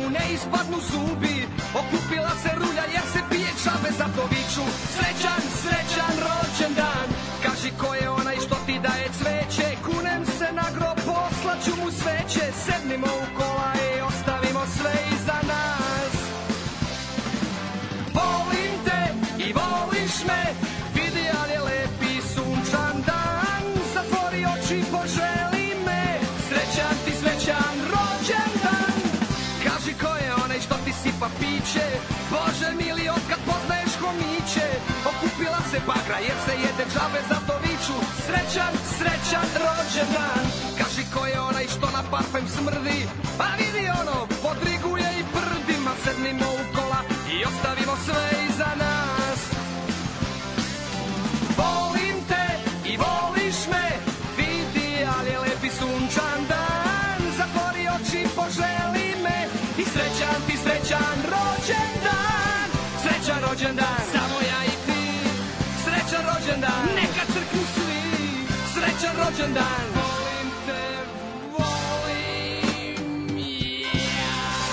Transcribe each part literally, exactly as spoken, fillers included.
ne ispadnu zubi. Okupila se rulja jer se pije čabe, zato viču srećan, srećan rođendan. Kaži ko je onaj što ti daje cveće, kunem se na grob, poslaću mu sveće. Sednimo u kola i ostavimo sve iza nas. Volim te i voliš me, vidi ali je lepi sunčan dan. Zatvori oči, poželi me, srećan ti, srećan rođendan. Kaži ko je onaj što ti sipa piće, Bože mili, otkad poznaješ homiće. Okupila se bagra jer se jede džabe, zato viču srećan, srećan rođendan. Kaži ko je onaj što na parfem smrdi, pa vidi ono, podriguje i prdima. Sednimo u kola i ostavimo sve iza nas. Volim te i voliš me, vidi ali je lepi sunčan dan. Zatvori oči, poželi me i srećan ti, srećan rođendan. Srećan rođendan, samo ja i ti. Srećan rođendan, neka crknu svi. Srećan rođendan, volim te, volim ja.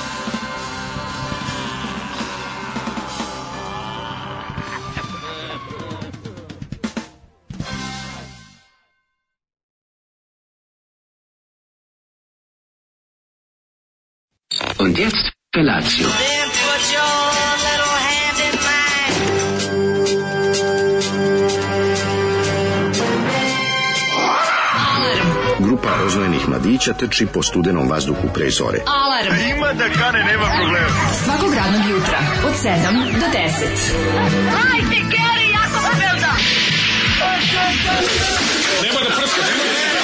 Und jetzt Felatio. Then put your little hand in mine. Grupa rozvojenih mladića trči po studenom vazduhu pre zore. Alarm. Ima da kane, nema problema. Svakog radnog jutra od sedam do deset. Hajde, Geri, jako se velda. Nema da prska, nema da prska.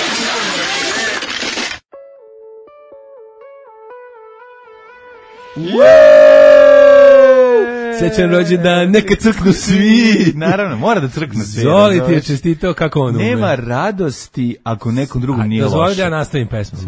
Srećan rođendan, neka crknu svi. Naravno, mora da crknu svi. Zoli ti je čestitao kako on ume. Nema radosti ako nekom drugom nije loše. Dozvoli da ja nastavim pesmu.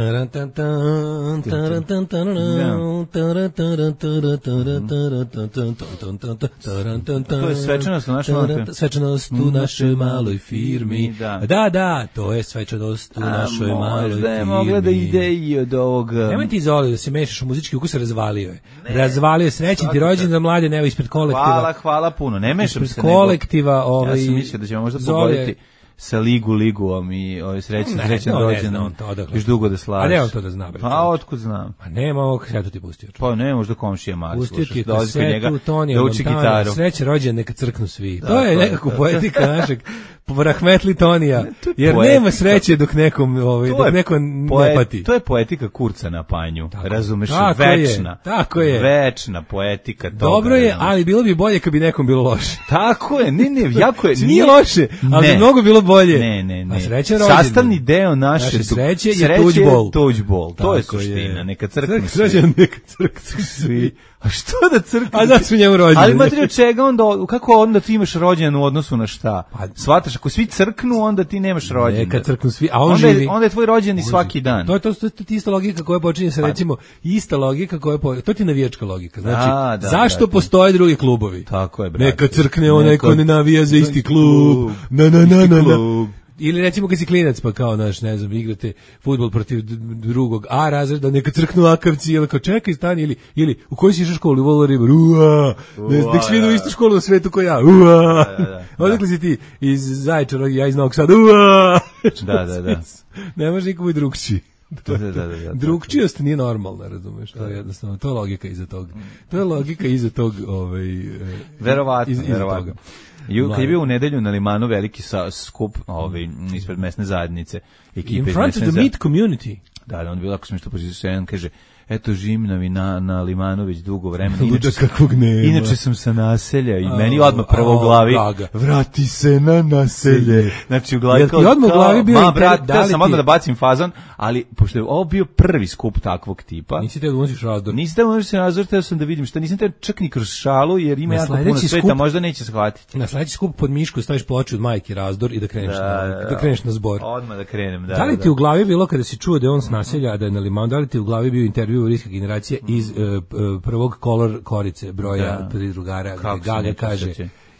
To je svečanost u našoj maloj Svečanost u našoj maloj firmi. Da, da, to je svečanost u našoj maloj firmi. Možda je mogla da ide i od ovog... Nemoj ti Zoli da se mešaš u muzički ukus, razvalio je. Razvalio je, srećen ti rođendan mlade, evo ispred kolektiva. Hvala, hvala puno. Ne mešam se kolektiva, ovaj. Ja sam mislio da ćemo možda pogoditi sa ligu ligom i ovaj srećan srećan rođendan. Još dugo da slaviš. A ne on to da zna. A otkud znam? A nema ovog, ja to ti pustio. Pa ne, možda komšija Mari sluša. Pustio ti kasetu Tonija da uči gitaru. Srećan rođendan, neka crknu svi. To je nekako poetika našeg Rahmetli Tonija, jer poetika. Nema sreće dok nekom, ovaj, dok neko poet, ne pati. To je poetika Kurca na panju, tako, razumeš, tako večna, je, tako je. Večna poetika toga. Dobro je, ali bilo bi bolje kad bi nekom bilo loše. Tako je, ne, ne, jako je. Nije, nije loše, ali bi mnogo bilo bolje. Ne, ne, ne. A srećan rođendan. Sastavni deo naše, naše sreće je sreće tuđbol. Tuđbol, to je suština, neka crknu svi. Srećan, neka crknu svi. A što da crknu? A da su njemu rođeni. Ali matri od čega onda, kako onda ti imaš rođendan u odnosu na šta? Pa, shvataš, ako svi crknu, onda ti nemaš rođendan. Neka crknu svi, a on onda živi. Je, onda je tvoj rođendan svaki dan. To je to, to, to, to ista logika koja počinje sa, recimo, ista logika koja po, to ti je navijačka logika. Znači, a, da, zašto da, postoje drugi klubovi? Tako je, brate. Neka crkne onaj ko ne navija za isti klub. Na, na, na, na, na. Ili recimo kad si klinac pa kao naš, ne znam, igrate fudbal protiv drugog A razreda, neka crknu akavci, ili kao čekaj stani, ili, ili u kojoj si išao školu, u Vola Ribar, uaa, nek svi idu u istu školu na svetu ko ja, uaa, odakle si ti iz Zaječara, ja iz Novog Sada, uaa, da, da, da, ne može niko biti drugčiji. Da, da, da, da, drugčijost nije normalna, razumeš, to je jednostavno, to je logika iza tog, to je logika iza tog, ovaj, verovatno, iz, verovatno. Ju, kad je bio u nedelju na Limanu veliki sa, skup ovaj, ispred mesne zajednice, ekipe in front of the meat community. Da, da, on bilo ako sam što pozicionan, kaže, eto živim na, na Limanu već dugo vremena. Luda kakvog nema. Inače sam sa naselja i a, meni odmah prvo u glavi, gaga. Vrati se na naselje. Znači u glavi jel kao, odmah u glavi bio ma brat, da sam odmah da bacim fazon, ali pošto je ovo bio prvi skup takvog tipa. Nisi te da unosiš razdor. Nisi te da unosiš razdor, teo sam da vidim šta, nisam te čak ni kroz šalu, jer ima jako puno sveta, možda neće shvatiti. Na sledeći skup pod mišku staviš ploču od majke razdor i da kreneš, da, na, da, da kreneš na zbor. Odmah da krenem, da. Da li ti u glavi bilo kada si čuo da je on s naselja, da je na Limanu, da li ti u glavi bio intervju riska generacije iz uh, prvog kolor korice broja tri drugara, gde Gaga kaže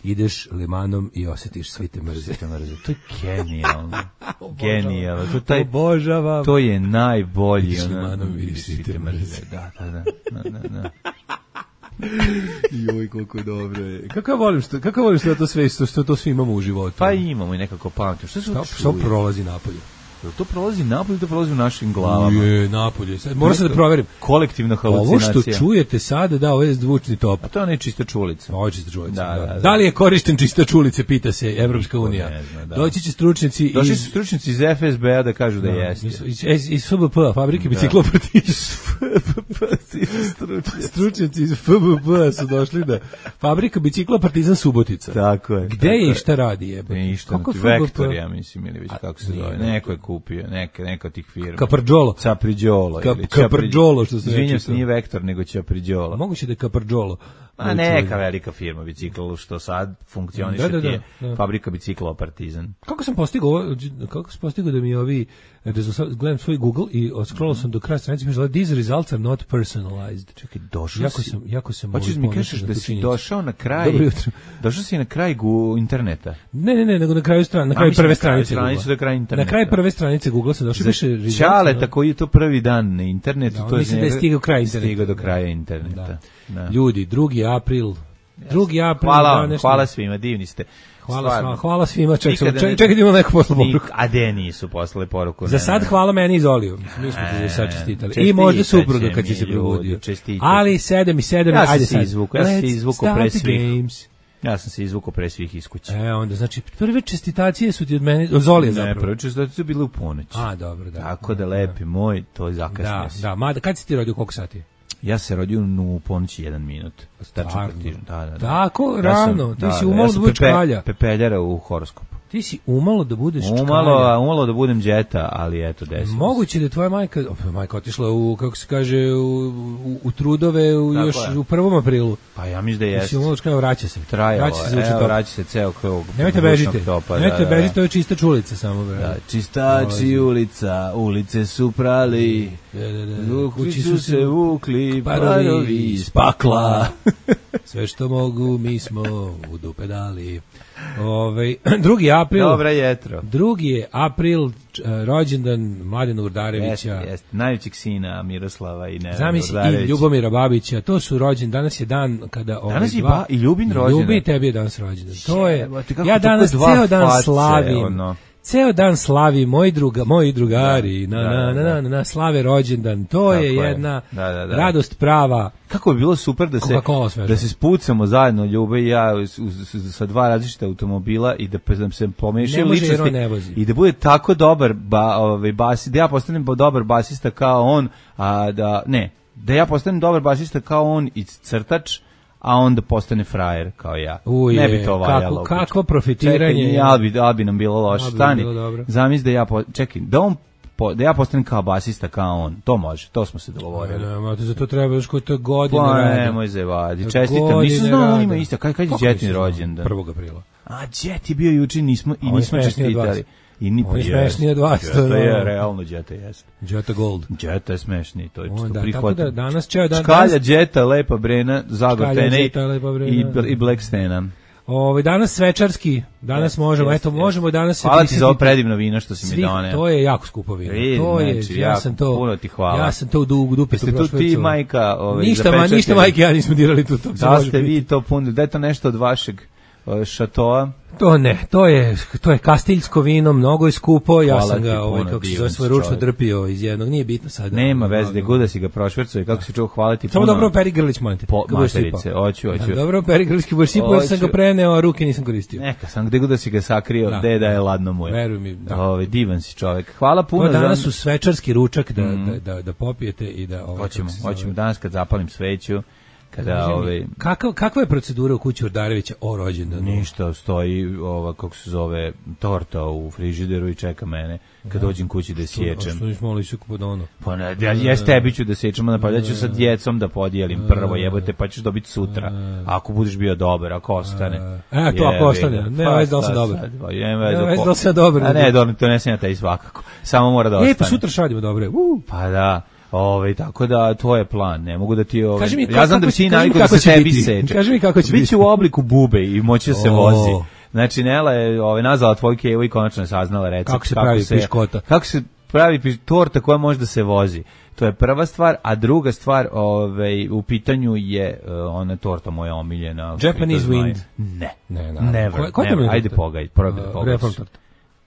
ideš limanom i osjetiš sve te mrze. Sve te mrze. To je genijalno. Genijalno. To, taj, Obožavam. to je najbolji. Ideš ono, limanom, vidiš sve te mrze. Da, da, da. da, da, da. Joj, koliko dobro je. Kako ja volim što, kako ja volim što to sve, što, što to sve imamo u životu. Pa imamo i nekako pamtimo. Što se Što, što prolazi napolje? To prolazi napolje, to prolazi u našim glavama. Je, napolje. Sad, moram se da proverim. Kolektivna halucinacija. Ovo što čujete sada, da, ovo je zvučni top. A to je ne čista čulica. Ovo je čista čulica. Da, Da, da, da. da li je korišten čista čulice, pita se Evropska unija. ne zna, da. Doći će stručnjaci Došli iz... su stručnjaci iz F S B-a da kažu da, Da, jeste. iz, iz, iz, iz F B P, fabrike bicikla Partizan. Stručnjaci iz F B P su došli da... Fabrika bicikla Partizan Subotica. Tako je. Gde tako je i šta radi, jebe? Ništa, Kako ti F B P? Vektor, ja mislim, ili već A, kako se nije, zove. ne. Neko je kupio, neka, neka od tih firma. Kaprđolo. Capriđolo. Kap- ili Kaprđolo, što se Izvinjam reče se, to. nije Vektor, nego Capriđolo. Moguće da je Kaprđolo. A neka velika firma bicikla, što sad funkcioniše Da, da, ti je da, da. fabrika bicikla Partizan. Kako sam postigao ovo, kako sam postigao da mi ovi, da sam, gledam svoj Google i scrollao sam do kraja stranice, mi je these results are not personalized. Čekaj, došao Jako si... sam, jako sam Hoćeš ovaj mi ponosan kažeš na da tu si činjenicu. došao na kraj... Dobro jutro. Došao si na kraj gu interneta. Ne, ne, ne, nego na kraju strane, na A, kraju mislim, prve na kraju stranice. stranice Googlea. do kraja interneta. Na kraju prve stranice Google sam došao više results, Čaleta no. koji je to prvi dan na internetu, Da, on to je misli da je stigao kraj interneta. Stigao do kraja interneta. Da. Ljudi, drugi april. drugi april. Hvala vam, današnji- hvala svima, divni ste. Hvala, Stvarno. svima, hvala svima. Čekaj, Nikada čekaj, ne- čekaj, da imamo neku poslu Nik- poruku. A de nisu poslali poruku? Za ne, sad ne. hvala meni iz Oliju. Mi smo ti sad čestitali. I čestitat možda će supruga kad mi će se ljudi, probudio. čestitat. Ali sedam i sedam, Ja sam ajde se sad. izvukao, ja sam se Let's izvukao start pre the svih. games. Ja sam se izvukao pre svih iz kuće. E, onda, znači, prve čestitacije su ti od mene, od Zolije Ne, zapravo. prvo često su bile u ponoć. A, dobro, da. Tako da, lepi moj, to je zakasnio Da, si. da, mada, kad si ti rodio, koliko sati? Ja se rodio u ponoći jedan minut. Tačno Stvarno? precižno, da, da, da. Tako, Ja sam- rano, ti da, si da, umalo ja da sam budeš pepe- kralja. Pepeljara u horoskopu. Ti si umalo da budeš Umalo, kralja. umalo da budem đeta, ali eto, desilo se. Moguće da je tvoja majka, o, majka otišla u, kako se kaže, u, u, u trudove u, Tako još je. u prvom aprilu. Pa ja mislim da Ti jeste. si umalo da vraća se. Trajalo, Vraća se zvuči evo, top. vraća se ceo kao Nemojte zvučnog bežite, topa, nemojte da, da, bežite, to je čista čulica samo. Bre. Da, čistači ulica, ulice su prali, Da, da, da. u kući su se vukli, parovi parovi iz pakla. Sve što mogu, mi smo u dupe dali. Ove, drugi april. Dobra jetro. Drugi je april, č- rođendan Mladena Urdarevića. Jeste, jeste. Najvećeg sina Miroslava i Nevena Zamisli i Urdarevića. Ljubomira Babića, to su rođen, danas je dan kada ovaj Danas je dva, ba- i Ljubin rođendan. Ljubi, tebi je danas rođendan. To je, Jebote, kako ja to danas kod dva ceo dan face, slavim. ono. Ceo dan slavi moj druga, moji drugari, Da, na, da, na, da. na, na, na, slave rođendan. To Tako je je. jedna Da, da, da. radost prava. Kako bi bilo super da se Coca-Cola sveža. da se spucamo zajedno Ljube i ja s- s- sa dva različita automobila i da pe- da se pomešaju Ne može jer ličnosti on ne vozi. i da bude tako dobar ba, ovaj basi, da ja postanem bo- dobar basista kao on, a da ne, da ja postanem dobar basista kao on i crtač, a onda postane frajer kao ja. Uje, ne bi to valjalo. kako- obično. kakvo profitiranje. Čekaj, ja bi, ja bi nam bilo loše. Ja bi Stani. bilo dobro. Zamisli da ja po, čekaj, da on po, da ja postanem kao basista kao on. To može. To smo se dogovorili. Ne, ma, za to treba još koji to godine Pa rada. nemoj zevadi, čestitam. Godine Nisam znao da on rada. ima isto. Kad, kad je Kako Đetin nisi znao? rođendan? prvog aprila. A Đet je bio juče nismo, i A on je nismo smešniji od vas. čestitali. I ni On je pa smešniji od vas, to je Đeta je, normalno. realno Đeta jeste. Jetta Gold. Đeta je smešniji, to je Onda, što tako prihvatam. da danas će dan Škalja, danas, Đeta, Lepa Brena, Zagor Škalja, Tenej Đeta, Lepa Brena. i, i Black Stena. ovaj danas svečarski, danas Jeste, možemo, jeste, eto jeste. možemo danas se Hvala ti za ovo prisjetiti predivno vino što si mi svih- doneo. To je jako skupo vino. Vidim, To je, znači, ja jako, sam to. puno ti hvala. Ja sam to u dugu dupe Jeste tu ti i majka, ovaj, Ništa, ma, zapečatili? ništa majke, ja nismo dirali tu. To, se Da može ste biti. vi to puno, da je to nešto od vašeg uh, šatoa. To ne, to je to je kastiljsko vino, mnogo je skupo, ja Hvala sam ti ga ovaj puno, kako se divan zove si svoj ručno čovjek. drpio iz jednog, nije bitno sada. Nema veze, da Mnogo. guda si ga prošvercao i kako se čuo hvaliti Samo puno. dobro Peri Grlić, molim te. Po, kad budeš materice, sipao. hoću, hoću. Da, dobro Peri Grlić, budeš sipao, jer sam ga Hoću. preneo, a ruke nisam koristio. Neka sam, gde god da si ga sakrio, Da. deda je ladno mu je. Veruj mi, da. Ovaj, divan si čovjek. Hvala puno To danas za... su svečarski ručak da, da, da, da popijete i da... Ovaj, Hoćemo, kako se zove, hoćemo danas kad zapalim sveću, kada kaži mi, ovaj... kakav, kakva je procedura u kući Urdarevića o rođendanu? Ništa, stoji ova, kako se zove, torta u frižideru i čeka mene kad dođem kući da je sječem. Što nismo mogli su pod ono? Pa ne, ja, ja s tebi ću da sečemo, na pa ja ću sa djecom da podijelim prvo, jebote, pa ćeš dobiti sutra. Ako budeš bio dobar, ako ostane. E, to ako Jebi ostane, ga. ne Pa veze da li sam šta dobar. sad, pa nema Nema veze veze ko- da li sam dobar. A ne, do, to ne sam ja taj svakako. Samo mora da ostane. E, pa sutra šadimo, dobre. Uh. Pa da. Ove, tako da to je plan. Ne mogu da ti ove, Kaži mi, ja kako znam da će- ti kaži mi navikao da kako se će tebi biti. seče. Kaži mi kako će Biće biti. u obliku bube i moći da se O. vozi. Znači Nela je ove, nazvala tvoju kevu i konačno je saznala recept Kako se pravi piškota. Kako se pravi piš, torta koja može da se vozi. To je prva stvar, a druga stvar, ovaj u pitanju je uh, ona torta moja omiljena. Japanese to znaju. Wind. Ne. Ne, naravno. Never. Koja- koja je never. to Ajde torta? pogaj, probaj da Uh, pogledaš. Reform torta.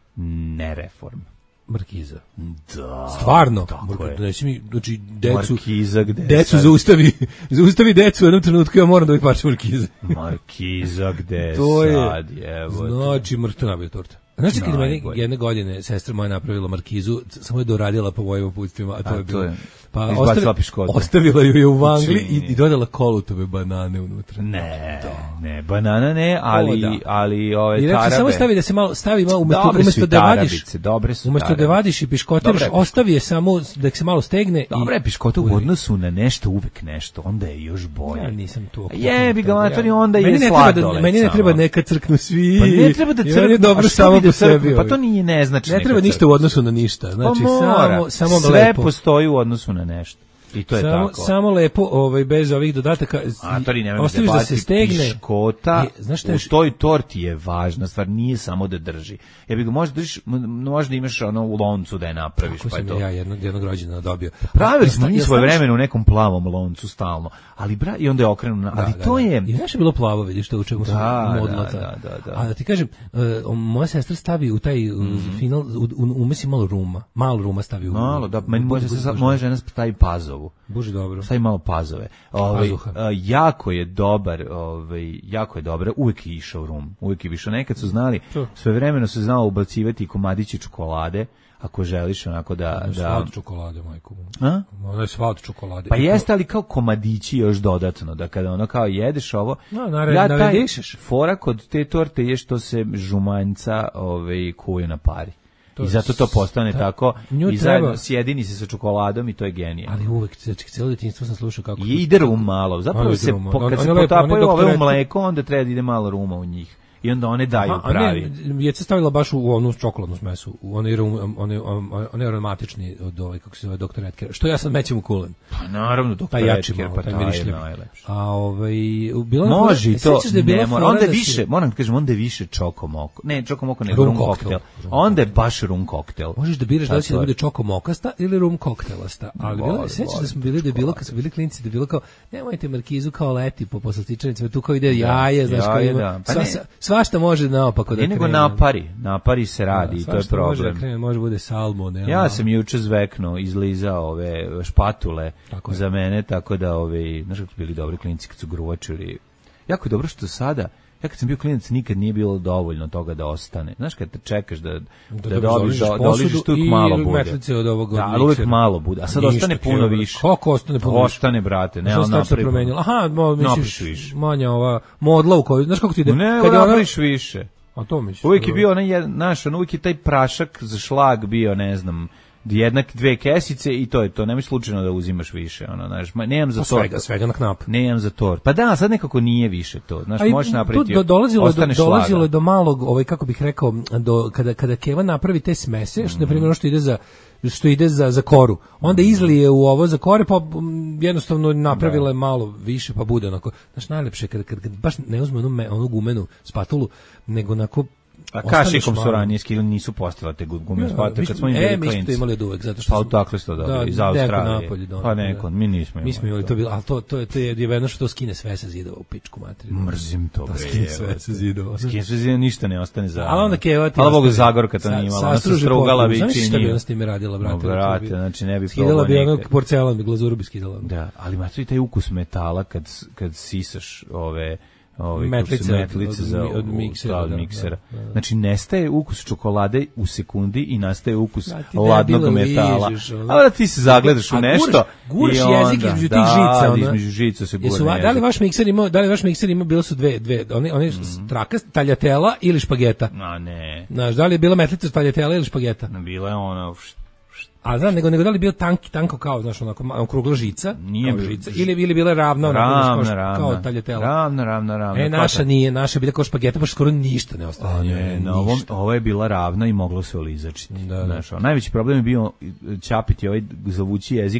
Ne reform. Markiza. Da. Stvarno? Tako Markiza, je. nesi mi, znači, decu, Markiza gde decu sad? zaustavi, zaustavi decu u jednom trenutku, ja moram da bi parču Markiza. Markiza gde To je, sad, jebote. znači, mrtvo nabio torta. Znaš ti kad je meni Najbolje. jedne godine sestra moja napravila Markizu, c- samo je doradila po mojim uputstvima, a to A, je to bilo. je. Pa Izbacila ostavi- piškotu. ostavila ju je u vangli i, Čini. i dodala kolutove banane unutra. Ne, ne, banana ne, ali, O, da. ali ove I rekla tarabe. samo stavi da se malo stavi malo umesto Dobre su umesto i da vadiš. tarabice, dobre su Umesto da tarabice. vadiš i piškotiraš, Dobre je ostavi je samo da se malo stegne. Dobra je i piškota u Uvijek. odnosu na nešto, uvek nešto, onda je još bolje. Ja nisam tu. Jebi ga, matori, Ja- onda meni je ne treba da- sladoled Meni ne samo. treba neka crknu svi. Pa ne treba da I meni crknu, je dobro a što samo bi da po sebi. crknu? Pa ovaj. to nije ne znači Ne neka treba ništa crkva. u odnosu na ništa. Znači, Pa mora. samo, samo Sve lepo. postoji u odnosu na nešto. I to je samo, tako. samo lepo, ovaj, bez ovih dodataka. A to nema ostaviš da se stegne. Piškota I, znaš šta je u š- toj torti je važna stvar, nije samo da drži. Ja bih ga možda držiš, m- možda imaš ono u loncu da je napraviš, Kako pa je sam to. je ja jednog, jednog rođena dobio. Pravili smo Jel mi sta- svoje jel staviš- vremena u nekom plavom loncu stalno, ali bra, i onda je okrenu na, ali Da, to da, da. je... I znaš je bilo plavo, vidiš to u čemu Da, sam modla da, ta. da, da, da. A da ti kažem, uh, moja sestra stavi u taj uh, final, u, u, umesi malo ruma. Malo ruma stavi u... Malo, da, meni u- može u- se sad, u- moja žena stavi pazovu. Bože dobro. Stavi malo pazove. Ovaj Pazuha. a, jako je dobar, ovaj jako je dobar. Uvek je išao rum. Uvek je išao. Nekad su znali, To. svojevremeno se znalo ubacivati komadići čokolade, ako želiš onako da da Sva od čokolade, majku. A? Ona je sva od čokolade. Pa I to- jeste, ali kao komadići još dodatno, da kada ono kao jedeš ovo, No, nared- naredišeš. fora kod te torte je što se žumanjca ovaj, kuje na pari. To I je zato to postane ta- tako nju i zajedno treba- sjedini se sa čokoladom i to je genijalno. Ali uvek, znači, cijelo detinjstvo sam slušao kako... I ide rum malo. Zapravo Ali se, rum, po, on- kad on se je lepo, potapaju on je ove u doktoretki. mleko, onda treba da ide malo ruma u njih. I onda one daju A, a pravi. ne, je se stavila baš u onu čokoladnu smesu, u onaj rum, onaj onaj aromatični od ovaj kako se zove doktor Edker. Što ja sad mećem u kulen. Pa naravno, doktor Taj jači Edker, malo, pa taj taj je mirišljivi. najlepši. A ovaj bilo je Može i fora- to, sećaš da je bila ne mora. fora Onda je da si- više, moram da kažem, onda je više čokomoko. Ne, čokomoko nego Rum rum koktel. koktel. Rum Onda je baš rum koktel. Možeš da biraš da li će da Tako je. bude čoko mokasta ili rum koktelasta. Ali bilo Volim, je, sećaš da volim smo bili da je bilo kad su bili klinci da je bilo kao nemojte markizu kao leti po poslastičanicama, tu kao ide jaje, znaš kao jaje, ima. da. Pa sva- ne. sva- svašta može naopako da Ne nego krene. napari, napari se radi i to je Svašta može da problem. krene, može bude salmonela. Ja sam juče zveknuo, izlizao ove špatule Tako je. za mene, tako da ove, znaš kako su bili dobri klinci kad su gruvačili. Jako je dobro što sada, ja kad sam bio klinac nikad nije bilo dovoljno toga da ostane. Znaš kad te čekaš da, da, da dobiš, zaližeš da, da oližeš tu posudu malo i bude. metlice od ovog Da, od ali uvek miksera. malo bude. A sad Ništa, ostane puno kjevre. više. Kako ostane puno više? Ostane, brate, ne, Šta on se tačno napravi. promenilo? Aha, mo, Napraviš misliš, više. manja ova modla u kojoj, znaš kako ti ide? Ne, Kad je ona- napraviš više. A to misliš? Uvijek je bio onaj, jedan- znaš, on uvijek je taj prašak za šlag bio, ne znam, jednak dve kesice i to je to. Nemoj slučajno da uzimaš više, ono, znaš, ma, nemam za Pa to. svega, svega na knap. Nemam za to. Pa da, sad nekako nije više to. Znaš, A i možeš napraviti. tu do, dolazilo, je do, ostane dolazilo je šlaga. do malog, ovaj, kako bih rekao, do, kada, kada Keva napravi te smese, što, na primjer, ono što ide za što ide za, za koru, onda izlije u ovo za kore, pa mm, jednostavno napravila je malo više, pa bude onako, znaš, najlepše, kad, kad, kad baš ne uzme onu, me, onu gumenu spatulu, nego onako, A ostaneš kašikom su malo- ranije skili nisu postale te gume Ja, spate mi kad smo- smo im e, bili mi smo to klinci. imali od uvek, zato što Pa smo- odakle ste to dobili? Da, Iz neko Australije? napolje doneo, Pa da. neko, mi nismo imali. Mi smo imali to bilo, ali to, to je, to je jedino što to skine sve sa zidova u pičku materiju. Mrzim to, bre. skine sve sa zidova. Skine sve zidova, ništa ne ostane za. Ali onda Keva ti Hvala Bogu, ostavi- Zagorka to sa- nije imala. Ona se sastruži strugala potpuno. bi Znaš šta bi činio. ona s time radila, brate? No, brate, znači ne bi skidala probao bi onog nikad. porcelan, bi glazuru bi skidala. Da, ali ima tu i taj ukus metala kad, kad sisaš ove ove Metlice metlice, od- metlice od za mi- od miksera, da, od da, miksera. da, da. Znači nestaje ukus čokolade u sekundi i nastaje ukus Da, ti ladnog debile metala. ližeš, ono. A da ti se zagledaš A u guraš- nešto guraš i jezik onda- između tih da, žica, ona. između žica se Jesu, gura va- da li vaš mikser ima, da li vaš mikser ima, bilo su dve, dve, one, one Mhm. straka, taljatela ili špageta. A ne, Znaš, da li je bila metlica od taljatela ili špageta? bila je ona št, A znam, nego, nego da li je bio tanki, tanko kao, znaš, onako, ma- okrugla žica, Nije kao bio- žica, ili, ili bila ravna, onako, znaš, ravna, kao, ravna, kao taljatela. ravna, ravna, ravna. E, naša nije, naša je bila kao špageta, baš skoro ništa ne A ostane. ne, na ovom, ovo je bila ravna i moglo se olizačiti. Da, da. Znaš, ono, najveći problem je bio ćapiti ovaj zavući jezik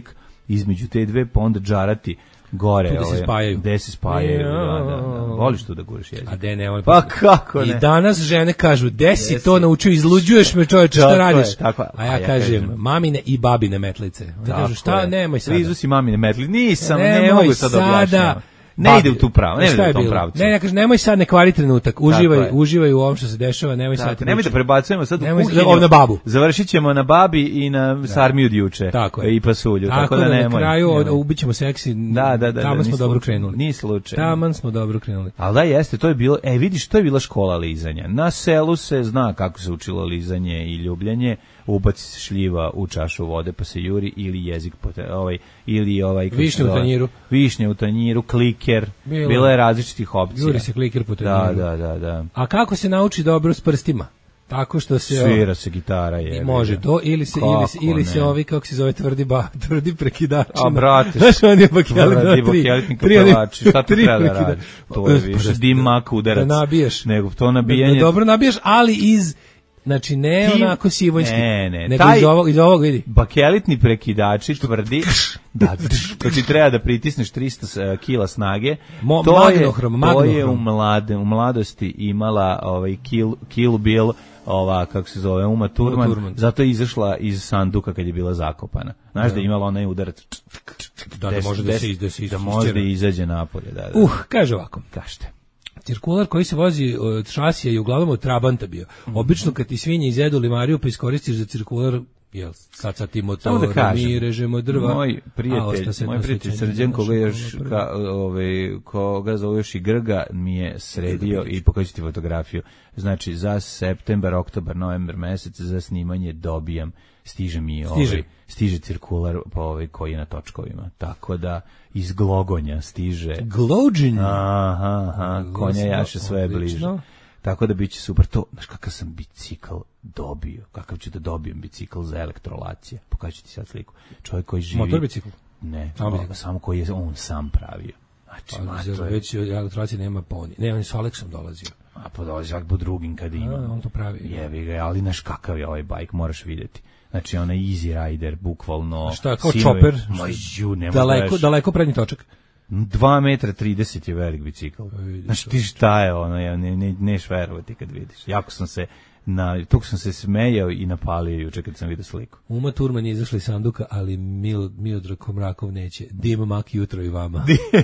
između te dve, pa onda džarati gore. Tu gde se ove, spajaju. Gde se spajaju, da, da, da. Voliš tu da guraš jezik? A de ne, volim. Pa kako ne? I danas žene kažu, gde si to naučio, izluđuješ me čoveče, šta Tako radiš? je, tako je. A ja, A ja kažem, kažem, mamine i babine metlice. Oni kažu, šta, nemoj sada. Blizu si mamine metli. Nisam, ne Nemoj mogu sad sada. objašnjati. Ne ide u tu pravo, ne Šta ide je u tom bilo? pravcu. Ne, ja kažem, nemoj sad, ne kvari trenutak, uživaj, je. uživaj u ovom što se dešava, nemoj sad. Tako, nemoj da prebacujemo sad u Nemoj kuhinju. ovo na babu. Završit ćemo na babi i na sarmiju od juče. Tako je. I pasulju. Tako, Tako da da nemoj. na kraju nemoj. ubićemo seksi. Da, da, da. Taman da, smo ni dobro slučaj. krenuli. Ni slučaj. Taman smo dobro krenuli. Ali da jeste, to je bilo, e vidiš, to je bila škola lizanja. Na selu se zna kako se učilo lizanje i ljubljenje, ubaci se šljiva u čašu vode pa se juri ili jezik pote, ovaj ili ovaj kako Višnja se u zove, tanjiru. Višnja u tanjiru, kliker. Bilo. Bilo je različitih opcija. Juri se kliker po Da, tanjiru. da, da, da. A kako se nauči dobro s prstima? Tako što se Svira se gitara je. može to ili se Kako ili se, ili se ne? ovi kako se zove tvrdi ba tvrdi prekidač. A brate, znaš on je bakelit tvrdi na tri. bakelitni tri oni- kapelači, šta tu tri treba da prekida- radi? To je više Prst, dimak udarac. Da nabiješ. Nego to Da, nabijanje. da dobro nabijaš, ali iz znači ne Ti- onako sivonjski. Ne, ne, nego taj- iz ovog iz ovog vidi. Bakelitni prekidači tvrdi da to ti treba da pritisneš trista kila snage. Mo- to je magnohrom, to je magnohrom. u mlade u mladosti imala ovaj kill kill bill ova kako se zove Uma Thurman, Uma Thurman. zato je izašla iz sanduka kad je bila zakopana. Znaš da je imala onaj udarac. Da, da može da se iz- da se iz- da može da iščera. izađe napolje, da, da. Uh, kaže ovako. Kažete. Cirkular koji se vozi od šasija i uglavnom od Trabanta bio. Obično kad ti svinje izjedu limariju pa iskoristiš za cirkular, jel, sad sad ti Samo da motor, kažem, mi režemo drva. Moj a prijatelj, osta se moj to prijatelj sjećanje Srđan, koga našeg još, prva. ka, ovaj, koga zove još i Grga, mi je sredio i pokazati ti fotografiju. Znači, za septembar, oktobar, novembar mesec, za snimanje dobijam, stiže mi ovaj, Stiže. stiže cirkular po ovaj, koji je na točkovima. Tako da, iz Glogonja stiže. Glođin. Aha, aha, konja jaše sve Odlično. bliže. Tako da biće super to. Znaš kakav sam bicikl dobio, kakav ću da dobijem bicikl za elektrolacije. Pokažu ti sad sliku. Čovjek koji živi... Motor bicikl. Ne, Samo samo, bicikl. samo koji je on sam pravio. Znači, Pa, ma, za- to je... već elektronacije nema poni. Ne, on je s Aleksom dolazio. A pa dolazi jak po drugim kad ima. A, on to pravi. Jebi ga, ali znaš kakav je ovaj bajk, moraš vidjeti. Znači, onaj Easy Rider, bukvalno... Šta, kao sinovi- chopper? Ma ju, nema Daleko, greš. daleko prednji točak. dva metra trideset je velik bicikl. vidiš, Znači ti šta je ono, ja ne, ne, neš verovati kad vidiš. Jako sam se, na, tog sam se smejao i napalio juče kad sam vidio sliku. Uma Thurman je izašla iz sanduka, ali Mil, Miodrag Komrakov neće. Dim mak jutro i vama.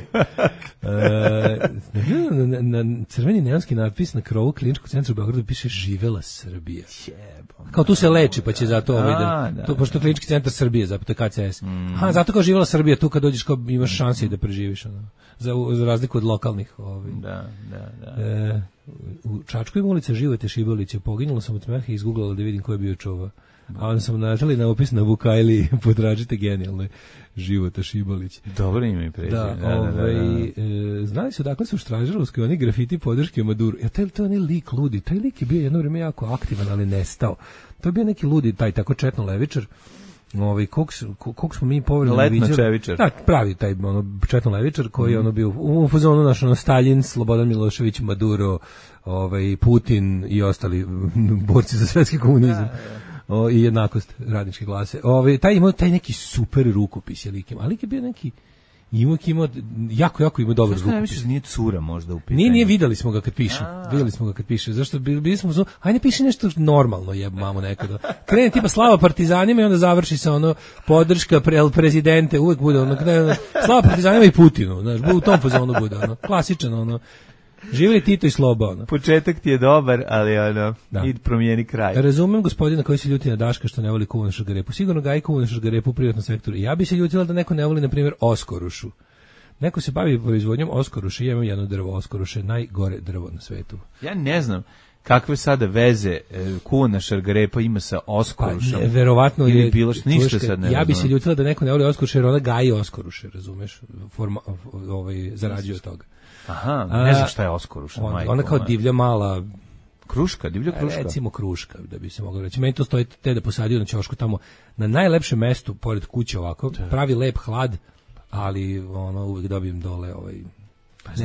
e, na, na, na crveni neonski natpis na krovu kliničkog centra u Beogradu piše živela Srbija. Kao tu se leči, pa će zato ovaj da, da, to, pošto klinički centar Srbije, zapravo K C S. Mm. Aha, zato kao živela Srbija, tu kad dođeš kao imaš šanse da preživiš. Ono, za, za razliku od lokalnih. Ovaj. Da, da, da. E, u Čačkovim ulica Živote Šibalića poginulo sam od smeha i izgooglala da vidim ko je bio čuva. A onda sam našali na opis na Vukajli, potražite genijalne Života Šibalić. Dobro ime i prezime. Da, Da, da, da, ovaj, da. e, znali su dakle su u Stražarovskoj oni grafiti podrške Maduru. Ja, taj, taj onaj lik ludi, taj lik je bio jedno vrijeme jako aktivan, ali nestao. To je bio neki ludi, taj tako četno levičar. Ovaj kog kog smo mi povremeno Letno viđali. čevičar. Da, pravi taj ono četno levičar koji je ono bio u, u fazonu naš ono Stalin, Slobodan Milošević, Maduro, ovaj Putin i ostali borci za svetski komunizam. O, i jednakost radničke klase. Ovaj taj imao taj neki super rukopis je likem, ali lik je bio neki imao imao jako jako ima dobar Zašto ne rukopis. misliš da nije cura možda u pitanju? Nije, nije, videli smo ga kad piše. Videli smo ga kad piše. Zašto bili, bili smo zo, ajde piši nešto normalno, jeb mamo nekada. Krene tipa slava partizanima i onda završi sa ono podrška pre, prezidente, uvek bude ono kada slava partizanima i Putinu, znaš, u tom fazonu bude ono. Klasičan ono. Živeli Tito i Sloba ono. Početak ti je dobar, ali ono, Da. id promijeni kraj. Razumem gospodina koji se ljuti na Daška što ne voli kuvanu šargarepu. Sigurno ga i kuvanu šargarepu u privatnom sektoru. Ja bi se ljutila da neko ne voli, na primjer, oskorušu. Neko se bavi proizvodnjom oskoruše. Ja imam jedno drvo oskoruše, najgore drvo na svetu. Ja ne znam kakve sada veze e, kuvana šargarepa ima sa Pa, oskorušom. ne, verovatno Ili je bilo što, ništa čuška. sad ne Ja bi se razumem. ljutila da neko ne voli oskoruše jer ona gaji oskoruše, razumeš? Forma, ovaj, zarađuje od toga. Aha, A, ne znam šta je oskoruša. Ona, majko ona kao moja. divlja mala, Kruška, divlja kruška. recimo kruška, da bi se moglo reći. Meni to stoji te da posadio na ćošku tamo na najlepšem mestu pored kuće ovako, pravi lep hlad, ali ono uvek dobijem dole ovaj Pa ne, znam, pa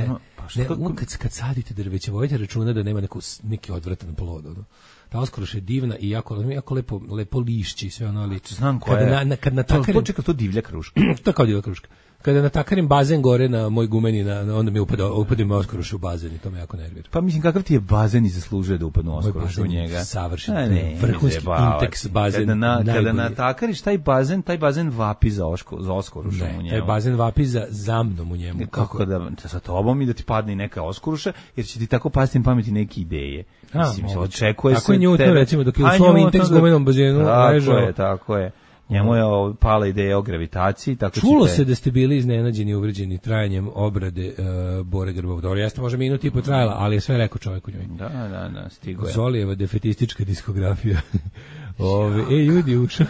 Ne, on, kad, kad sadite drveće, vojite računa da nema neku, neki odvratan plod. Ono. Ta oskoroš je divna i jako, jako lepo, lepo lišći sve ono, ali znam koja je. Na, na, kad natakarim, to, to divlja kruška. To je kao divlja kruška. Kada natakarim bazen gore na moj gumeni, na, onda mi upada, upada mi oskoroš u bazen i to me jako nervira. Pa mislim, kakav ti je bazen i zaslužuje da upadnu oskoroš u njega? Savršen, ne, vrhunski inteks bazen. Kada, na, kada natakariš taj bazen, taj bazen vapi za, oško, za oskorušom ne, u njemu. Taj bazen vapi za zamnom u njemu. Kako, kako da, sa tobom i da ti padne neka oskoruša, jer će ti tako pasti na pameti neke ideje. A, mislim, se očekuje tako se... Tako je Newton, recimo, dok je u svom inteks gumenom bazenu ležao. Tako je, tako je. Njemu je pala ideja o gravitaciji. Tako Čulo ćete... se da ste bili iznenađeni i uvređeni trajanjem obrade uh, Bore Grbov. Dobro, jeste možda minuti i potrajala, ali je sve rekao čovjek u njoj. Da, da, da, stigo je. Zolijeva defetistička diskografija. Ove, e, ljudi ušao.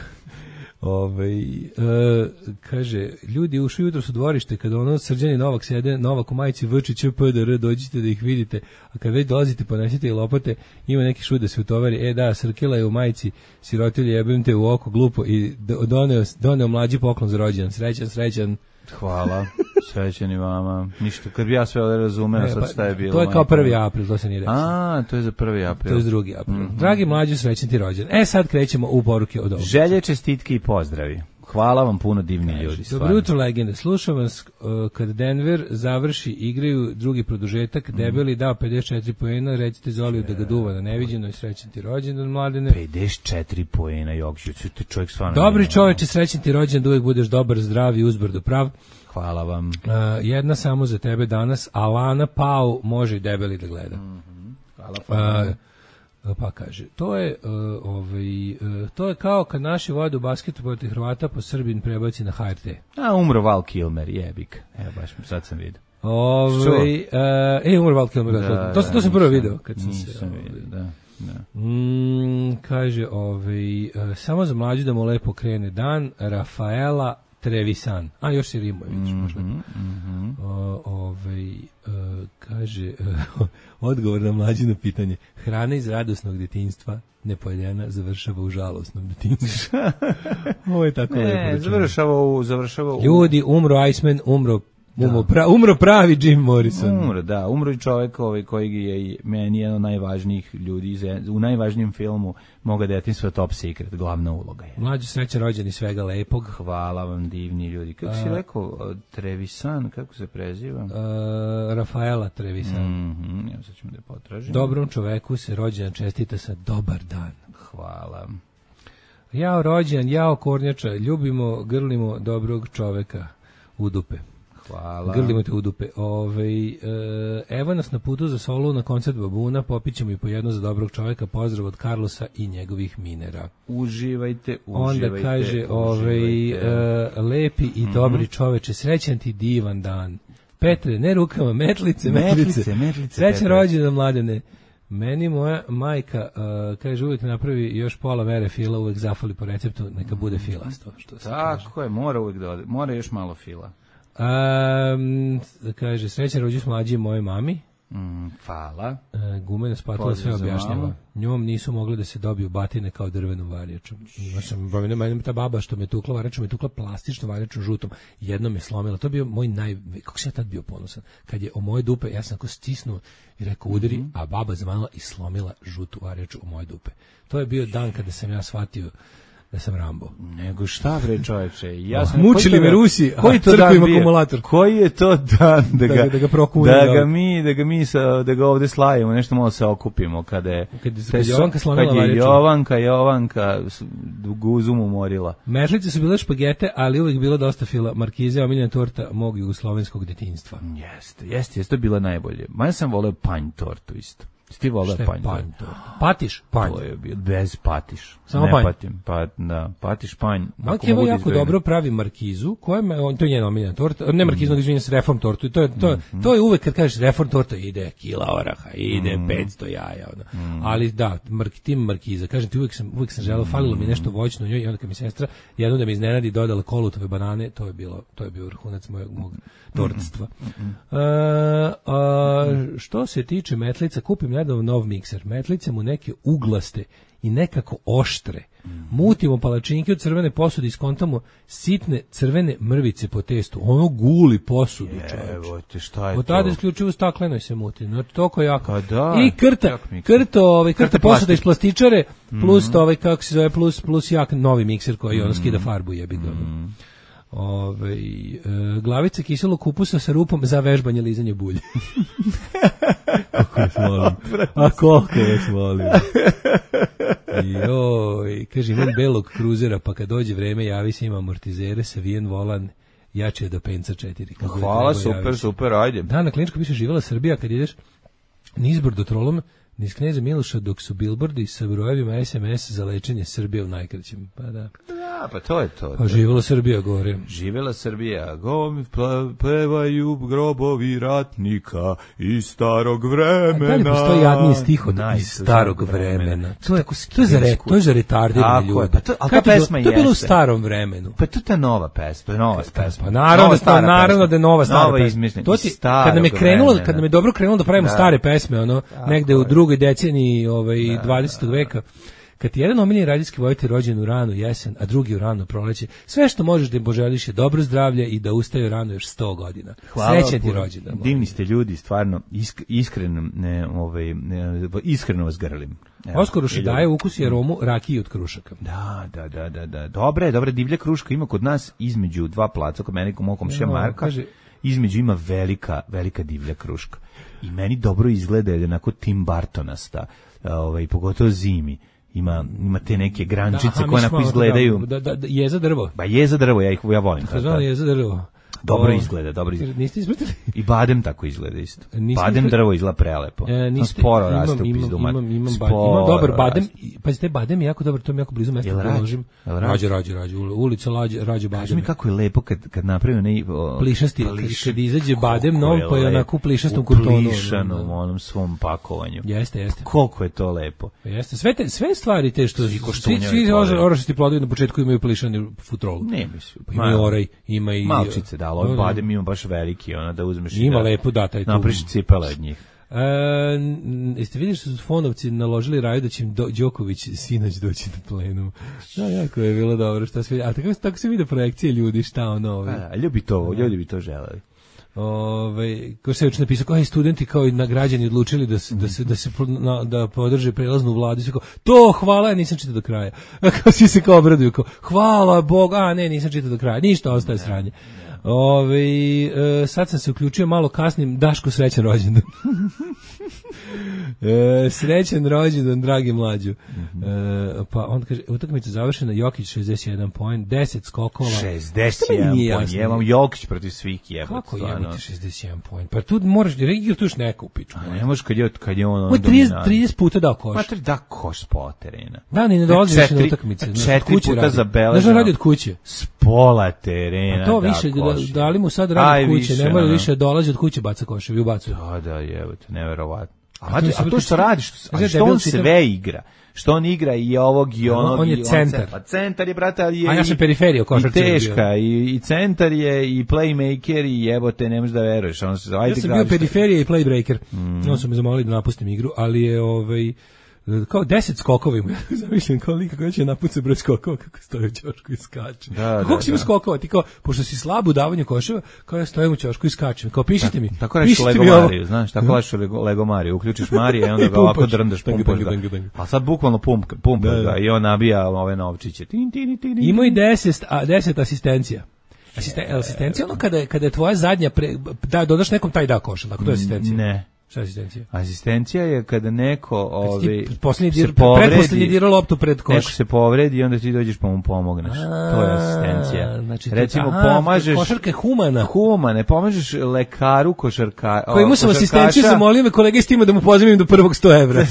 Ove, e, kaže, ljudi ušao jutro su dvorište, kada ono Srđan i Novak sede, Novak u majici Vrčić, P D R, dođite da ih vidite, a kad već dolazite, ponesite i lopate, ima neki šut da se utovari, e da, Srkila je u majici, sirotilje, jebim te u oko, glupo, i doneo, doneo mlađi poklon za rođendan, srećan, srećan. Hvala, srećan i vama. Ništa, kad bi ja sve ovdje razumeo, e, sad pa, šta je bilo? To je kao prvi april, to se nije rekao. A, to je za prvi april. To je za drugi april. Mm-hmm. Dragi mlađi, srećan ti rođendan. E, sad krećemo u poruke od ovog. Želje, čestitke i pozdravi. Hvala vam puno, divni Kaži, ljudi. Dobro jutro, legende. Slušam vas uh, kad Denver završi, igraju drugi produžetak, mm. Debeli dao pedeset četiri poena, recite Zoliju da ga duva na neviđeno i srećan ti rođendan, mladene. pedeset četiri poena, Jokiću, ti čovjek stvarno... Dobri čoveče, srećan ti rođendan, da uvijek budeš dobar, zdrav i uzbrdo prav. Hvala vam. Uh, jedna samo za tebe danas, Alana Pau može i Debeli da gleda. Mm-hmm. Hvala, hvala. Uh, pa kaže, to je uh, ovaj, uh, to je kao kad naši vode u basketu protiv Hrvata po Srbin prebaci na H R T. A umro Val Kilmer, jebik. Evo baš sad sam vidio. Ovaj uh, e umro Val Kilmer, da, da, to, to, to sam prvo video kad sam se ovaj, vidio, da. Da. Mm, kaže, ovaj uh, samo za mlađu da mu lepo krene dan, Rafaela Trevisan. A još se rimuje, vidiš, mm-hmm, možda. Mm-hmm. O, ovaj, uh, kaže, uh, odgovor na mlađino pitanje. Hrana iz radosnog detinjstva nepojedena završava u žalosnom detinjstvu. Ovo je tako lepo. Ne, završava u... Završava u... Ljudi, umro Iceman, umro Umro, pra, umro pravi Jim Morrison. Umro, da. Umro i čovjek ovaj, koji je meni jedan od najvažnijih ljudi u najvažnijem filmu moga detinjstva Top Secret, glavna uloga je. Mlađi sreća rođen i svega lepog. Hvala vam, divni ljudi. Kako si rekao, Trevisan, kako se preziva? Uh, Rafaela Trevisan. Mm-hmm, ja sad ćemo da potražim. Dobrom čoveku se rođendan čestita sa dobar dan. Hvala. Jao rođendan, jao kornjača, ljubimo, grlimo dobrog čoveka u dupe. Hvala. Grlimo te u dupe. Ove, e, evo nas na putu za solu na koncert Babuna, popićemo i po jedno za dobrog čovjeka, pozdrav od Carlosa i njegovih minera. Uživajte, uživajte. Onda kaže, ove, e, lepi i mm-hmm. dobri čoveče, srećan ti divan dan. Petre, ne rukama, metlice, metlice. metlice, metlice Srećan rođendan, mladene. Meni moja majka, uh, kaže, uvijek napravi još pola mere fila, uvijek zafali po receptu, neka bude filasto. Što se Tako kaže. je, mora uvijek da ode, mora još malo fila. Um, kaže, srećan rođus mlađi moje mami. Mm, hvala. Uh, Gumena spatula sve objašnjava. Njom nisu mogli da se dobiju batine kao drvenom varjačom. Ima sam, meni ta baba što me tukla varjačom, me tukla plastično varjačom žutom. Jednom je slomila. To je bio moj naj... Kako sam ja tad bio ponosan? Kad je o moje dupe, ja sam ako stisnuo i rekao udari, mm-hmm. a baba zamanila i slomila žutu varjaču o moje dupe. To je bio dan kada sam ja shvatio da sam Rambo. Nego šta bre čoveče? Ja sam mučili me Rusi, a koji to dan im akumulator. Koji je to dan da ga da, da ga prokune, da ga mi da ga mi sa, da ga ovde slavimo, nešto malo se okupimo kada je kad je Jovanka slomila kad je Jovanka Jovanka guzumu morila. Metlice su bile špagete, ali uvijek bilo dosta fila. Markize, omiljena torta mog jugoslovenskog detinjstva. Jeste, jeste, jeste, to je bilo najbolje. Ma sam voleo panj tortu isto. Ti voleo panj tortu? Patiš? Panj. To je bio bez patiš. Samo ne panj. Patim, pa, da, patiš panj. Maki evo jako dobro pravi markizu, koja je, on, to je njena omiljena torta, ne markizu, nego izvinjam se, reform tortu. I to je, to, mm-hmm. to je uvek kad kažeš reform torta, ide kila oraha, ide mm-hmm. petsto jaja. Mm-hmm. Ali da, mark, tim markiza, kažem ti, uvek sam, uvek sam želeo, falilo mi nešto voćno u njoj i onda kad mi sestra jedno da me iznenadi dodala kolutove banane, to je bilo, to je bio vrhunac mojeg, mog tortstva. Mm-hmm. Uh, uh, što se tiče metlica, kupim nedavno nov mikser. Metlice mu neke uglaste i nekako oštre. Mutimo palačinke od crvene posude i skontamo sitne crvene mrvice po testu. Ono guli posudu, čovječe. Evo te, šta je od to? tada isključivo staklenoj se muti. No, toko jako. Pa da. I krta, krto, ovaj, krta Krta posuda iz plastik. plastičare, plus mm-hmm. ovaj, kako se zove, plus, plus jak novi mikser koji mm-hmm. ono skida farbu jebi ga. Mm-hmm. Ove, e, glavica kiselog kupusa sa rupom za vežbanje lizanje bulje. Kako vas volim. A koliko vas volim. Joj, kaže, imam belog kruzera, pa kad dođe vreme javi se, ima amortizere, savijen volan, jače je do penca četiri. Hvala, super, super, ajde. Da, na kliničku piše živjela Srbija, kad ideš nizbrdo do Trolom, niz Kneza Miloša, dok su bilbordi sa brojevima es em es za lečenje Srbije u najkraćim. Pa da. Da, pa to je to. Pa živjela Srbija gore. Živjela Srbija, go mi pevaju grobovi ratnika iz starog vremena. A da li postoji jadniji stih od iz starog vremena? To je, to je, za, re, to je za retardirane ljudi. Pa to, ali ta pesma to, to je bilo u starom vremenu. Pa to je ta nova pesma, to je nova pesma. Pa naravno, da, naravno da je nova stara nova pesma. To ti, kad nam je krenulo, kad nam je dobro krenulo da pravimo da. stare pesme, ono, da, negde u drugoj deceniji ovaj, da, dvadesetog veka, kad ti jedan omiljeni radijski vojitelj rođen u ranu jesen, a drugi u rano proleće, sve što možeš da im poželiš je dobro zdravlje i da ustaju rano još sto godina. Srećan ti rođendan. Divni ste ljudi, stvarno, isk, iskreno, ne, ovaj, ne, iskreno vas grlim. Oskoruši daje ukus i aromu rakiji od krušaka. Da, da, da, da, da. Dobre, je, dobre, divlja kruška ima kod nas između dva placa, kod mene, kod mog komšija Marka, kaže, između ima velika, velika divlja kruška. I meni dobro izgleda je onako Tim Bartonasta, ovaj, pogotovo zimi. Ima, ima te neke grančice koje onako izgledaju. Da, da, da, jeza drvo. Ba jeza drvo, ja ih ja volim. Tako da, jeza drvo. Dobro izgleda, dobro izgleda. Niste ispratili? I badem tako izgleda isto. Niste badem ispratili? Drvo izgleda prelepo. E, niste, sporo imam, raste u imam, pizdu. Imam, imam, imam, imam dobar badem. Pazite, badem je jako dobar, to mi jako blizu mesta. Jel rađe, rađe, rađe. Ulica rađe, rađe badem. Kaži mi kako je lepo kad, kad napravio ne... O, plišasti, pliš, kad izađe badem nov, pa je onako u plišastom kurtonu. U plišanom onom svom pakovanju. Jeste, jeste. Koliko je to lepo. Jeste, sve, te, sve stvari te što... Svi, svi orašasti plodovi na početku imaju plišani futrolu. Ne mislim. Ima i oraj, ima i... Malčice, da, ali badem ima baš veliki, ona da uzmeš ima i da lepo, da, taj napriš cipele od njih. E, jeste vidiš što su Fonovci naložili Raju da će im do, Đoković sinoć doći na plenum. Da, jako je bilo dobro. Šta se vidi. A tako, tako se vide projekcije ljudi, šta ono... Ovaj. A, ljudi to, ljudi bi to želeli. Ove, ko se je napisao, kao studenti kao i na građani odlučili da se, da se, da se na, da podrže prelaznu vladu, sve kao, to hvala, ja nisam čitao do kraja. Kao svi se kao obraduju, kao, hvala Bog, a ne, nisam čitao do kraja, ništa ostaje sranje. Ove, e, sad sam se uključio malo kasnim, Daško srećan rođendan. e, srećan rođendan, dragi mlađu. E, pa on kaže, utakmica završena, Jokić šezdeset jedan poen, deset skokova. šezdeset jedan poen, jebam Jokić protiv svih jebot. Kako jebate šezdeset jedan poen? Pa tu možeš, igra tu još neko u piču. A ne možeš kad je, kad je on... On trideset, trideset puta dao koš. Pa tri da koš po terena. Da, ni ne dolazi više na utakmice. Četiri puta zabeleženo. Znaš, radi od kuće. S pola terena. A to više, da, da li mu sad radi od kuće, ne mora više dolazi od kuće, baca koševi, ubacuje. Da, da, jebote, neverovatno. A, a, a to što radi, što, a što on sve igra? Što on igra i ovog i onog. On je centar. Pa centar je, brate, ali je a ja sam periferija, i teška, i, i centar je, i playmaker, i jebote, ne možeš da veruješ. On se, ajde, ja sam bio periferija i playbreaker. Mm. On su me zamolili da napustim igru, ali je ovaj... kao deset skokova ima. Zamišljam kao lika koja će napucati broj skokova kako stoji u ćošku i skače. Da, kako si ima skokova? Ti kao, pošto si slab u davanju koševa, kao ja stojim u ćošku i skačem. Kao pišite mi. Tako reći Lego Mariju, znaš, tako reći Lego, Lego Mariju. Uključiš Mariju i onda ga ovako drndaš, pumpaš ga. A sad bukvalno pump, pumpaš da, ga i on nabija ove novčiće. Tin, tin, tin, tin. Ima i deset, a, deset asistencija. Asisten, asistencija ono kada, kada je tvoja zadnja, pre, da, dodaš nekom taj da koša, tako to je asistencija. Ne. Šta je asistencija? Asistencija je kada neko ovaj se povredi, pretposlednji dira loptu pred koš. Neko se povredi i onda ti dođeš pa mu pomogneš. A, to je asistencija. Znači, recimo aha, pomažeš košarka humana. Humane, pomažeš lekaru košarka. Koji mu sam asistenciju, zamolio me kolege s tima da mu pozajmim do prvog sto evra.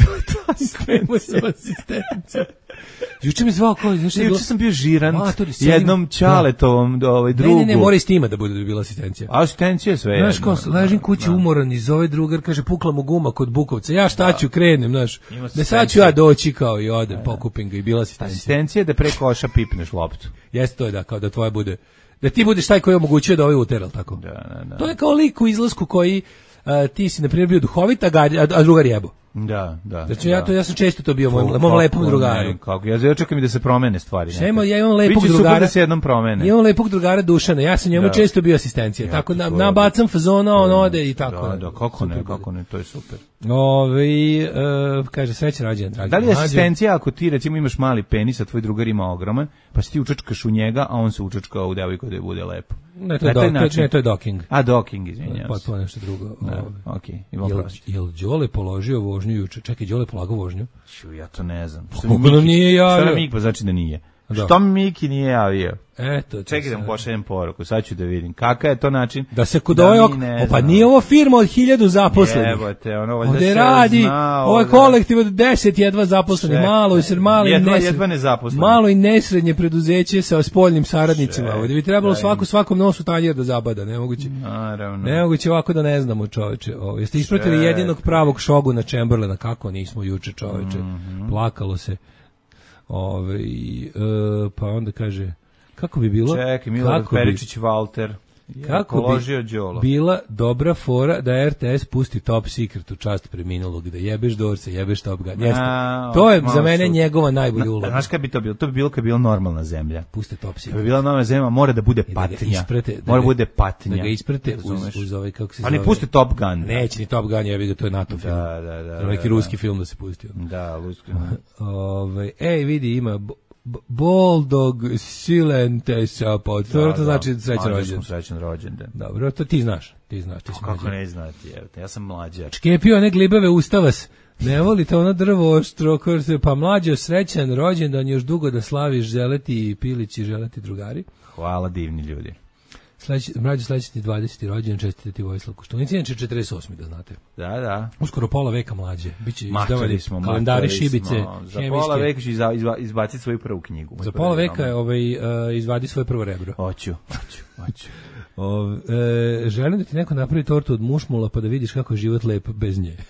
Koji sam asistencija. Juče mi zvao kao, znači juče sam bio žirant jednom Ćaletovom ovaj drugu. Ne, ne, ne, mora i s tima da bude da bi bila asistencija. Asistencija sve je. Znaš, kao, ležim kući umoran i zove drugar, kaže, pukla mu guma kod Bukovca. Ja šta ću, krenem, znaš. Da sad ću ja doći kao i odem, pokupim ga i bila asistencija. Asistencija da pre koša pipneš loptu. Jeste to je da, kao da tvoja bude, da ti budeš taj koji omogućuje da ovaj uteral, tako. Da, da, da. To je kao lik u izlasku koji uh, ti si, na primjer, bio duhovit, a, a drugar jebo. Da, da. Znači, ja, to, ja sam često to bio mom, mom lepom drugaru. Ne, kako, ja, ja čekam i da se promene stvari. Šemo, ja imam lepog Biće drugara. super da se jednom promene. Imam lepog drugara Dušana, ja sam njemu da. često bio asistencija. Ja, tako na, nabacam fazona, on ode i tako. Da, da, kako ne, kako ne, to je super. Ove, uh, kaže, srećan rođendan, dragi. Da li je asistencija ako ti recimo imaš mali penis, a tvoj drugar ima ogroman, pa si ti učačkaš u njega, a on se učačka u devojku da je bude lepo? Ne, to je, do, to, ne, to je docking. A, docking, izvinjavam se. Potpuno nešto drugo. Da, okej, okay, imam jel, jel Đole položio vožnju juče? Čekaj, Đole polagao vožnju? Šu, ja to ne znam. Kako nam nije javio? Šta nam Miki, pa znači da nije. Da. Što mi Miki nije javio? Eto, čekaj da mu pošaljem poruku, sad ću da vidim. Kakav je to način? Da se kod ovaj ok... Pa nije ovo firma od hiljadu zaposlenih. Jebote, ono ovdje se radi, zna, ovo je kolektiv od deset jedva zaposlenih, malo i sr, malo jedva, i nesrednje, jedva nezaposlenih. Malo i nesrednje preduzeće sa spoljnim saradnicima. Ovdje bi trebalo svaku, svakom nosu tanjer da zabada, nemoguće. Naravno. Nemoguće ovako da ne znamo, čoveče. Ovo, jeste ispratili jedinog pravog Šoguna Chamberlaina, kako nismo juče, čoveče. Mm-hmm. Plakalo se. Ove, e, pa onda kaže, kako bi bilo? Čekaj, Milorad Peričić Valter. Kako bi Đolo. Bila dobra fora da R T S pusti Top Secret u čast preminulog, da jebeš Dorsa, jebeš Top Gun. Jeste. A, to je za mene sud. njegova najbolja uloga. Znaš kada bi to bilo? To bi bilo kad bi bila normalna zemlja. Puste Top Secret. Kad bi bila normalna zemlja, mora da bude patnja. Da isprete, da mora da bude patnja. Da ga isprete uz, uz ovaj, kako se zove. Ali ne pusti Top Gun. Neće ni Top Gun, jebi ga, to je NATO film. Da, da, da. Neki da, ruski da. film da se pustio. Da, ruski. Ove, ej, vidi, ima... Boldog silente sa pod. To da, znači srećan rođendan. Srećan rođendan. Dobro, to ti znaš. Ti znaš, ti si kako mlađe. Ne znati, evo, ja sam mlađač. Škepio ne glibave ustavas. Ne volite ono drvo oštro, pa mlađo, srećan rođendan, još dugo da slaviš, želeti i pilići, želeti drugari. Hvala, divni ljudi. Sledeći, mlađe sledeći dvadeseti rođendan, čestitati Vojislav Koštunica, inače četrdeset osmi da znate. Da, da. Uskoro pola veka mlađe. Biće izdavali smo kalendari šibice, za hemijske. Pola veka ću izba, izba, izbaciti svoju prvu knjigu. Za pola veka ovaj, uh, izvadi svoje prvo rebro. Hoću, hoću, hoću. O, e, želim da ti neko napravi tortu od mušmula pa da vidiš kako je život lep bez nje.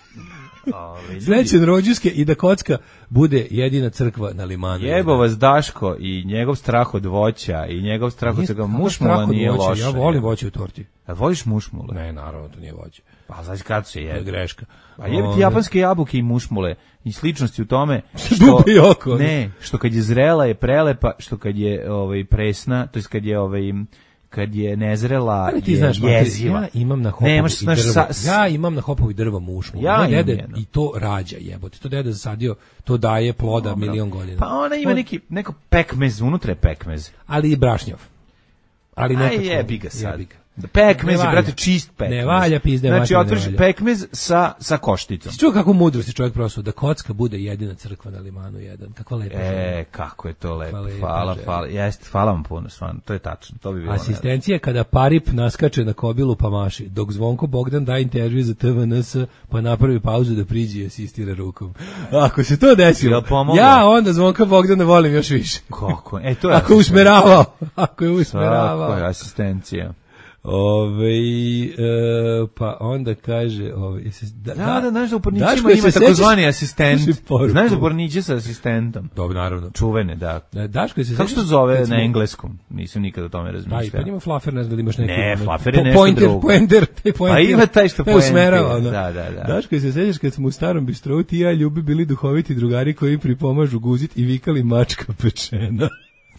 Srećan rođuske i da kocka bude jedina crkva na limanu. Jebo vas Daško i njegov strah od voća i njegov strah od svega. Mušmula nije loše. Ja volim voće u torti. A voliš mušmule? Ne, naravno, to nije voće. Pa znaš kad se jede? Greška. Pa jebe ti japanske jabuke i mušmule i sličnosti u tome što oko, ne, što kad je zrela je prelepa, što kad je ovaj presna, to jest kad je ovaj kad je nezrela ti je znaš, jeziva. Ja imam na hopovi Nemaš, i drvo. Sa, s... Ja imam na hopovi drvo mušmu. Ja Moj dede i to rađa, jebote. To dede zasadio, to daje ploda Dobro. milion godina. Pa ona ima neki neko pekmez, unutra je pekmez. Ali i brašnjav. Ali nekako. Aj jebi ga sad. Jebi ga. Pekmez je, brate, čist pekmez. Ne valja, pizde, znači, otvoriš pekmez sa, sa košticom. Čuo kako mudro si čovjek prosuo, da kocka bude jedina crkva na limanu jedan. Kakva lepa E, žena. Kako je to lepo. Hvala, hvala, hvala. Jeste, hvala vam puno, stvarno, to je tačno. To bi bilo asistencija ne. Kada Parip naskače na kobilu pa maši, dok Zvonko Bogdan da intervju za T V N S, pa napravi pauzu da priđe i asistira rukom. Ako se to desilo, ja onda Zvonka Bogdana volim još više. Kako? E, to je ako usmeravao. Ako je usmeravao. Tako je, asistencija. Ove, e, pa onda kaže ove, da, da, da, znaš da u pornićima ima takozvani asistent, znaš da u porniće sa asistentom. Dobro, naravno. Čuvene, da. Daško se kako se to zove na engleskom? Nisam nikad o tome razmišljao. Da, pa ima flafer, ne znam da imaš neki. Ne, flafer je nešto pointer, drugo. Pointer, pointer. Pa ima taj što pointer. Da, da, da. Daško se sećaš kad smo u starom bistrovu ti i ja Ljubi bili duhoviti drugari koji pripomažu guzit i vikali mačka pečena.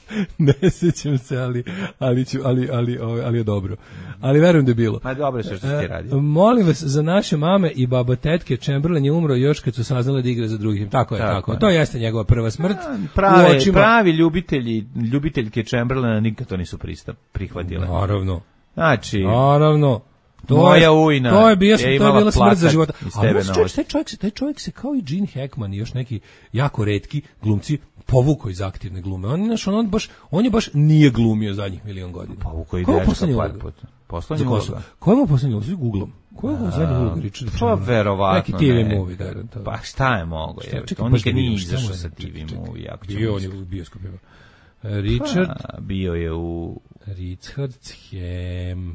Ne sećam se, ali ali ću, ali ali ali, ali je dobro. Ali verujem da je bilo. Pa dobro sve što ti radi. E, molim vas za naše mame i baba tetke, Chamberlain je umro još kad su saznale da igra za drugim. Tako je, tako. tako. Je. To jeste njegova prva smrt. Pravi, pravi ljubitelji, ljubiteljke Chamberlaina nikad to nisu prista, prihvatile. Naravno. Znači, naravno. To moja je, ujna. To je bio to je bila smrt za života. A čovjek, taj čovjek se taj čovjek se kao i Gene Hackman i još neki jako retki glumci povukao iz aktivne glume. On naš on baš on je baš nije glumio zadnjih milion godina. Povukao i dečka par puta. Poslednji uloga. Ko je poslednji uloga? Googlom. Ko je zadnji uloga Richard? Pa verovatno. Neki T V movie, da, da. Pa šta je mogo, je. On nikad nije izašao sa T V movie, jako će. Bio on je u bioskopima. Richard bio je u Richard Hem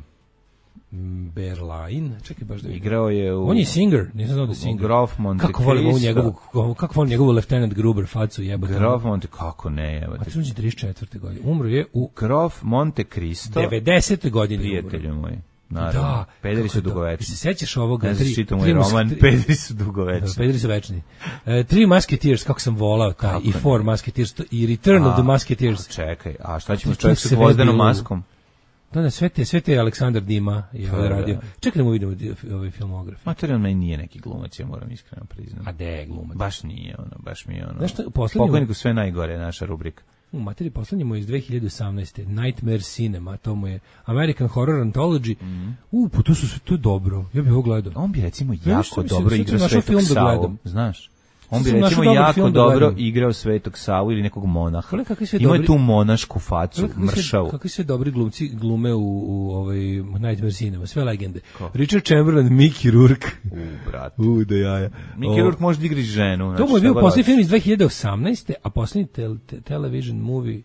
Berlin, čekaj baš da igrao je u on je singer, nisam znao da je singer. Grof Monte kako volim ovu njegovu, kako volim njegovu Lieutenant Gruber facu jebote. Grof Monte, kako ne jebote. A trideset četvrte godine. Umro je u Grof Monte Cristo. devedesete godine. Prijatelju moj. naravno. Da, pederi su kako je to? dugovečni. Se sećaš ovoga? Ne znam, tri- čitam tri ovaj muske- roman, tri- pederi su dugovečni. Da, pederi su večni. E, Three Musketeers, kako sam volao taj, Kako i Four Musketeers, to- i Return of the Musketeers. A, čekaj, a šta ćemo s To čovjek sve sa gvozdenom bilo- maskom? Da, da, sve te, sve te Aleksandar Dima je Pa, ovaj da. radio. Čekaj da mu vidimo di- ovaj filmograf. Mater, on meni nije neki glumac, ja moram iskreno priznati. A de je glumac. Baš nije ono, baš mi je ono. Znaš šta, poslednji- Pokojniku sve najgore, naša rubrika. U materiji poslednji mu je iz dve hiljade osamnaeste. Nightmare Cinema, to mu je American Horror Anthology. Mm. U, pa to su sve, to je dobro. Ja bih ovo gledao. On bi recimo Ja jako mislim, dobro sad sam igrao našao Svetog film da Savu, gledam. znaš? On Sad bi sam našao recimo dobar jako film da dobro gledam. igrao Svetog Savu ili nekog monaha. Pogledaj kakvi sve Ima je dobri- tu monašku facu, Kakvi sve- mršavu. Kakvi sve dobri glumci glume u, u ovaj Nightmare Cinema, sve legende. Richard Chamberlain, Mickey Rourke. U, brate. U, da jaja. Mickey Rourke može da igra i ženu. To znači, mu je bio šta god posljednji hoćeš. film iz dve hiljade osamnaeste, a posljednji tel, te, television movie.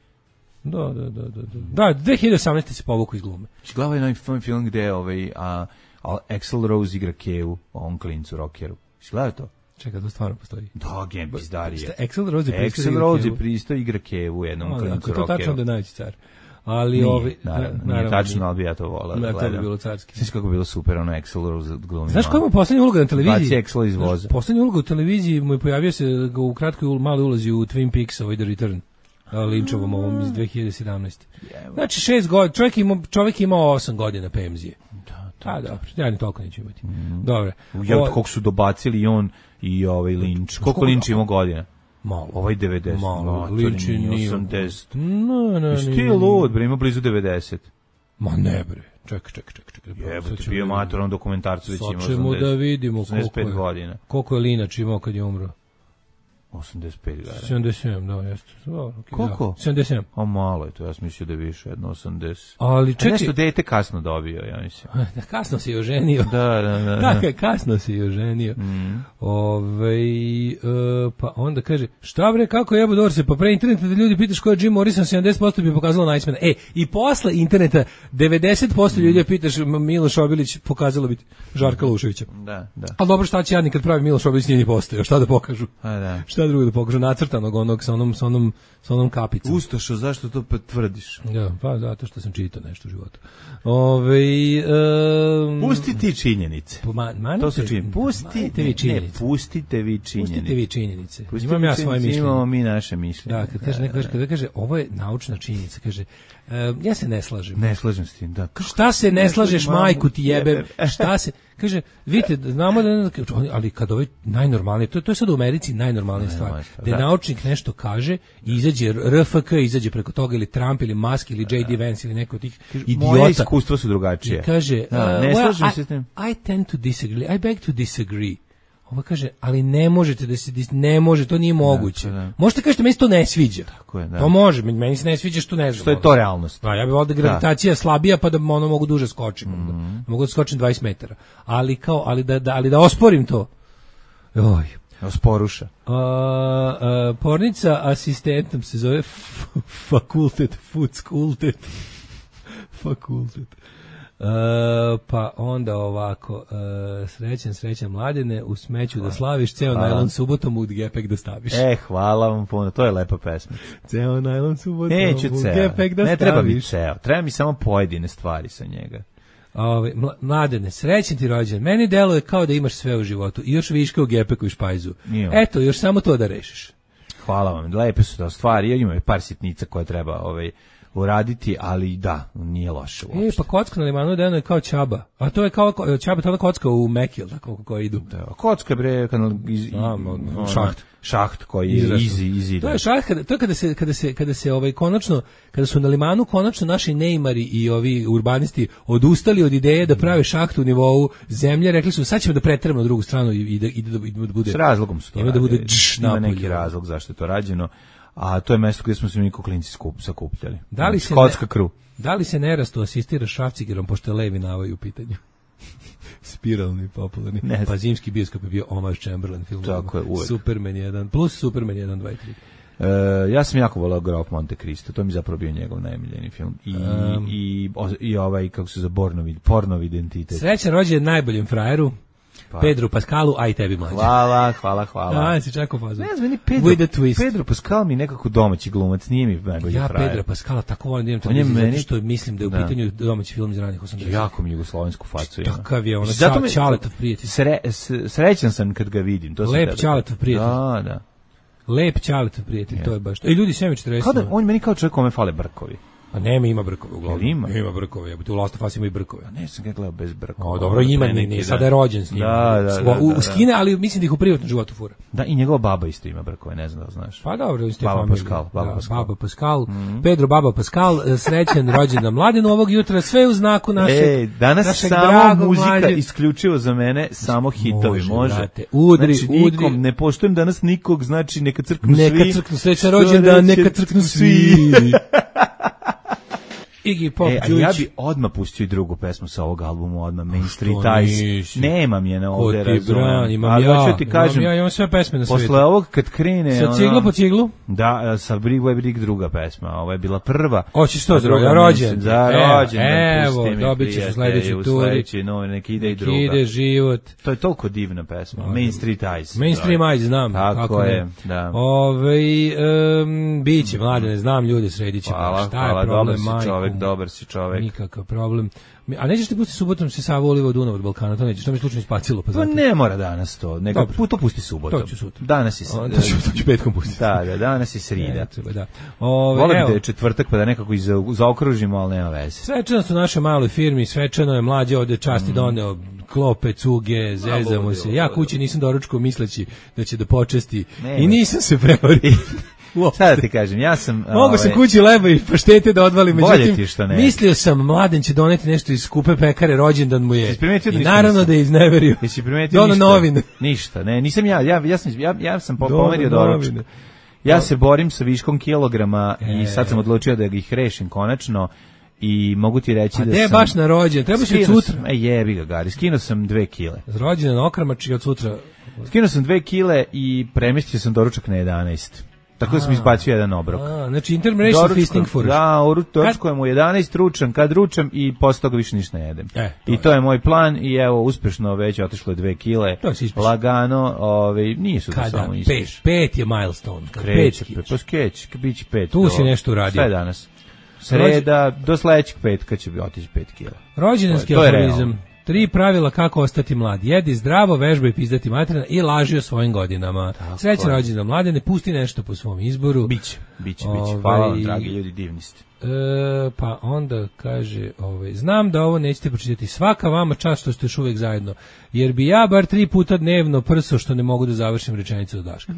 Da, da, da, da. Da, da dve hiljade osamnaeste se povukao iz glume. Glava je onaj film gde je ovaj, a, a Axl Rose igra Kevu, on klincu, rockeru. Si gledao to? Čekaj, to stvarno postoji. Da, Gen pizdarije. Šta, Axl Rose je pristao da Axl igra Rose je Kevu? pristao igra Kevu, jednom A, klincu, ako je to rockeru. tačno da je najveći car. Ali Nije, ovi, naravno, na- nije tačno, nije. ali bi ja to volao da Ne, to bi gledam. bilo carski. Znaš kako je bilo super, ono Axl Rose glumi. Znaš koja mu je poslednja uloga na televiziji? Baci Axl iz voza. Znaš, poslednja uloga u televiziji mu je pojavio se ga u kratkoj ul- maloj ulazi u Twin Peaks, ovaj The Return. a, Linčovom ovom iz dve hiljade sedamnaeste. Znači šest godina, čovjek ima, čovjek imao osam godina penzije. Da, da, da, ja ni toliko neću imati. Mm. Dobro. Ja, koliko su dobacili i on i ovaj Linč. Koliko Linč ima godina? Malo. Ovaj devedeset. Malo. Linč Linč nije osamdeset. No, no, Jesi ti lud, bre, ima blizu devedeset. Ma ne, bre. Čekaj, čekaj, čekaj. čekaj. Jebote, bio mator, on dokumentarcu već ima Sad ćemo da vidimo koliko je, godina. koliko je Linač imao kad je umro. osamdeset pet godina. sedamdeset sedam, da, jeste. Okay, koliko? Da. sedamdeset sedam. A malo je to, ja sam mislio da je više, jedno osamdeset. Ali čekaj. A nešto dete kasno dobio, ja mislim. Da, kasno si je oženio. Da, da, da. Dakle, kasno si je oženio. Mm. Ove, e, pa onda kaže, šta bre, kako jebo Dorse, pa pre interneta da ljudi pitaš ko je Jim Morrison, sedamdeset posto bi pokazalo Najsmena. E, i posle interneta, devedeset posto ljudi pitaš Miloš Obilić, pokazalo bi Žarka Luševića. Da, da. Ali dobro, šta će jadnik kad pravi Miloš Obilić nije ni postao, šta da pokažu? A da. Šta drugo da pokažu, nacrtanog onog sa onom, sa onom, sa onom kapicom. Ustašo, zašto to tvrdiš? Da, pa zato što sam čitao nešto u životu. Ove, um, Pusti ti činjenice. Ma, manite, to su činjenice. Pustite vi činjenice. Ne, pustite vi činjenice. Pustite vi činjenice. Pustite Imam vi ja činjenice, svoje mišljenje. Imamo mi naše mišljenje. Da, kad kaže, neko kaže, kada kaže, ovo je naučna činjenica, kaže, uh, ja se ne slažem. Ne slažem s tim, da. Šta se ne, ne slažeš, mamu, majku ti jebe? jebe. Šta se, kaže, vidite, znamo da, ali kad ovaj najnormalnije, to, to je sad u Americi najnormalnija stvar, da je naučnik nešto kaže i izađe R F K, izađe preko toga ili Trump ili Musk ili J D Vance ili neko od tih idiota. Moje iskustva su drugačije. I kaže, da, ne uh, slažem well, se s tim. I, I tend to disagree, I beg to disagree. Ovo kaže, ali ne možete da se, ne može, to nije moguće. Da, da. Možete kažete, meni se to ne sviđa. Tako je, da. To može, meni se ne sviđa što ne znam. Što je to realnost. Da, ja bih volio da gravitacija da. slabija pa da ono mogu duže skočim. Mm -hmm. da, mogu da skočim dvadeset metara. Ali kao, ali da, da, ali da osporim to. Oj. Osporuša. A, a, pornica asistentom se zove fakultet, futskultet. Fakultet. Uh, pa onda ovako uh, srećan, srećan mladene u smeću da slaviš ceo hvala. Najlon subotom u gepek da staviš. E, hvala vam puno, to je lepa pesma. Ceo najlon subotom Neću u ceo. gepek da ne staviš. Ne treba mi ceo, treba mi samo pojedine stvari sa njega. Ove, mladene, srećan ti rođen. Meni deluje kao da imaš sve u životu i još viška u gepeku i špajzu. Nije. Eto, još samo to da rešiš. Hvala vam, lepe su to stvari. Ja imam par sitnica koje treba ovaj uraditi, ali da, nije loše uopšte. E, pa kocka na limanu je kao Čaba. A to je kao Čaba, to je kocka u Mekil, tako kako idu. Da, kocka bre, kanal iz, Znam, šaht. Šaht koji je izi, izi. To je šaht, kada, to je kada se, kada se, kada se ovaj, konačno, kada su na limanu konačno naši neimari i ovi urbanisti odustali od ideje da prave šaht u nivou zemlje, rekli su sad ćemo da preteramo na drugu stranu i, i, da, i, da, i da bude... S razlogom su to da bude dž, ima neki razlog zašto je to rađeno. A to je mesto gdje smo se mi ko klinci skup, sakupljali. Da li se Skotska kru. Da li se nerasto asistira šrafcigerom, pošto je levi navoj u pitanju? Spiralni, popularni. Pa zimski bioskop je bio Omaž Chamberlain film. Tako je, uvek. Superman jedan, plus Superman jedan, dva i tri. Uh, ja sam jako volao Grof Monte Cristo, to mi zapravo bio njegov najmiljeni film. I, um, i, i ovaj, kako se za pornovi, pornovi identitet. Srećan rođendan najboljem frajeru. Pa. Pedro Pascalu, a i tebi mlađe. Hvala, hvala, hvala. A, si čekao fazu. Ne znam, meni Pedro, With a twist. Pedro Pascal mi nekako domaći glumac, nije mi najbolji Ja frajer. Pedra Pascala tako volim da imam On je televiziju, meni- zato što mislim da je u da. pitanju domaći film iz ranih osamdesetih. Jako mi jugoslovensku facu ima. Takav je ono, Zato me- Ča- Čaletov prijatelj. Sre, s- srećan sam kad ga vidim. To sam Lep tebe- Čaletov prijatelj. Da, da. Lep Čaletov prijatelj, to je baš. E, ljudi, sve mi četrdeset. Kao da, on meni kao čovjek kome fale brkovi. A nema, ima brkove uglavnom. Jel ima? Ima brkove, jebote, u Last of Us ima i brkove. Ne sam ga gledao bez brkova. O, dobro, ima, Pre ni, neki ni, dan. sada je rođen s njim. Da, da, da, U, da, u skine, ali mislim da ih u privatnom životu fura. Da, i njegova baba isto ima brkove, ne znam da li znaš. Pa dobro, isto je Baba familija. Pascal, Baba Da, Pascal. Baba Pascal. Pedro Baba Pascal, e, srećan rođendan mladenu ovog jutra, sve u znaku našeg, Ej, danas našeg samo dragog muzika mlađe. isključivo za mene, samo hitovi, Može, može. brate. Udri, znači, udri. nikom, ne poštujem danas nikog, znači neka crknu Neka svi. crknu srećan Što rođendan, reće, neka crknu svi. Iggy Pop, E, a Đujić. ja bi odmah pustio i drugu pesmu sa ovog albuma, odmah Main Street što Eyes. nisi? Nemam je na Ko ovde, ti razumem. bran, imam Ali ja, hoću ti kažem, imam ja, imam sve pesme na svijetu. posle ovog kad krene... Sa ciglu po ciglu? Da, sa Brig Boy Brig druga pesma, ovo je bila prva. Hoćeš to A za druga rođen- rođen? mislim, Za Evo, rođendan, evo, pusti mi, dobit ćeš u prijatelju, sledećoj u turi. sledećoj, no, nek ide i Nek druga. ide život. To je toliko divna pesma. Main Street Eyes. Mainstream Eyes, znam. Tako kako je, ne. da. Ove, um, biće, mlade, ne znam, ljudi, sredit ćemo. Hvala, Šta je hvala, problem, dobar si majku čovek, mu? dobar si čovek. Nikakav problem. Mi- A nećeš ti pustiti subotom se Savo uliva od Dunava od Balkana, to nećeš, to mi slučajno ispacilo. Pa Pa zato. ne mora danas to, nego Dobro. pu- to pusti subotom. To ću sutra. Danas je s- O, to ću, to ću petkom pustiti. Da, da, danas je srida. Ne, treba, da. Ove, Volim evo, da je četvrtak pa da nekako iz, zaokružimo, ali nema veze. svečano su naše maloj firmi, svečano je mlađe ovde časti Mm. doneo klope, cuge, zezamo se. Ja kući nisam doručkao misleći da će da počesti Nema. i nisam se prevario. Šta da ti kažem, ja sam... Mogu sam ovaj, kući leba i paštete da odvalim, Bolje međutim, ti što ne. mislio sam mladen će doneti nešto iz skupe pekare, rođendan mu je. Jesi primetio da I ništa naravno nisam? da je izneverio. Jesi primetio Dono ništa? novine. Ništa, ne, nisam ja, ja, ja sam, ja, ja sam po- Dono pomerio doručak. novine. Ja se borim sa viškom kilograma E. i sad sam odlučio da ih rešim konačno i mogu ti reći A da gde je sam... baš na rođendan? Trebaš i od Skinuo sutra. sam- E, jebi ga, Gari, skinuo sam dve kile. Rođendan okramač i od sutra. Skinuo sam dve kile i premestio sam doručak na jedanaest. Tako da sam izbacio jedan obrok. A, znači intermission fisting furiš. Da, oru- doručkujem u jedanaest, ručam, kad ručam i posle toga više ništa ne jedem. E, to I je. to je moj plan i evo, uspešno već otišlo je dve kile. To si ispeš. Lagano, ovaj, nisu da Kada samo pet, ispeš. pet je milestone. Kad pet Kreće, skidaš. pa skeć, biće pet. Tu do- si nešto uradio. Šta je danas? Sreda, do sledećeg petka će bi otići pet kila. Rođendanski To je- to je aforizam. realno. Tri pravila kako ostati mlad. Jedi zdravo, vežbaj pizdati materina i laži o svojim godinama. Srećan je. rođendan mlade, ne pusti nešto po svom izboru. Biće, biće, Ovaj- biće. Hvala vam, dragi ljudi, divni ste. E, pa onda kaže, ovaj, znam da ovo nećete pročitati, svaka vama čast što ste još uvijek zajedno, jer bi ja bar tri puta dnevno prso što ne mogu da završim rečenicu od Daška.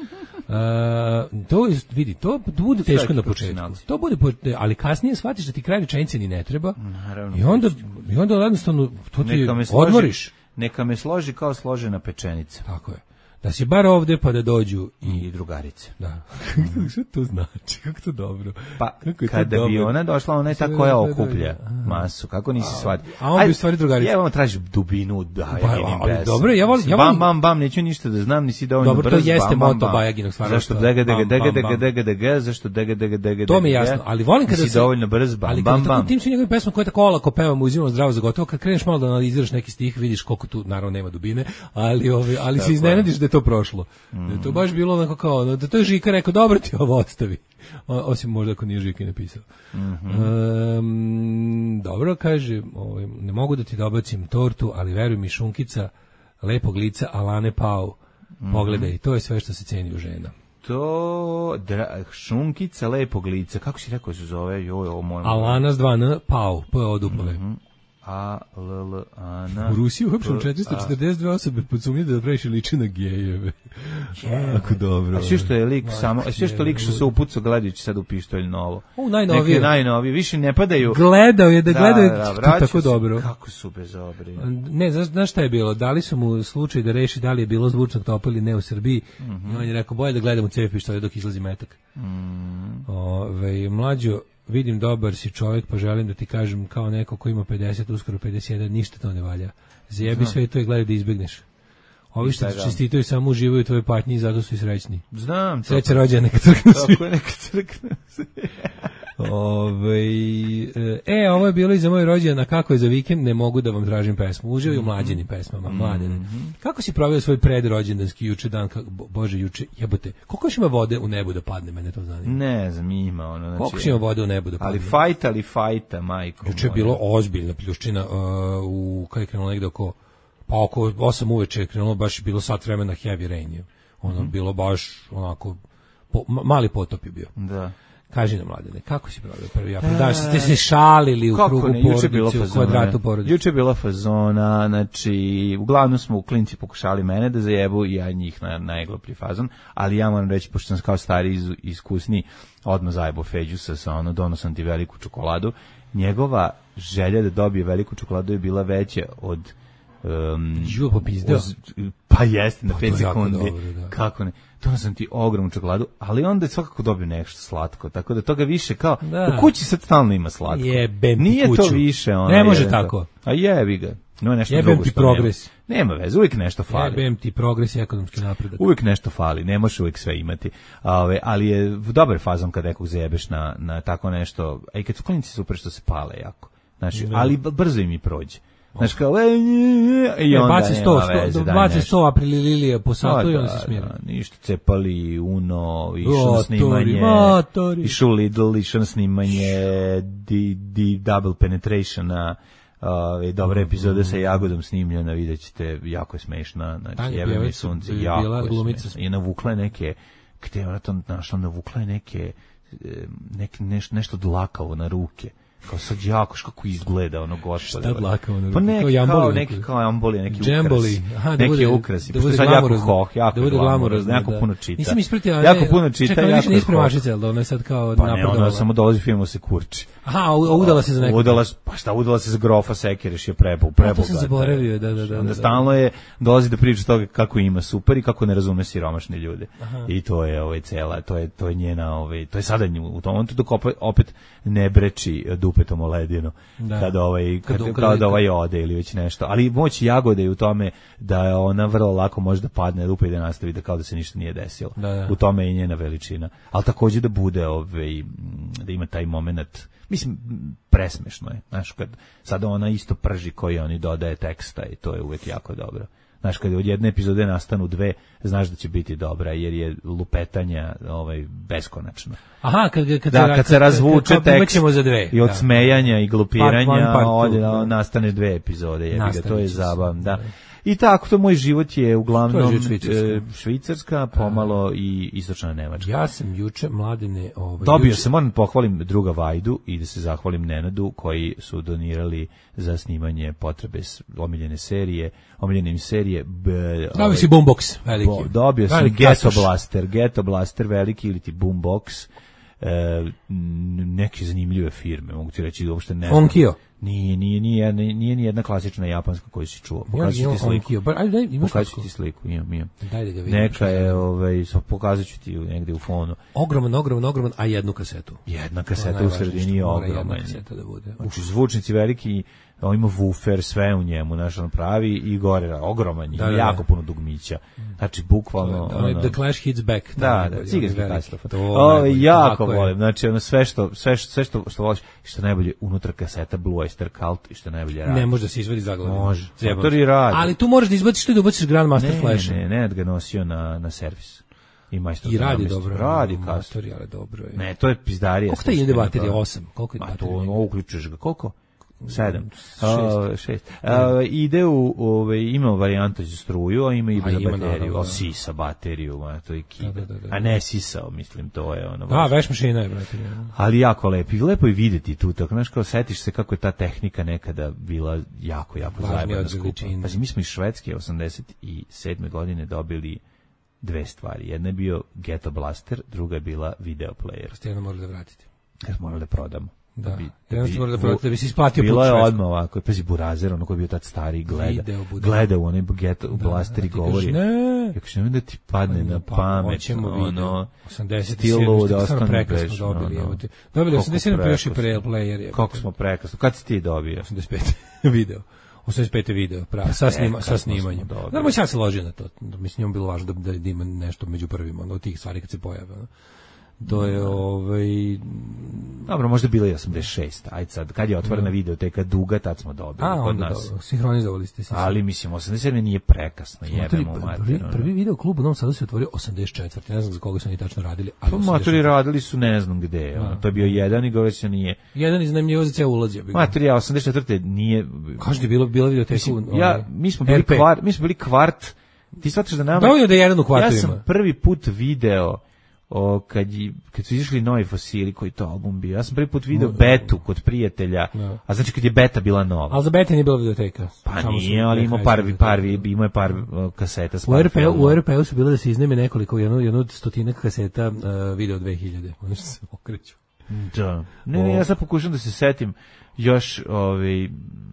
E, to je, vidi, to bude teško na početku. profesionalci. To bude, po- ali kasnije shvatiš da ti kraj rečenice ni ne treba. Naravno. I onda, i onda jednostavno to ti Neka me složi, odmoriš. neka me složi kao složena pečenica. Tako je. Da si bar ovde pa da dođu i I drugarice. da. Što to znači? Kako to dobro? Pa, Kako je to kada bi dobro? ona došla, ona je ta Sve koja da, da, okuplja da. masu. Kako nisi shvatio? a on bi u stvari drugarica. Evo, tražiš dubinu, da, Pa, ja vidim ali pesmu. dobro, ja volim- ja Bam, volim- bam, bam, neću ništa da znam, nisi dovoljno Dobro, brz. to jeste bam, bam, moto bam. Bajaginog stvaralaštva. Zašto dega, dega, Bam, dega, bam, dega, bam. dega, dega, zašto dega, dega, dega, To mi je dega, jasno, ali volim kada nisi se dovoljno brz, bam, ali bam, kada tako bam. tim su njegovim pesmama koje tako olako pevamo, uzimamo zdravo za gotovo, kad kreneš malo da analiziraš neki stih, vidiš koliko tu naravno nema dubine, ali ovaj ali se iznenadiš da je to prošlo. Da je to baš bilo onako kao, ono, da to je Žika rekao, dobro ti ovo ostavi. O, osim možda ako nije Žika napisao. Ehm, dobro, kaže, ovaj, ne mogu da ti dobacim tortu, ali veruj mi, šunkica lepog lica Alane Pau. Pogledaj, to je sve što se ceni u žena. To, dra, šunkica lepog lica, kako si rekao se zove, joj, ovo moje... Alana s dva N, Pau, P od uplove. A, L, L, Ana... U Rusiji uopšteno P, četiristo A. četrdeset dve osobe pod sumnje da previše liči na gejeve. Jako dobro. A sve što je lik samo, a sve što lik što se upucao gledajući sad u pištolj novo. U, najnovije. Neki najnoviji, više ne padaju. Gledao je da gledao je da, to vraćaju tako se. dobro. Kako su bezobri. Ne, znaš, znaš šta je bilo? Dali su mu slučaj da reši da li je bilo zvučnog topa ili ne u Srbiji. I on je rekao, bolje da gledam u cev pištolje dok izlazi metak. Ove, mlađo, vidim dobar si čovjek, pa želim da ti kažem kao neko ko ima pedeset, uskoro pedeset jedan, ništa to ne valja. Zajebi sve to i gledaj da izbegneš. Ovi što ti čestitaju samo uživaju u tvojoj patnji i zato su i srećni. Znam. to. Sreća rođena neka crknu svi. Tako je, neka crkne. Ove, e, ovo je bilo i za moj rođendan, a kako je za vikend, ne mogu da vam tražim pesmu. Uživaj u mlađenim pesmama, mladene. Kako si proveo svoj predrođendanski juče dan, kako, bo, bože, juče, jebote, koliko još ima vode u nebu da padne, mene to zanima. Ne znam, ima ono. Znači, koliko još ima vode u nebu da padne? Ali fajta, ali fajta, majko. Juče je bilo ozbiljna pljuščina, uh, u, kada je krenulo negde oko, pa oko osam uveče je krenulo, baš je bilo sat vremena heavy rain. Ono, mm-hmm. bilo baš onako, po, mali potop je bio. Da. Kaži nam, Mladene, kako si pravio prvi april? Da, ste se šalili u krugu porodice, u kvadratu porodice? Juče je bila fazona, znači, uglavnom smo u klinci pokušali mene da zajebu i ja njih na najgloplji fazon, ali ja moram reći, pošto sam kao stari iz, iskusni, odmah zajebo Feđu sa, sa ono, donosom ti veliku čokoladu. Njegova želja da dobije veliku čokoladu je bila veća od... Um, Živo popizdeo? Pa jeste, na pa pet sekundi. Dobro, da. Kako ne? To sam ti ogromnu čokoladu, ali onda je svakako dobio nešto slatko, tako da toga više kao, da. U kući sad stalno ima slatko. Jebem ti Nije kuću. To više. Ono, ne može jedan, tako. A jebi ga. No, nešto jebem drugo ti što progres. Nema. Nema veze, uvijek nešto fali. Jebem ti progres i ekonomski napredak. Uvijek nešto fali, ne možeš uvijek sve imati. Ove, ali je dobar fazon kad nekog zajebeš na, na tako nešto, a i kad su klinici super što se pale jako. Znači, ali brzo im i prođe. Znaš kao, e, i onda baci sto, nema veze. baci sto aprili lilije po satu i on se smira. Da, ništa, cepali, Uno, išao na snimanje, matori. išao Lidl, išao na snimanje, di, di double penetrationa, uh, dobra epizoda sa Jagodom snimljena, vidjet ćete, jako je smešna, znači, jebe mi sunce, jako je smešna. I navukla je neke, gde je ona to našla, navukla je neke, neke neš, nešto dlakavo na ruke. Kao sad jako, kako izgleda ono gospode. Šta dlakavo na ruke? Pa neki kao, kao neki kao amboli, neki ukras. Aha, da neki ukrasi. Da bude sad jako hoh, jako da glamurozno, jako da. Puno čita. Nisam ispratila, jako puno čita, čekaj, jako više ne ispremašice, ali da ona je sad kao pa napredovala. Pa ne, ona samo dolazi filmu se kurči. Aha, a udala se za nekog. Udala, pa šta, udala se za grofa Sekeriš je prebu, prebu. To sam zaboravio, da, da, da. Onda stalno je, dolazi da priča toga kako ima super i kako ne razume siromašne ljude. I to je ovaj cela, to je, to je njena, ovaj, to je sada u tom momentu dok opet ne breči dupetom o ledino. Da. Kada ovaj kad, kad, kada kad, ovaj ode ili već nešto, ali moć Jagode je u tome da ona vrlo lako može da padne rupa i da nastavi da kao da se ništa nije desilo. Da, da. U tome je njena veličina. Ali takođe da bude ovaj da ima taj momenat, mislim presmešno je. Znaš, kad sada ona isto prži koji oni dodaje teksta i to je uvek jako dobro. Znaš, kad od jedne epizode nastanu dve, znaš da će biti dobra, jer je lupetanja ovaj, beskonačno. Aha, kad, kad, da, kad se razvuče kad, tekst za dve, i od da. smejanja i glupiranja, part one, part ovdje two, nastane dve epizode, jebi ga, to je zabavno, da. I tako, to moj život je uglavnom je švicarska. švicarska, pomalo i istočna Nemačka. Ja sam juče, Mladene... Ovaj, Dobio juče... sam, moram pohvalim druga Vajdu i da se zahvalim Nenadu koji su donirali za snimanje potrebe omiljene serije, omiljenim serije. Dobio ovaj, si Boombox veliki. Bo, dobio sam Ghetto Blaster, Ghetto Blaster veliki ili ti Boombox. E, neke zanimljive firme, mogu ti reći da uopšte ne znam. Onkyo. Nije, nije, nije, nije, nije ni jedna klasična japanska koju si čuo. Pokazat ću ti sliku. Pokazat ću ti sliku, imam, imam. Daj da ga vidim. Neka je, ovaj, pokazat ću ti negde u fonu. Ogroman, ogroman, ogroman, a jednu kasetu. Jedna kaseta u sredini je ogroman. Jedna kaseta da bude. Znači, zvučnici veliki, on ima woofer, sve u njemu, znaš, on pravi i gore, ogroman, da, da, jako puno dugmića. Znači, bukvalno... To je, ono, The Clash Hits Back. Da, da, ciganski katastrofa. O, jako volim, znači, ono, sve što, sve što, sve što, što voliš, što najbolje, unutra kaseta Blue Oyster Cult i što najbolje radi. Ne može da se izvadi zaglavno. Može, to i radi. Ali tu možeš da izbaciš što da ubaciš Grandmaster Flash. Ne, ne, ne, ga nosio na, na servis. I, I radi dobro. Radi kasno. Ali dobro je. Ne, to je pizdarija. Koliko ide baterija? osam? Koliko je baterija? To uključuješ ga. Koliko? Sedam. Šest. Šest. A, ide u, ove, ima varijantu za struju, a ima i za bateriju. O, sisa bateriju, ma, to je kibe. Da, da, da, da. A ne sisao, mislim, to je ono. A, veš mašina je, brate. Ali jako lepo. I lepo je vidjeti tu, tako, znaš, kao setiš se kako je ta tehnika nekada bila jako, jako zajebana skupa. Pazi, mi smo iz Švedske osamdeset sedme godine dobili dve stvari. Jedna je bio Ghetto Blaster, druga je bila video player. Ste jedno morali da vratite. Ja smo morali da prodamo. Da, da bi, da bi, da, bi, da bi se isplatio bilo je odmah ovako, pazi Burazer, ono koji je bio tad stari, gleda, gleda u onaj Ghetto da, Blaster i govori, ne, ja kažem da ti padne na pamet, ono, osamdeset stilu da ostane prekasno dobili, evo ti, dobili osamdeset sedam još i player, kako smo prekasno, kad si ti dobio? osamdeset pet video. osamdeset pet video, prav, sa, snima, sa snimanjem. Naravno, ja se ložio na to, mislim, njom bilo važno da, da ima nešto među prvima, od tih stvari kad se pojave, ono. To je ovaj dobro, možda bilo i osamdeset šest. Ajde sad, kad je otvorena videoteka duga, tad smo dobili A, kod onda nas. dobro, sinhronizovali ste se. Ali mislim, osamdeset sedam nije prekasno, jebemo u Prvi, materinu. prvi video klub u Novom Sadu se otvorio osamdeset četvrte Ne znam za koga su oni tačno radili, ali Pa osamdeset četvrte maturi radili su ne znam gde, ono, to je bio jedan i govori se nije. Jedan iznajmljivo za ceo ulaz je bio. Maturi, a osamdeset četvrte nije... Kažete je bilo bila videoteka. Mislim, ja, mi smo bili kvart, mi smo bili kvart, ti shvataš da nama... Dovoljno da je jedan u kvartovima. Ja sam prvi put video o, kad, je, kad su izašli novi Fosili, koji to album bio. Ja sam prvi put video Betu kod prijatelja, no. a znači kad je Beta bila nova. Ali za Beta nije bila videoteka. Pa Samo nije, ali ima par, par, imao je par uh, kaseta. U R P U, u R P U su bilo da se izneme nekoliko, jednu, jednu stotinak kaseta uh, video dve hiljade Ono što se okreću. Da. Ne, ne, ja sad pokušam da se setim još ovaj,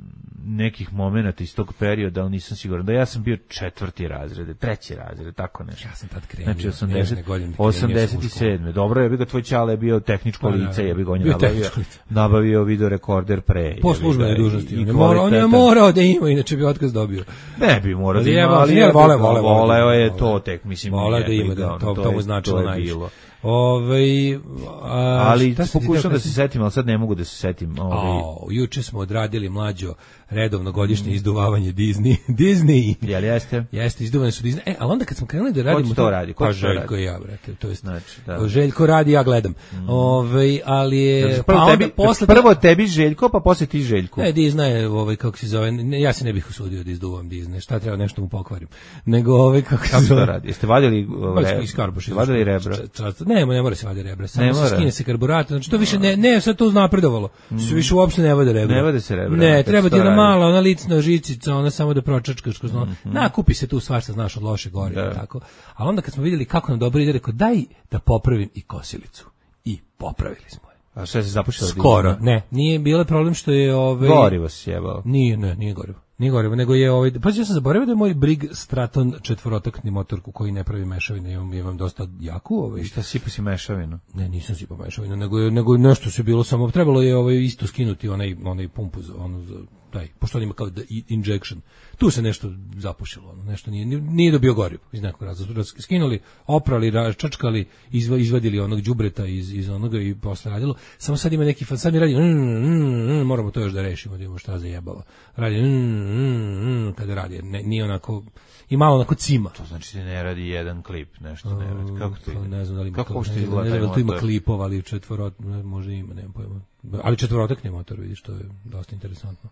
nekih momenata iz tog perioda, ali nisam siguran. Da ja sam bio četvrti razred, treći razred, tako nešto. Ja sam tad krenio. Znači osamdeset, osamdeset sedam Dobro, ja bih ga tvoj čale bio tehničko pa, lice, ja bih ga on je bio nabavio, nabavio video rekorder pre. Po službenoj dužnosti. I, i on je morao da ima, inače bi otkaz dobio. Ne bi morao da ima, ima, ali je vole, vole, voleo je to tek, mislim. Vole da ima, da, to, to mu značilo najviše. Ove, a, ali pokušam da se setim, ali sad ne mogu da se setim. Ovaj. O, juče smo odradili mlađo redovno godišnje mm. izduvavanje Disney. Disney. Jel jeste? Jeste, izduvane su Disney. E, ali onda kad smo krenuli da radimo... Ko to radi? Ko pa to Željko radi? i ja, brate. To jest, znači, da. Željko radi, ja gledam. Mm. Ove, ali je... Znači, prvo, pa tebi, posle prvo tebi Željko, pa posle ti Željko. Ne, Disney je, ovaj, kako se zove, ne, ja se ne bih usudio da izduvam Disney. Šta treba, nešto mu pokvarim. Nego, ovaj, kako se zove... radi? Jeste vadili rebra? Vadili rebra? Ne, ne mora se vaditi rebra. Samo se skine se karburator. Znači, to više ne, ne, sad to uznapredovalo. Mm. Se više uopšte ne vade rebra. Ne vade se rebra. Ne, treba ti jedna mala, ona licna žičica, ona samo da pročačkaš kroz nož. Mm-hmm. Nakupi se tu svašta, znaš, od loše goriva, tako. A onda kad smo vidjeli kako nam dobro ide, rekao, daj da popravim i kosilicu. I popravili smo je. A šta se zapušilo? Skoro, ne. Nije bilo problem što je... Ove, gorivo si jebao. Nije, ne, nije gorivo. Nije gorivo, nego je ovaj... Pa ja sam zaboravio da je moj Brig Straton četvorotaktni motorku koji ne pravi mešavine, imam, imam dosta jaku. Ovaj. I šta sipa si mešavinu? Ne, nisam sipao mešavinu, nego, nego nešto se bilo samo... Trebalo je ovaj, isto skinuti onaj, onaj pumpu za ono... Za, taj, pošto on ima kao injection. Tu se nešto zapušilo, ono, nešto nije, nije dobio gorivo iz nekog razloga. Skinuli, oprali, čačkali, izva, izvadili onog đubreta iz, iz onoga i posle radilo. Samo sad ima neki, sad mi radi, mm, mm, mm, moramo to još da rešimo, da imamo šta zajebalo. Radi, mm, mm, mm, kada radi, ne, nije onako, i malo onako cima. To znači da ne radi jedan klip, nešto ne radi. Kako to ide? Ne znam da li ima Kako to, uopšte ne, izgleda ne znam da li tu ima motor? klipova, ali četvorot, možda ima, nemam pojma. Ali četvorotakni motor, vidiš, to je dosta interesantno.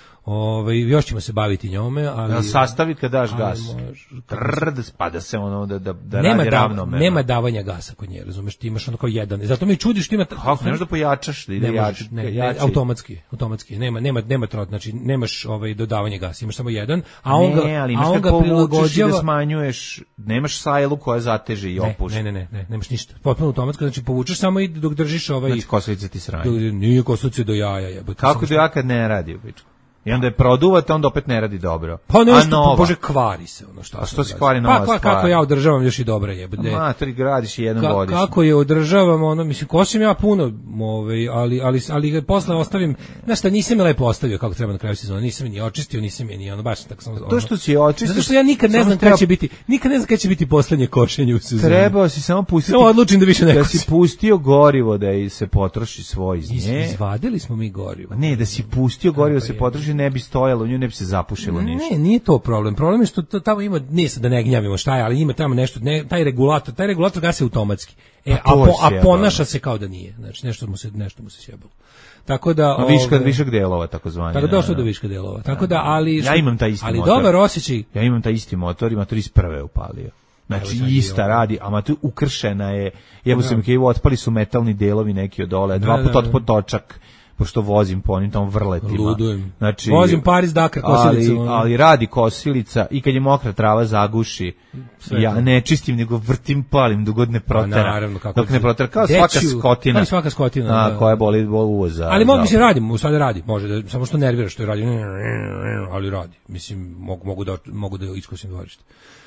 Ove, još ćemo se baviti njome, ali... Ja, sastavi kad daš gas. Trrd, spada se ono da, da, da nema radi da, ravnomerno. Nema davanja gasa kod nje, razumeš, ti imaš ono kao jedan. Zato mi čudiš što ima... Kako, ne možeš da pojačaš, da ide ne jač, ne, ne, jači. automatski, automatski, nema, nema, nema trot, znači nemaš ovaj, dodavanje gasa, imaš samo jedan, a on ga, ne, ali a on ga prilagođava... da smanjuješ, nemaš sajlu koja zateže i opušta. Ne, ne, ne, ne, nemaš ništa. Potpuno automatsko, znači povučeš samo i dok držiš ovaj... Znači kosilica ti sranje. Nije kosilica do jaja, jebe. Kako do jaja kad ne radi u pičku? I onda je produvate, onda opet ne radi dobro. Pa nešto, bože, kvari se ono šta. A što se kvari nova stvar? Pa kako ja održavam još i dobra jebe. Ma, tri gradiš i jednom Ka, godišnje. Kako je održavam, ono, mislim, kosim ja puno, ovaj, ali, ali, ali ga posle ostavim, znaš šta, nisam je lepo ostavio kako treba na kraju sezona, nisam je ni očistio, nisam je ni ono, baš tako sam... Ono, to što si očistio... Zato što ja nikad ne znam kada će biti, nikad ne znam kada će biti poslednje košenje u sezoni. Trebao si samo pustiti... Samo odlučim da više ne da si pustio gorivo da se potroši svoj iz nje. Izvadili smo mi gorivo. Ne, da si pustio gorivo da se potroši, ne bi stojalo, nju ne bi se zapušilo ništa. Ne, nije to problem. Problem je što to, tamo ima, nije sad da ne gnjavimo šta je, ali ima tamo nešto, ne, taj regulator, taj regulator gase automatski. E, a, a, po, a ponaša se kao da nije. Znači, nešto mu se, nešto mu se sjebalo. Tako da... No, viška, ove, višak delova, takozvani. Tako došlo do viška delova. Tako da, ali... Ja imam taj isti ali motor. Ali dobar osjećaj... Ja imam taj isti motor i motor iz prve upalio. Znači, evo, ista radi, a tu ukršena je, jebo se mi kevo, otpali su metalni delovi neki od dole, dva puta otpod točak, pošto vozim po onim tom vrletima. Ludujem. Znači, vozim Paris Dakar kosilicu. Ali, ali radi kosilica i kad je mokra trava zaguši, sve ja to. Ne čistim, nego vrtim, palim, dok god ne protera. Naravno, kako dok ne protera, kao Dečiju, svaka skotina. Kao svaka skotina. A, da. Koja boli uvoza. Ali mogu se radi, sada radi, može da, samo što nervira što je radi, ali radi. Mislim, mogu, mogu da, mogu da iskosim dvorište.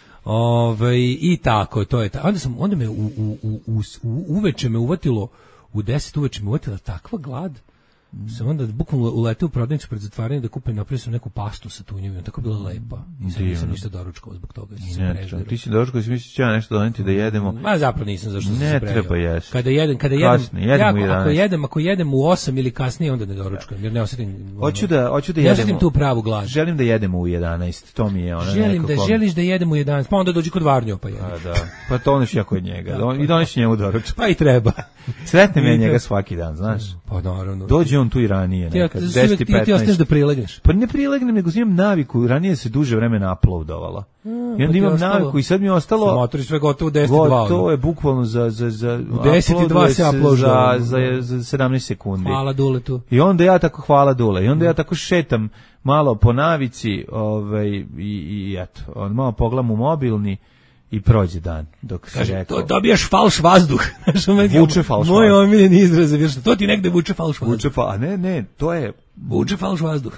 Ove, i tako, to je ta. Onda sam, onda me u, u, u, u, uveče me uvatilo, u deset uveče me uvatila takva glad. sam onda bukvalno uleteo u prodavnicu pred zatvaranjem da kupim, napravio sam neku pastu sa tunjevima, tako bila lepa. Nisam, nisam ništa doručkao zbog toga. Ne, ti si doručkao, si misliš ja nešto doneti da jedemo. Ma zapravo nisam, zašto sam ne se prežao. treba jesti. Kada jedem, kada jedem, kasnije, jedem ja, ako jedem, ako jedem u osam ili kasnije, onda ne doručkujem, jer ne osetim. Hoću da, hoću da jedemo. Ne jedemo. osetim tu pravu glad. Želim da jedemo u jedanaest, to mi je ona Želim nekako. da želiš da jedemo u jedanaest, pa onda dođi kod Varnjo pa jedem. A da. Pa to oneš jako od njega. I doneš njemu doručak. Pa i treba. Sretnem ja njega svaki dan, znaš. Pa naravno. Dođe on tu i ranije, nekad, deset i petnaest. Ti ostaneš da prilegneš. Pa ne prilegnem, nego imam naviku, ranije se duže vremena uploadovala. I onda imam naviku i sad mi je ostalo... Motori sve gotovo deset i dva. To je bukvalno za... za, za u deset i dva se uploaduje. Za, za, za sedamnaest sekundi. Hvala Dule tu. I onda ja tako, hvala Dule, i onda ja tako šetam malo po navici, ovaj, i, i eto, on malo pogledam u mobilni, i prođe dan, dok se rekao... To dobijaš falš vazduh. Vuče falš Moj omiljeni izraz, vjerš, to ti negde vuče falš vazduh. Vuče falš, a ne, ne, to je... Vuče falš vazduh.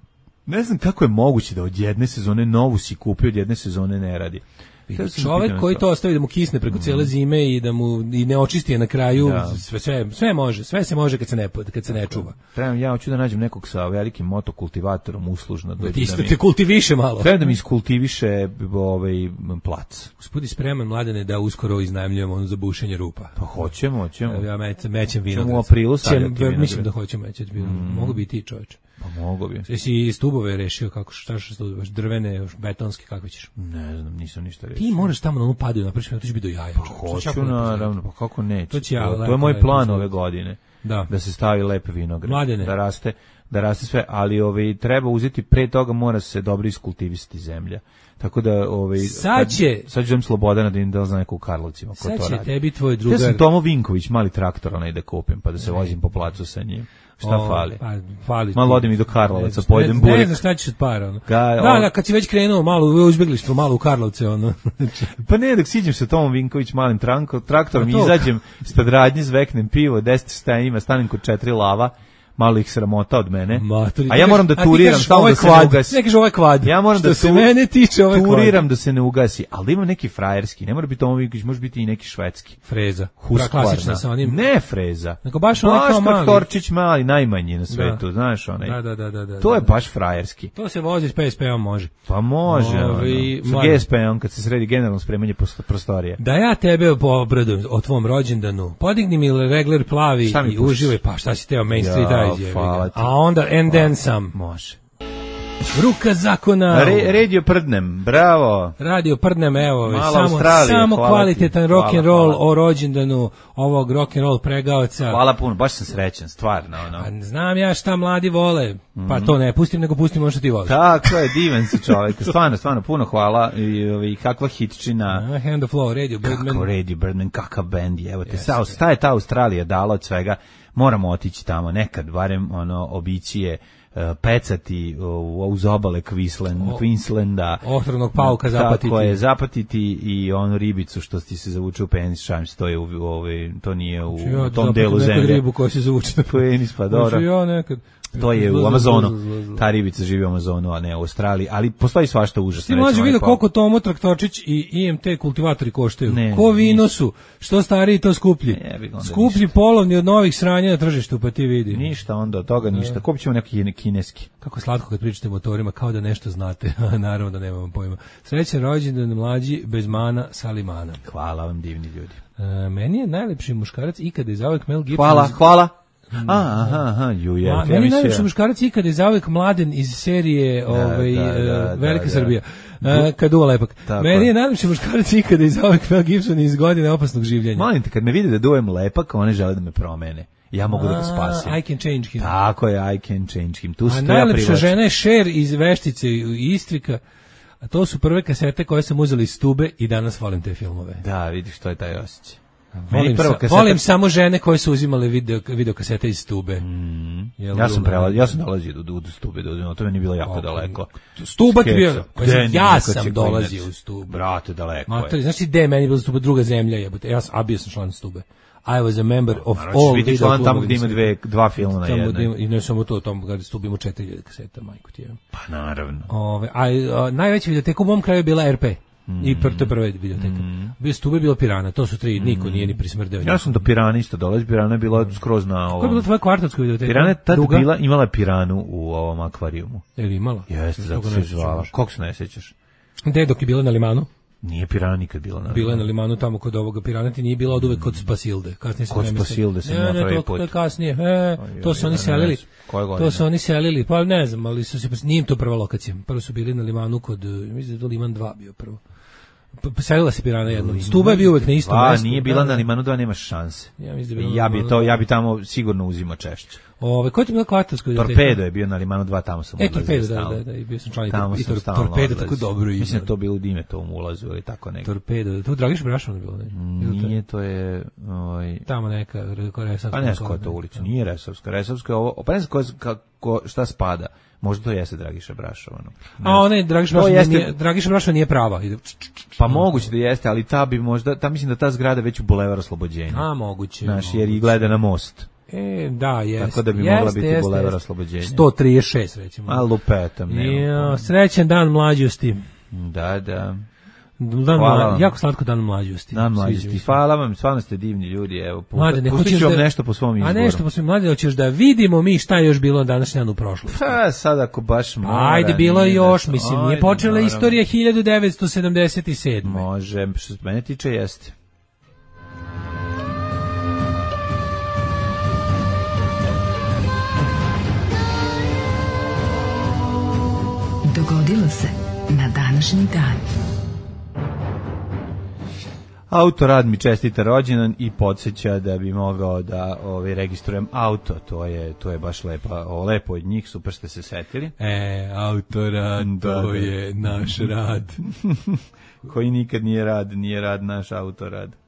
Ne znam kako je moguće da od jedne sezone novu si kupio, od jedne sezone ne radi. Čovek koji to ostavi da mu kisne preko cijele zime i da mu i ne očisti je na kraju, da. sve, sve, sve može, sve se može kad se ne, kad se ne čuva. Trebam, ja hoću da nađem nekog sa velikim motokultivatorom uslužno. Da ti da te kultiviše malo. Treba da mi iskultiviše ovaj plac. Gospodi spreman, Mladene, da uskoro iznajmljujemo ono za bušenje rupa. Pa hoćemo, hoćemo. Ja mećem, mećem vinograd. Ćemo u aprilu sadjati vinograd. Mislim da hoćemo mećati vinograd. Mm. Mogu biti i čoveče. Pa mogu bi. Jesi stubove rešio kako šta što drvene, betonske, kako ćeš? Ne znam, nisam ništa rešio. Ti moraš tamo na onu padaju, napraviš, to će biti do jaja. Pa hoću, naravno, pa kako neće. To, ja, to, to je moj plan ove godine. Da. Da se stavi lep vinograd. Mladene. Da raste, da raste sve, ali ovaj treba uzeti pre toga, mora se dobro iskultivisati zemlja. Tako da ovaj sad će sad ćem Slobodana da im da zna neko u Karlovcima ko to radi. Sad će tebi tvoj drugar. Ja sam Tomo Vinković, mali traktor onaj da kupim, pa da se vozim po placu sa njim. Šta o, fali? Pa, fali malo odim i do Karlovaca, pojedem burik. Ne znaš šta ćeš od para, ono. Ga, da, on... da, kad si već krenuo malo u uzbeglištvo, malo u Karlovce, ono. Pa ne, dok siđem sa Tomom Vinković malim tranko, traktorom i izađem ispred radnje, zveknem pivo, deset stajima, stanem kod četiri lava, malo ih sramota od mene. Maturi, a ja moram da turiram, samo da se ne ugasi. Ne kažeš ovaj kvad. Ja moram što da se mene tiče ovaj kvad. Turiram da se ne ugasi, ali ima neki frajerski, ne mora biti Tomo Vinković, može biti i neki švedski. Freza. Klasična sa onim. Ne freza. Nego baš onaj kao mali. Traktorčić mali, najmanji na svetu, da. Znaš onaj. Da, da, da, da, da. To je baš frajerski. To se vozi s P S P-om može. Pa može. Ovi, ono, sa G S P-om kad se sredi generalno spremanje prostorije. Da ja tebe obradujem o tvom rođendanu. Podigni mi regler plavi i uživaj, pa šta si teo Main Street Eyes je. A onda and then some. Može. Ruka zakona. Re, radio prdnem, bravo. Radio prdnem, evo, Malo samo, Australije, samo kvalitetan rock and roll hvala. O rođendanu ovog rock and roll pregaoca. Hvala puno, baš sam srećan, stvarno. Ono. A znam ja šta mladi vole, mm-hmm. pa to ne pustim, nego pustim ono što ti voliš. Tako je, divan si čovjek, stvarno, stvarno, puno hvala i, i kakva hitčina. Uh, Hand of Flow, Radio Birdman. Kako Radio Birdman, kakav bend je, evo te, yes, šta je ta Australija dala od svega, moramo otići tamo nekad, barem ono, obići je, pecati uz obale Queensland, Queenslanda, ohtrovnog pauka zapatiti. Tako je, zapatiti i onu ribicu što ti se zavuče u penis, šams, to je u, ovaj, to nije u, ja u tom delu zemlje. Nekad ribu koja se zavuče na penis, pa dobro. Ja nekad. To je u Amazonu. Ta ribica živi u Amazonu, a ne u Australiji, ali postoji svašta užasno. Ti mlađe vidio koliko Tomo Traktorčić i I M T kultivatori koštaju. Ne, ko vino su, što stariji to skuplji. Ne, skuplji ništa. Polovni od novih sranja na tržištu, pa ti vidi. Ništa onda od toga, ništa. Kupit ćemo neki kineski. Kako slatko kad pričate o motorima, kao da nešto znate. Naravno da nemam pojma. Srećan rođendan mlađi bez mana Salimana. Hvala vam, divni ljudi. E, meni je najlepši muškarac ikada i zauvek Mel Gibson. Hvala, hvala. A, aha, aha, ju je. Ma, meni je najlepši muškarac ikada i zauvek Mladen iz serije da, ovaj, da, da, Velika da, Srbija. Da. Kad duva lepak. Tako. Meni je najlepši muškarac ikada i zauvek Mel Gibson iz Godine opasnog življenja. Molim te, kad me vide da dujem lepak, one žele da me promene. Ja mogu A, da ga spasim. I can change him. Tako je, I can change him. Tu A najlepša ja žena je Cher iz Veštice i Istrika. A to su prve kasete koje sam uzela iz Stube i danas volim te filmove. Da, vidiš, to je taj osjećaj. Volim, sa, kaseta... volim samo žene koje su uzimale video, video kasete iz Stube. Mm. Ja sam prelaz, ja sam dolazio do, do, do Stube, do, to mi je bilo jako okay. daleko. Stuba ti bio, ja sam dolazio u Stubu. Brate, daleko Ma, to je. Znaš ti gde je meni bila Stuba, druga zemlja jebote. Ja sam, a bio sam član Stube. I was a member of no, all video klubovi. Tamo gdje ima dve, dva filma na jednoj. I ne samo to, tamo gdje Stubimo četiri kaseta, majko ti je. Pa naravno. Ove, a, a najveća videoteka u mom kraju je bila R P. Mm. I pr, to je prva videoteka. Mm. Bio Stube, bilo Pirana, to su tri, niko nije ni prismrdeo. Ja sam do Pirana isto dolazio, Pirana je bila skroz na ovom. Koja je bila tvoja kvartovska videoteka? Pirana je tad bila, imala Piranu u ovom akvarijumu. Je li imala? Jeste, zato se zvala. Kako se ne sjećaš? Gde dok je bila na Limanu? Nije Pirana nikad bila na Limanu. Bila je na Limanu tamo kod ovoga Pirana, ti nije bila od uvek kod Spasilde. Kasnije kod Spasilde sam ja prvi put. Ne, to je kasnije. E, to su oni selili. To su oni selili, pa ne znam, ali su se, nije im to prva lokacija. Prvo su bili na Limanu kod, mislim da je to Liman dva bio prvo. Selila se Pirana jednom. Stuba je bio uvek na istom mestu. A, nije bila na Limanu dva, nemaš šanse. Ja, mislim da ja bi to, ja bi tamo sigurno uzimao češće. Ove, ko je to bila kvartovska? Torpedo je bio na Limanu dva, tamo sam odlazio. E, Torpedo, da, da, da, i bio sam član i tor, Torpedo, tako dobro ime. Mislim da to bilo u Dimetovom ulazu ili tako nekako. Torpedo, to Dragiša Brašovna bilo, ne? Nije, to je... Ovaj... Tamo neka, Resavska. Pa ne znam koja je to ulica, nije Resavska. Resavska je ovo, pa ne znam ko, šta spada. Možda to jeste Dragiša Brašovano. A ona je Dragiša Brašovana, jeste... nije, Dragiša Brašovana nije prava. Pa moguće da jeste, ali ta bi možda, ta mislim da ta zgrada već u Bulevar Oslobođenja. A, moguće. Znaš, jer i gleda na most. E, da, jeste. Tako da bi jeste, mogla biti jeste, Bulevar jeste. Oslobođenja. sto trideset šest, recimo. A lupetam, nema. Srećan dan mlađosti. Da, da. Dan mla, jako slatko dan mlađosti. Dan mlađosti. Hvala vam, stvarno ste divni ljudi. Evo, pustit ću vam da, nešto po svom izboru. A nešto po svom mlađe, hoćeš da vidimo mi šta je još bilo na današnji dan u prošlosti. Pa, sad ako baš mora. Ajde, bilo je još, mislim, nije počela moram. Istorija hiljadu devetsto sedamdeset sedme. Može, što se mene tiče, jeste. Dogodilo se na današnji dan. Autorad mi čestita rođendan i podsjeća da bi mogao da ovaj, registrujem auto. To je, to je baš lepa, o, lepo od njih, super ste se setili. E, autorad, da, to da. Je naš rad. Koji nikad nije rad, nije rad naš autorad.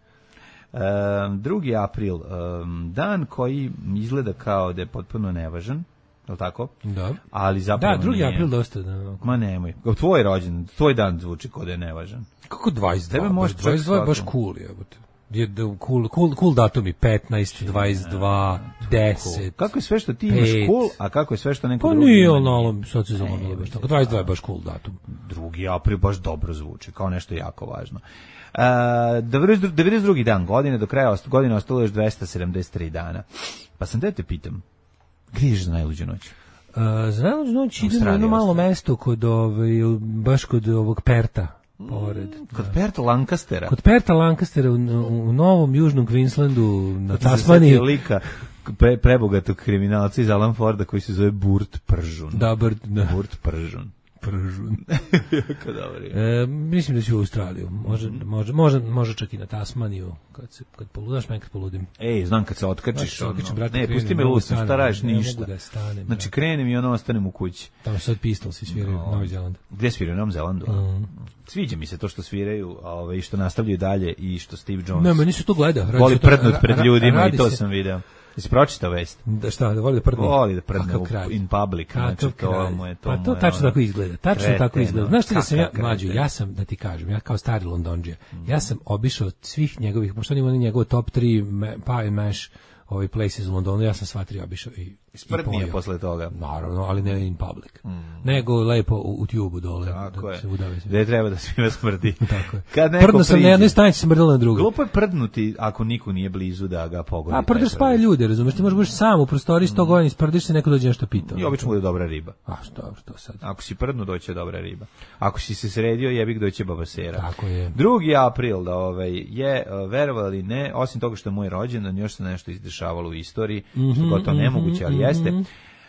Um, drugi april, um, dan koji izgleda kao da je potpuno nevažan. Je li tako? Da. Ali zapravo da, drugi nije. april dosta. Da. Ma nemoj. Tvoj rođendan, tvoj dan zvuči kao da je nevažan. Kako dvadeset dva? Tebe može dvadeset dva je baš cool, jebote. Je cool, cool, cool datumi, petnaest, dvadeset dva, deset. Cool. Kako je sve što ti imaš cool, a kako je sve što neko pa drugi? Pa nije ono, sad se zalomilo baš tako. dvadeset dva je baš cool datum. Drugi april baš dobro zvuči, kao nešto jako važno. Uh, devedeset drugi dan godine, do kraja godine ostalo još dvesta sedamdeset tri dana. Pa sam da te pitam, gdje ješ za najluđu noć? Uh, za najluđu noć idem na jedno malo mesto kod ovaj, baš kod ovog Perta. Pored. Mm, kod Perta Lancastera. Kod Perta Lancastera u, u, u Novom Južnom Queenslandu na Tasmaniji. Lika pre, prebogatog kriminalca iz Alan Forda koji se zove Burt Pržun. Da, Burt, da. Burt Pržun. Pržun. Jako dobri. E, mislim da ću u Australiju. Može, mm. može, može, može čak i na Tasmaniju. Kad se kad poludaš, me kad poludim. Ej, znam kad se otkačiš. Ono, brate, ne, pusti me lustim, šta radiš, ništa. Da stanem, znači, krenem i ono ostanem u kući. Tamo sad Pistolsi sviraju no. u Novi Zelandu. Gde sviraju u Novom Zelandu? Mm. Sviđa mi se to što sviraju, a ove, i što nastavljaju dalje i što Steve Jones. Ne, meni se to gleda. Voli prdnut pred ljudima i to sam video. Jesi pročitao vest? Da šta, da voli da prdne? Voli da prdne u, in public. Znači, to mu je to. Pa to tačno tako izgleda. Tačno krete, tako izgleda. Znaš ti da sam ja, mlađu, ja sam, da ti kažem, ja kao stari Londonđija, mm. ja sam obišao svih njegovih, pošto on ima njegov top tri pa i mash ovaj places u Londonu, ja sam sva tri obišao i sprdnije posle toga. Naravno, ali ne in public. Mm. Nego lepo u, u tubu dole. Tako da je. Se udave. Gde treba da svima smrdi. Tako je. Kad neko prdno sam na jednoj stanici, smrdilo na drugoj. Glupo je prdnuti ako niko nije blizu da ga pogodi. A prdaš spaja ljude, razumeš? Ti možeš biti sam u prostoriji sto godina, isprdiš se, neko dođe nešto pita. I obično bude dobra riba. A što, što sad? Ako si prdnu, doće dobra riba. Ako si se sredio, jebik doće babasera. Tako je. drugi april da ovaj, je, verovali ne, osim toga što je moj rođendan, još se nešto izdešavalo u istoriji, mm-hmm, što gotovo mm-hmm, nemoguće, ali mm-hmm. jeste.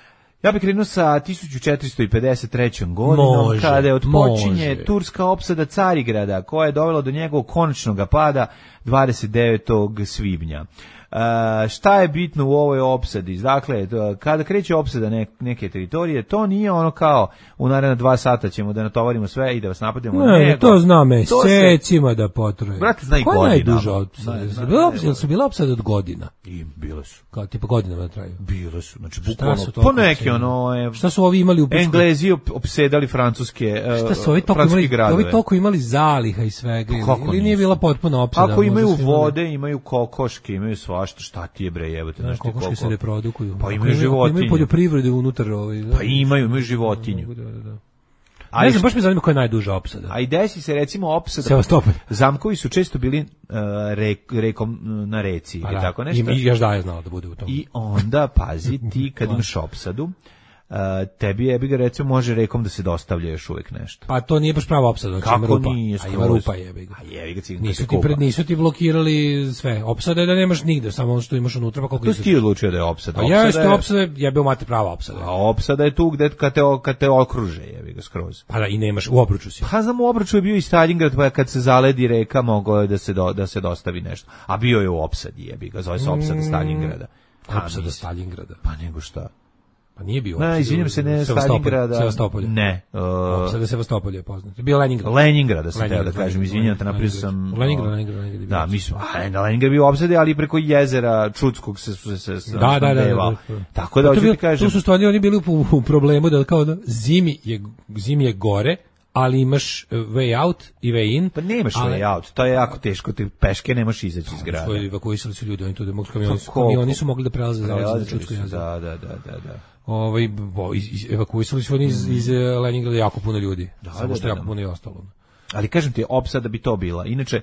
Ja bih krenuo sa tisuću četiristo pedeset trećom godinom, može, kada je odpočinje može. turska opsada Carigrada, koja je dovela do njegovog konačnog pada dvadeset devetog svibnja. Uh, šta je bitno u ovoj opsadi? Dakle, kada kreće opsada ne, neke teritorije, to nije ono kao u naredna dva sata ćemo da natovarimo sve i da vas napadimo. Ne, nego, to zna mesecima da potruje. Brate, zna i godina. Koja je najduža opsada? Jel su bila opsada od godina? I bile su. Kao tipa godinama da traju? Bile su. Znači, bukvalno, po neke ono... Je, šta su ovi imali u Pičku? Englezi opsedali francuske, uh, šta su ovi toliko imali, ovi toliko imali zaliha i svega? Pa ili, ili nije bila potpuna opsada? Ako imaju vode, imali... imaju kokoške, imaju svašta, šta ti je bre jebote, znaš ti koliko? Kokoške se reprodukuju. Pa imaju životinje. Imaju poljoprivredu unutar ovaj. Pa imaju, imaju životinju. Da, da, da. Ali ne znam, baš me zanima koja je najduža opsada. A i desi se recimo opsada. Sevastopolj. Zamkovi su često bili uh, rek, rekom na reci Pa ili da, tako nešto. I još da je znao da bude u tom. I onda, pazi, ti kad imaš opsadu, Uh, tebi jebi ga recimo može rekom da se dostavlja još uvijek nešto. Pa to nije baš prava opsada, znači ima Kako rupa. nije? A ima rupa jebi ga. A jebi ga cigan. Nisu ti pred nisu ti blokirali sve. Opsada je da nemaš nigde, samo ono što imaš unutra, pa koliko to si ti odlučio da je opsada. A ja jeste opsada, ja bih mate prava opsada. A opsada je tu gde kad te kad te okruže jebi ga skroz. Pa da i nemaš u obruču si. Pa znam u obruču je bio i Stalingrad, pa kad se zaledi reka mogao je da se do, da se dostavi nešto. A bio je u opsadi jebi ga, zove se opsada Stalingrada. Opsada Stalingrada. Pa nego šta? Pa nije bio. Ne, izvinjam se, ne Stalingrada. Sevastopolje. Ne. Uh, Opsada Sevastopolje je poznat. Bio Leningrad. Leningrada sam teo da kažem, izvinjam te, napisao sam. Leningrad, Leningrad, Leningrad. Da, mi smo, a na Leningrad bio opsade, ali preko jezera Čudskog se se se se. Da, da, da. Tako da hoću ti kažem. Tu su stvarno oni bili u, u problemu da kao da zimi je zimi je gore, ali imaš way out i way in. Pa nemaš ali, way out, to je jako teško, ti peške nemaš izaći iz grada. Svoji evakuisali su ljudi, oni tu da mogu kamioni, kamioni su mogli da prelaze za Čudsko jezero. Da, da, da, da, da. Ovaj bo, iz, iz, evakuisali su oni iz, iz Leningrada jako puno ljudi. Da, samo da, što da, jako da. puno je ostalo. Ali kažem ti, opsada bi to bila. Inače,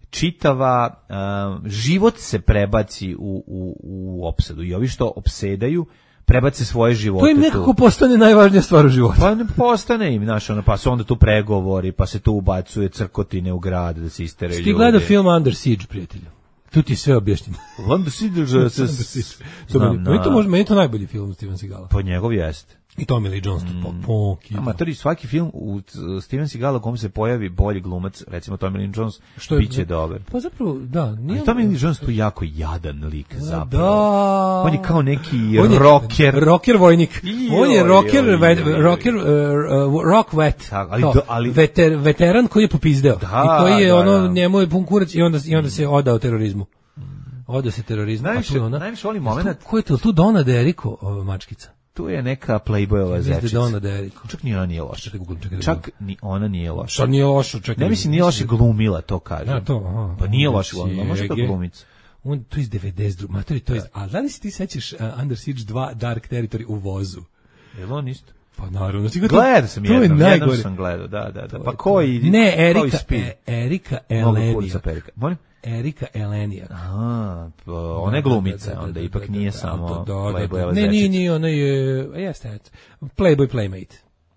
čitava uh, život se prebaci u, u, u opsadu i ovi što opsedaju prebace svoje živote. To im nekako tu postane najvažnija stvar u životu. Pa ne postane im, znaš, ono, pa su onda tu pregovori, pa se tu ubacuje crkotine u grad da se istere ljudi. Ti gleda film Under Siege, prijatelju. Tu ti sve objašnjeno. Under Siege, že se... Znam, meni to može, meni to najbolji film Steven Seagala. Po njegov jeste. I Tommy Lee Jones, mm. Ponki. Amatori, svaki film u Steven Seagala u kom se pojavi bolji glumac, recimo Tommy Lee Jones, biće dobar. Pa zapravo, da. Nije Tommy Lee Jones tu jako jadan lik, zapravo. Da. On je kao neki on je rocker. Rocker vojnik. Joj, on je rocker, joj, vet, joj, joj. rocker, uh, uh, rock vet. Tak, ali, do, ali Veter, veteran koji je popizdeo. Da, I koji je, da, ono, da. njemu je pun kurac i onda, i onda se odao terorizmu. Odao se terorizmu. Najviše, ona, najviše volim moment. Ko je to? Tu Donna Deriko, ova mačkica. Tu je neka Playboyova zečica. Donna Deriko. Čak ni ona nije loša. Čekaj, Google, čekaj, Čak ni ona nije loša. Šta nije loša? Čekaj. Ne mislim nije loša glumila, to kažem. Ja, to, aha. Pa nije loša glumila, može to glumica. On to iz devedeset druge. Matori, to je. A da li se ti sećaš uh, Under Siege dva Dark Territory u vozu? Jel on isto? Pa naravno. Gledao sam jednom, jednom sam gledao, da, da, da. Pa koji? Ne, Erika, e, Erika Elenija. Molim? Erika Elenija. Aha, ona je glumica, onda ipak nije samo Playboyova zečica. Ne, nije, nije, ona je, jeste, Playboy Playmate.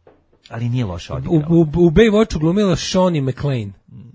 Ali nije loša odigrala. U, u, u Baywatchu glumila Shawnee MacLaine.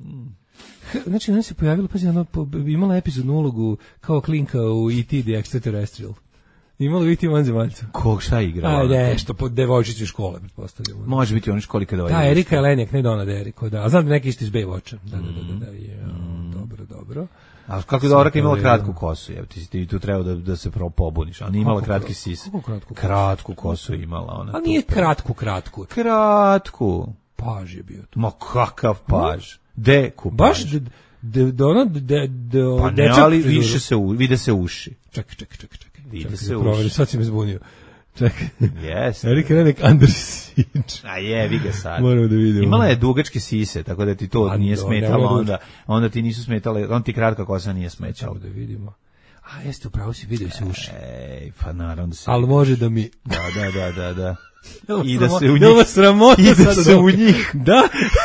Znači, ona se pojavila, pazi, ona imala epizodnu ulogu kao klinka u E T The Extraterrestrial. Imalo biti vanzemaljca. Kog šta igrala? A nešto, po devojčici u škole, pretpostavljamo. Može biti on školi kada ovaj. Da, Erika Elenijak, ne Donna Deriko, da. A znam da neki isto iz Baywatcha. Da, da, da, da, da, je, mm. dobro, dobro. A kako je dobro kad imala kratku kosu, je, ti, ti tu treba da, da se pro pobuniš, a nije imala kratki sis. Kratku, kratku kosu imala ona. A nije kratku, kratku. Kratku. Paž je bio tu. Ma kakav paž. Deku paž. Baš da da ono da da pa ne, ali više se u, vide se uši. Čekaj, čekaj, čekaj, čekaj. Vide se uši. Sad si me zbunio. Čekaj. Yes. Erika Elenijak Under Siege. A je, vi ga sad. Moramo da vidimo. Imala je dugačke sise, tako da ti to a, nije smetalo, onda, onda ti nisu smetale, on ti kratka kosa nije smećala. Da vidimo. A jeste, upravo si vidio se uši. Ej, pa naravno da se. Ali može da mi... Da, da, da, da, da. I da se u njih... Ovo sramota I da se u njih... Da.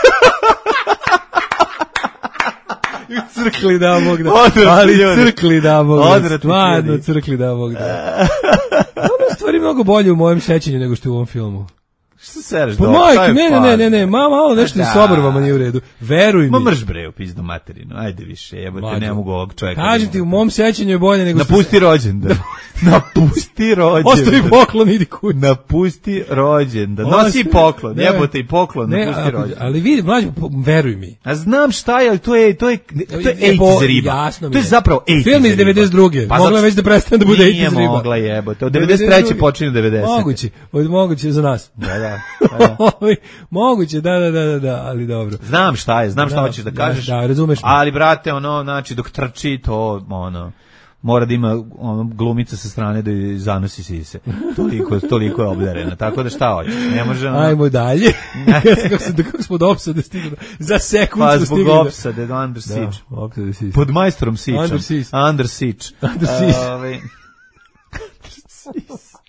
I crkli da Bog da. Ali crkli da Bog da. Stvarno crkli da Bog da. Ono stvari mnogo bolje u mojem sećanju nego što je u ovom filmu. Što sereš pa do? Majke, ne, ne, ne, ne, ne, ma, malo nešto da. Iz obrvama nije u redu. Veruj mi. Ma mrš bre, u pizdu materinu. Ajde više, jebote, ne mogu ovog čovjeka. Kažem ti, u mom sećanju je bolje nego što... Napusti rođendan. Napusti rođendan. Ostavi poklon, idi kući. Napusti rođendan. Nosi poklon, jebote i poklon, ne, napusti rođendan. Ali vidi, mlađe, veruj mi. A znam šta je, ali to je, to je, to je ejt iz riba. Jasno mi to je zapravo ejt iz riba. Film iz devedeset druge. Pa mogla već da prestane da bude ejt iz riba. Nije mogla jebote. Od devedeset treće počinje devedeset. Moguće, od moguće za nas. Da, da. Moguće, da, da, da, da, ali dobro. Znam šta je, znam šta hoćeš da kažeš. Da, razumeš. Ali brate, ono, znači dok trči to, ono, mora da ima ono, glumica sa strane da zanosi sise. Toliko, toliko je obdarena. Tako da šta hoćeš? Ne može. Ono... Ajmo dalje. kako se kako smo do opsade stigli. Za sekund pa, smo stigli. Pa zbog opsade do Under Siege. Da, opsade Siege. Pod majstorom Siege. Under Siege. Under Siege. Under Siege. Uh,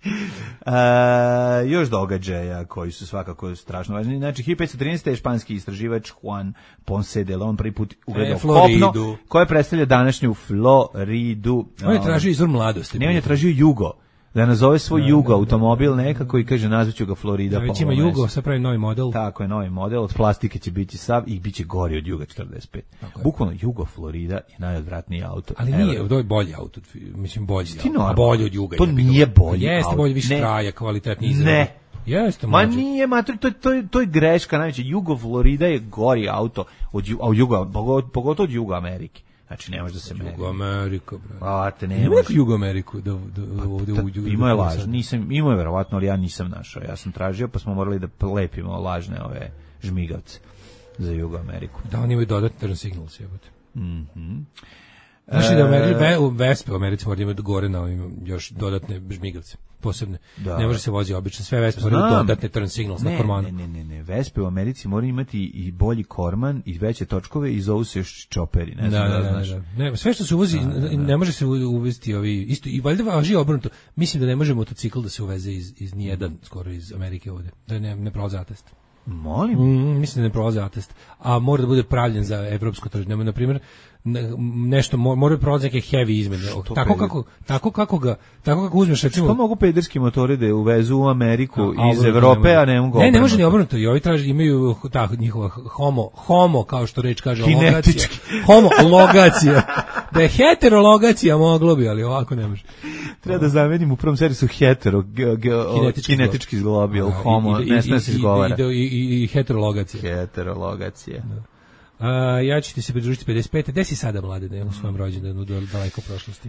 Uh, još događaja koji su svakako strašno važni. Znači, hiljadu petsto trinaeste. je španski istraživač Juan Ponce de Leon prvi put ugledao e, Floridu. kopno koje predstavlja današnju Floridu. On je tražio izvor mladosti. Ne, on je tražio jugo. Da nazove svoj da, Jugo da, automobil da, da, nekako i kaže nazvaću ga Florida. Da, već ima Jugo, sad pravi novi model. Tako je, novi model, od plastike će biti sav i bit će gori od Juga četrdeset pet. Bukvalno Jugo Florida je najodvratniji auto. Ali Evo. nije, to je bolji auto, mislim bolji auto, a bolji od Juga. To nije bolji Jeste auto. bolji, više ne. traja, kvalitetniji izrad. Ne. Jeste, Ma mlađe. nije, ma to, to, to, to je greška, najveće. Jugo Florida je gori auto od, od Juga, pogotovo od Juga Amerike. Znači, ne može da se meri. Jugo Amerika, brate. A, te ne Ima može. neku Jugo Ameriku da, da, da ovde u Jugo. Imao je laž, nisam, imao je verovatno, ali ja nisam našao. Ja sam tražio, pa smo morali da lepimo lažne ove žmigavce za Jugo Ameriku. Da, oni imaju dodatni turn signals, jebote. Mhm. Znači da Amerika, u Vespe u Americi mora imati gore na ovim još dodatne žmigavce, posebne. Da. Ne može se vozi obično, sve Vespe moraju dodatne turn signals ne, na kormanu. Ne, ne, ne, ne, Vespe u Americi moraju imati i bolji korman i veće točkove i zovu se još čoperi, ne znam da, da, da znaš. Da, da. Ne, sve što se uvozi, da, da, da. ne može se uvesti ovi, isto, i valjda važi obrnuto, mislim da ne može motocikl da se uveze iz, iz nijedan, skoro iz Amerike ovde, da ne, ne prolazi atest. Molim? Mm, mislim da ne prolazi atest, a mora da bude pravljen za evropsko tržište. Na primjer, nešto mora prolazi neke heavy izmene. Tako kako, tako kako ga, tako kako uzmeš recimo. Što mogu pederski motori da uvezu u Ameriku a, iz Evrope, a ne mogu. Ne, ne može ni obrnuto. I ovi traže imaju ta njihova homo, homo kao što reč kaže logacija. Homo logacija. Da je heterologacija moglo bi, ali ovako ne može. Treba da zamenim u prvom servisu hetero, ge, ge, kinetički, kinetički zglobio, homo, ne sme se izgovara. I, i, i, i heterologacija. Heterologacija. Da. Uh, ja ću ti se pridružiti pedeset pete. Gde si sada, mlade, da je u svojom rođendanu daleko prošlosti?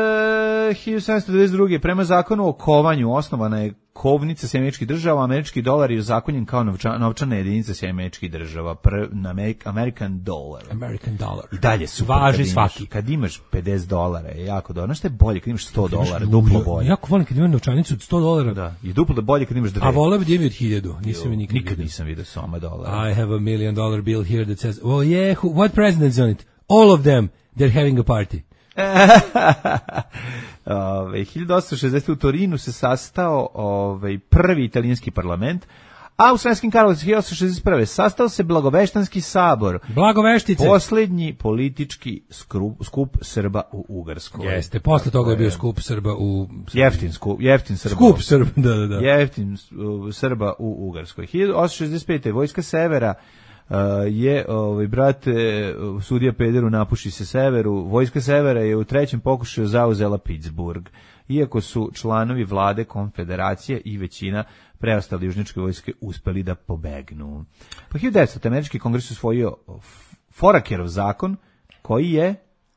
E, hiljadu sedamsto devedeset druge. Prema zakonu o kovanju osnovana je kovnica Sjedinjenih Američkih Država, američki dolar je ozakonjen kao novča, novčana jedinica Sjedinjenih Američkih Država, pr, na American dollar. American dollar. I dalje su važi svaki. Kad imaš pedeset dolara je jako dobro. Znaš što je bolje kad imaš sto dolara, duplo bolje. Jako volim kad imam novčanicu od sto dolara. Da, i duplo bolje kad imaš dve. A voleo bi da imaju od hiljadu. Nisam nikad, nikad nisam vidio soma dolara. I have a million dollar bill here that says, oh yeah, who, what president's on it? All of them. They're having a party. Ove, hiljadu osamsto šezdesete. u Torinu se sastao ovaj, prvi italijanski parlament, a u Sremskim Karlovcima hiljadu osamsto šezdeset prve. sastao se Blagoveštanski sabor. Blagoveštice. Posljednji politički skup, skup Srba u Ugarskoj. Jeste, posle toga je bio skup Srba u... Jeftin, skup, jeftin Srba. Skup Srba, da, da, da. Jeftin uh, Srba u Ugarskoj. hiljadu osamsto šezdeset pete. Vojska Severa Uh, je, ovaj, brate, sudija Pederu napuši se severu. Vojska Severa je u trećem pokušaju zauzela Pittsburgh. Iako su članovi vlade konfederacije i većina preostale južničke vojske uspeli da pobegnu. Po hiljadu devetsto. američki kongres usvojio Forakerov zakon koji je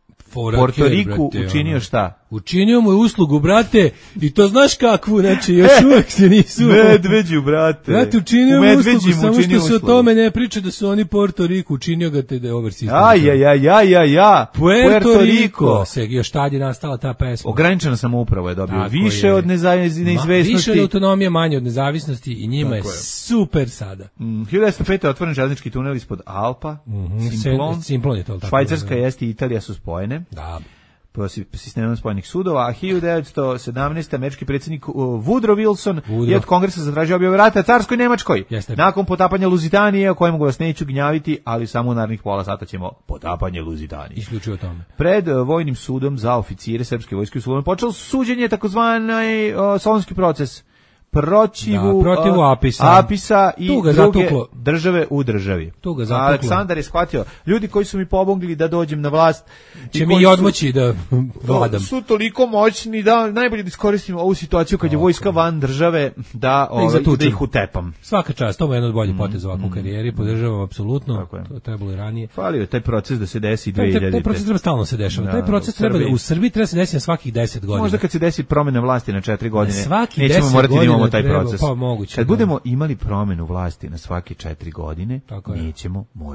Porto Riku učinio šta? Učinio mu je uslugu, brate, i to znaš kakvu, znači, još uvek se nisu... Medveđu, brate. Brate, učinio mu uslugu, samo što se o tome ne priča da su oni Porto Riku, učinio ga te da je overseas. Aj, ja, ja, ja, ja, ja. Puerto Rico. Se, još tad je nastala ta pesma. Ograničena samouprava je dobio. Tako više je. Od neizvesnosti. Više od autonomije, manje od nezavisnosti i njima je, je super sada. Mm, hiljadu devetsto pete. otvoren železnički tunel ispod Alpa. Mm -hmm. Simplon. Simplon je to tako. Švajcarska jeste i Italija su spojene. Da. Po sistemom spojenih sudova, a hiljadu devetsto sedamnaeste. američki predsjednik Woodrow Wilson Woodrow. je od kongresa zatražio objavu rata carskoj Nemačkoj. Jeste. Nakon potapanja Luzitanije, o kojemu vas neću gnjaviti, ali samo u narednih pola sata ćemo potapanje Luzitanije. Isključivo tome. Pred uh, vojnim sudom za oficire srpske vojske u Solunu počelo suđenje, takozvani uh, solunski proces. Protivu, da, protivu Apisa. Apisa i druge zatuklo. države u državi. Aleksandar je shvatio, ljudi koji su mi pomogli da dođem na vlast će mi i odmoći da vladam. Su toliko moćni da najbolje da iskoristim ovu situaciju kad je vojska van države da, ove, da ih utepam. Svaka čast, to je jedan od boljih poteza ovako u karijeri, podržavam apsolutno, to je trebalo i ranije. Falio je taj proces da se desi dve hiljadite. Taj, taj proces treba stalno se dešava. Da, taj proces treba da, u Srbiji treba se desiti na svakih deset godina. Možda kad se desi promjena vlasti na četiri godine, nećemo morati da imamo taj proces. Pa moguće. Kad budemo imali promjenu vlasti na svake četiri godine, nećemo morati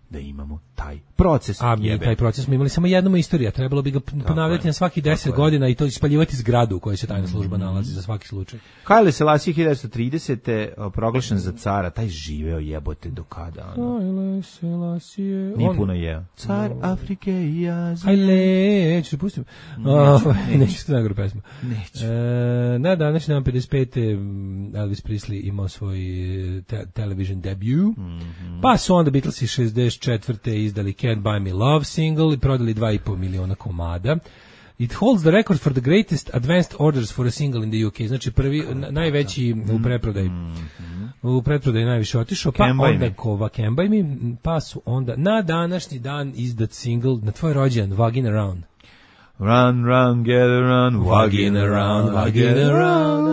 da imamo taj proces. A mi jebe. taj proces smo imali samo jednom istorija, trebalo bi ga ponavljati na svaki deset godina i to ispaljivati zgradu u kojoj se tajna služba nalazi za svaki slučaj. Haile Selassie hiljadu devetsto tridesete proglašen za cara, taj živeo jebote do kada? Ono? Haile Selassie... Nije puno jeo. Car Afrike i Azije. Haile, ću se pustim. Neću se nagru pesmu. Neću. E, na današnji dan pedeset pete Elvis Presley imao svoj te television debut, mm-hmm. pa su onda Beatlesi šezdeset četvrte izdali Can't Buy Me Love single i prodali dva i po miliona komada. It holds the record for the greatest advanced orders for a single in the U K. Znači prvi, na, najveći u preprodaji. Mm-hmm. U preprodaji najviše otišao, pa onda kova Can't Buy Me, pa su onda na današnji dan izdat single na tvoj rođendan, Waggin' Around. Run, run, get around, waggin' around, waggin' around.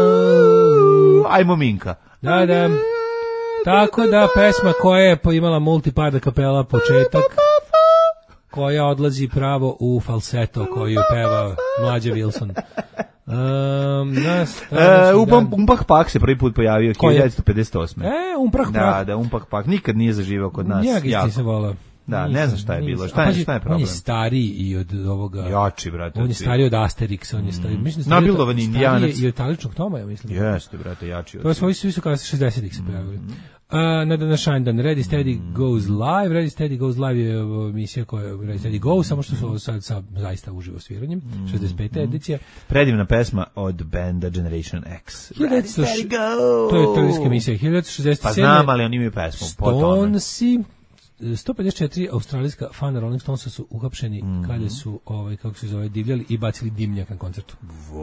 Ajmo Minka. Da, da. Tako da pesma koja je imala multipada kapela početak, koja odlazi pravo u falseto koju peva Mlađa Wilson. Um, nas, uh, Umpah Pak se prvi put pojavio hiljadu devetsto pedeset osme. E, Umpah Pak. Da, da, Umpah Pak nikad nije zaživeo kod nas. Ja ga nisam volao. Da, ne znam šta je bilo. Šta je, šta je problem? On je stariji i od ovoga... Jači, brate. On je stariji od Asterixa, on je stariji... Mm. Mislim, Nabildovan indijanac. I od Taličnog Toma, ja mislim. Jeste, brate, jači od... To je svoji svi su kada se šezdesetih se pojavili. Mm. Uh, na današnji dan Ready Steady mm. Goes Live. Ready Steady Goes Live je emisija koja je Ready Steady Go, samo što su sad sa zaista uživo sviranjem. Mm. šezdeset peta Mm. edicija. Predivna pesma od benda Generation X. Ready Steady Go! To je televizijska emisija. hiljadu šezdeset sedme. Pa znam, ali oni imaju pesmu. Stonesi. sto pedeset četiri australijska fana Rolling Stonesa su uhapšeni mm. kada su, ovaj, kako se zove, divljali i bacili dimnjak na koncertu.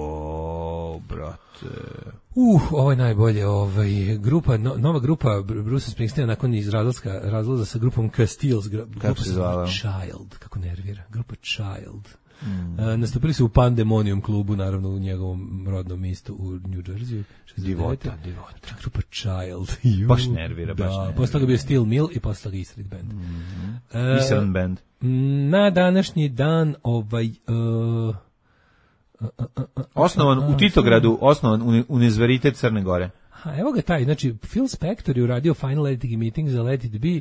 Vo, brate. Uh, ovo je najbolje. Ovaj, grupa, no, nova grupa Bruce Springsteena nakon iz razlaska, razlaza sa grupom Castiles. Grupa kako se zvala? Child, kako nervira. Grupa Child. Mm. Uh, nastupili su u Pandemonium klubu, naravno u njegovom rodnom mjestu u New Jersey. Divota, divota. Grupa Child. Baš nervira, baš nervira. Posle toga bio Steel Mill i posle toga East Street Band. Mm-hmm. Uh, Eastern Band. Na današnji dan ovaj... Uh, uh, uh, uh, uh, osnovan uh, uh, u Titogradu, osnovan Univerzitet Crne Gore. Aha, evo ga taj, znači Phil Spector je uradio Final Editing Meeting za Let It Be.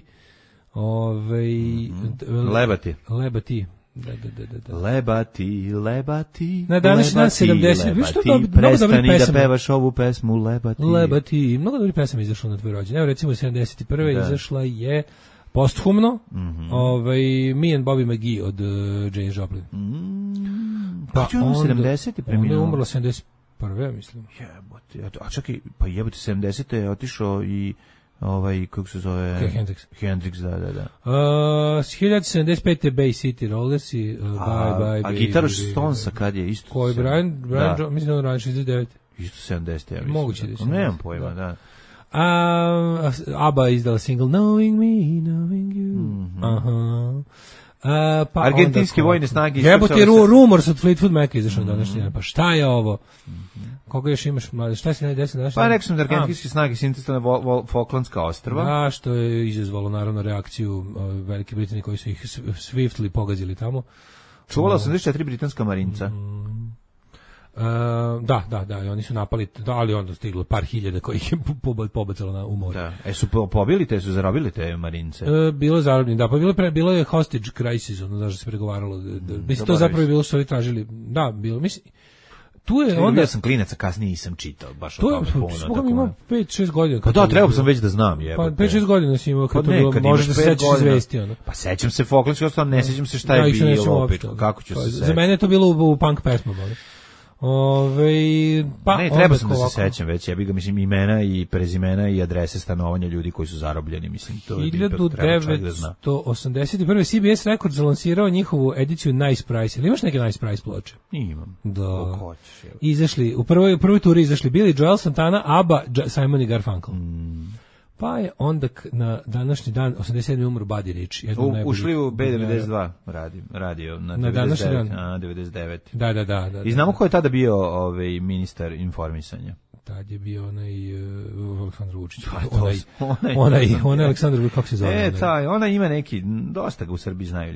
Ovaj, mm-hmm. Lebati. Lebati. Da, da, da, da, da. Lebati, lebati. Na današnji dan sedamdeset. Vi što dobro, prestani da pevaš ovu pesmu Lebati. Lebati. Mnogo dobrih pesama izašlo na tvoj rođendan. Evo recimo sedamdeset prve Da. izašla je posthumno, mm-hmm. ovaj, Me and Bobby McGee od uh, Janis Joplin. Mm. Pa je ono sedamdesete preminuo? Onda je umrla sedamdeset prve mislim. Jebote, a čekaj, pa jebote sedamdesete je otišao i ovaj, kako se zove? Okay, Hendrix. Hendrix, da, da, da. Uh, hiljadu sedamdeset pete Bay City Rollers i uh, Bye Bye. A, a gitaru Stonesa kad je isto? Koji, Brian? Brian da. Jones, mislim da on radi šezdeset devete Isto sedamdesete ja mislim. Moguće da se. Nemam pojma, da. da. A, ABBA izdala single Knowing Me, Knowing You. Mm-hmm. Aha. Uh, pa argentinske vojne snage. Jebote, Rumors od Fleetwood Maca izašao mm-hmm. današnji dan. Pa šta je ovo? Mm-hmm. Koga još imaš? Šta si najdesno današnji dan? Pa rekao sam da argentinske snage sintetizovane Falklandska ostrva. Da, što je izazvalo naravno reakciju uh, Velike Britanije koji su ih swiftly pogazili tamo. Čuvala osamdeset četiri britanska marinca. Mm. Uh, da, da, da, i oni su napali, da, ali onda stiglo par hiljada koji ih je pobacalo na umor. Da. E su pobili te, su zarobili te marince? Uh, bilo je zarobljeni, da, pa bilo, pre, bilo je hostage crisis, ono, znaš da se pregovaralo. Da, da, mislim, to zapravo je bilo što oni tražili, da, bilo, mislim, tu je Čekaj, onda... Ja sam klinac, a kasnije nisam čitao, baš to o tome puno. To je, imao pet šest godina. Pa da, trebao sam već da znam, jebote. Pa pet šest godina si imao, kad to bilo, možeš da se sećaš izvesti, ono. Pa sećam se Falklandske ostrva, ne sećam se šta je da, bilo opet, kako ću pa, se sećati. Za mene je to bilo u, u punk pesmama, ali. Ove, pa ne, treba sam da se sećam već, ja bih ga, mislim, imena i prezimena i adrese stanovanja ljudi koji su zarobljeni, mislim, to je hiljadu devetsto osamdeset prve C B S Records lansirao njihovu ediciju Nice Price. Ili imaš neke Nice Price ploče? Imam. Da. Izašli, u prvoj, u prvoj turi izašli Billy Joel, Santana, ABBA, Simon i Garfunkel. Mm. Pa je onda na današnji dan osamdeset sedme umro Buddy Rich. U, ušli u B devedeset dva radio, radio na, na devedeset devet. A, devedeset devet. Da, da, da, da. I znamo ko je tada bio ovaj ministar informisanja? Tad je bio onaj uh, Aleksandar Vučić. Pa, onaj, onaj, onaj, onaj Aleksandar Vučić, kako se zove? E, taj, ona ima neki, dosta ga u Srbiji znaju ljudi.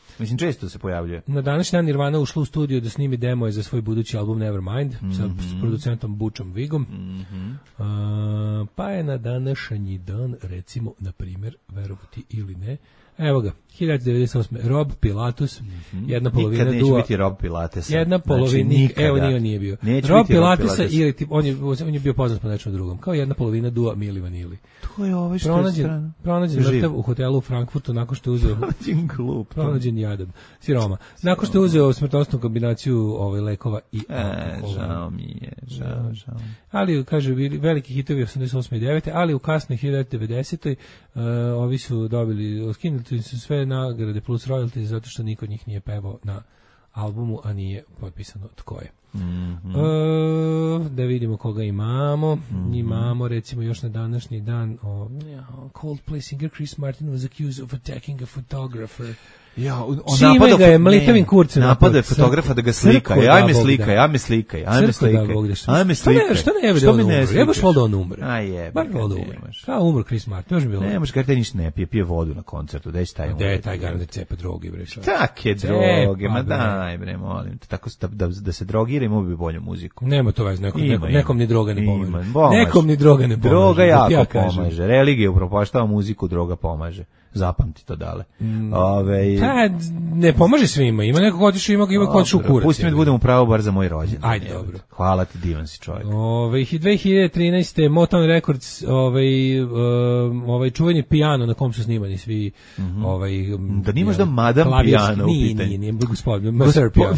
Mislim, često se pojavljuje. Na današnji dan Nirvana ušla u studio da snimi demo za svoj budući album Nevermind mm-hmm. sa s producentom Butchom Vigom. Mm-hmm. uh, pa je na današnji dan, recimo, na primjer, verovati ili ne, evo ga, hiljadu devetsto devedeset osme Rob Pilatus, mm-hmm. jedna polovina nikad dua. Nikad neće biti Rob Pilates. Jedna polovina, znači, evo nije on nije bio. Neće Rob Pilatusa ili tip, on je, on je bio poznat po nečem drugom, kao jedna polovina dua Mili Vanili. To je ovaj što pronađen, je strano. Pronađen mrtav u hotelu u Frankfurtu nakon što je uzeo... Pronađen glup. Pronađen jadan. Siroma. Nakon što je uzeo smrtonosnu kombinaciju ovaj, lekova i e, alkohola. Žao mi je, žao, žao. Ali, kaže, veliki hitovi osamdeset osme i devete ali u kasnoj hiljadu devedesetoj Uh, ovi su dobili, skinuti su sve nagrade plus royalties zato što niko od njih nije pevao na albumu, a nije potpisano tko je. Mm-hmm. Uh, da vidimo koga imamo. Mm-hmm. Imamo recimo još na današnji dan o, Coldplay singer Chris Martin was accused of attacking a photographer. Ja, on napada ga je mlitavim kurcem. Napada je fotografa da ga slika. Aj me slika, aj me slika, aj me slika. Aj me slika. Što ne jebe da on umre? Ja baš volio da on umre. Aj je. Baš volio da umre. Kao umro Chris Martin, još mi bilo. Ne, možeš kada ništa ne pije, pije vodu na koncertu. Daj taj umre. Daj taj garant cepa droge bre. Take droge, ma daj bre, molim te. Tako da da se drogira i mu bi bolju muziku. Nema to veze, nekom nekom ni droga ne pomaže. Nekom ni droga ne pomaže. Droga jako pomaže. Religija upropaštava muziku, droga pomaže. Zapamti to dale. Mm. Ove, pa, ne pomaže svima. Ima neko ko otišao, ima, ima ko otišao u kurac. Pusti me da budem u pravu bar za moj rođendan. Ajde, dobro. Hvala ti, divan si čovjek. Ove, dve hiljade trinaeste Motown Records, ovaj, um, ovaj čuveni pijano na kom su snimani svi, mm-hmm. ovaj, da nimaš da madam pijano u pitanju. Nije, nije, nije, gospodin, Maser pijano.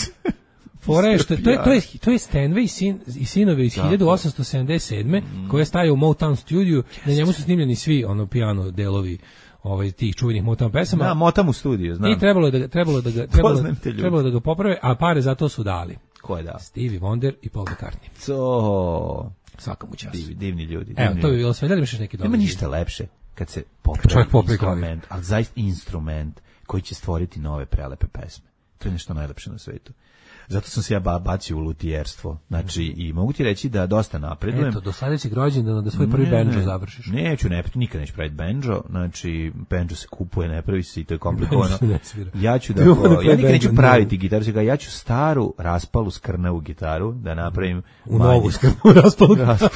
Fora je što to je to je to je Stanway i sin i sinovi iz hiljadu osamsto sedamdeset sedme mm. koji je stajao u Motown studiju, na njemu su snimljeni svi ono pijano delovi ovaj tih čuvenih Motown pesama. Da, Motown u studiju, znam. I trebalo da trebalo da ga trebalo, trebalo da ga poprave, a pare za to su dali. Ko je dao? Stevie Wonder i Paul McCartney. To svaka mu čast. Divni, divni ljudi. Divni Evo, to bi bilo sve. Da li imaš neki dobar? Nema ništa lepše kad se popravi instrument, ali zaista instrument koji će stvoriti nove prelepe pesme. To je nešto najlepše na svetu. Zato sam se ja bacio u lutijerstvo. Znači, i mogu ti reći da dosta napredujem. Eto, do sledećeg rođendana da svoj prvi banjo završiš. Neću, ne, nikad neću praviti banjo. Znači, banjo se kupuje, ne pravi se i to je komplikovano. Ja ću da, ja nikad neću praviti gitaru, ja ću staru, raspalu, skrnavu gitaru da napravim. U novu skrnavu, raspalu gitaru.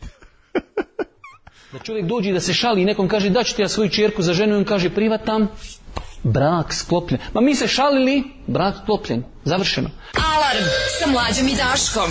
Da čovjek dođe da se šali i nekom kaže, da ću ti ja svoju čerku za ženu i on kaže, privatam. Brak sklopljen. Ma mi se šalili, brak sklopljen. Završeno. Alarm sa Mlađom i Daškom.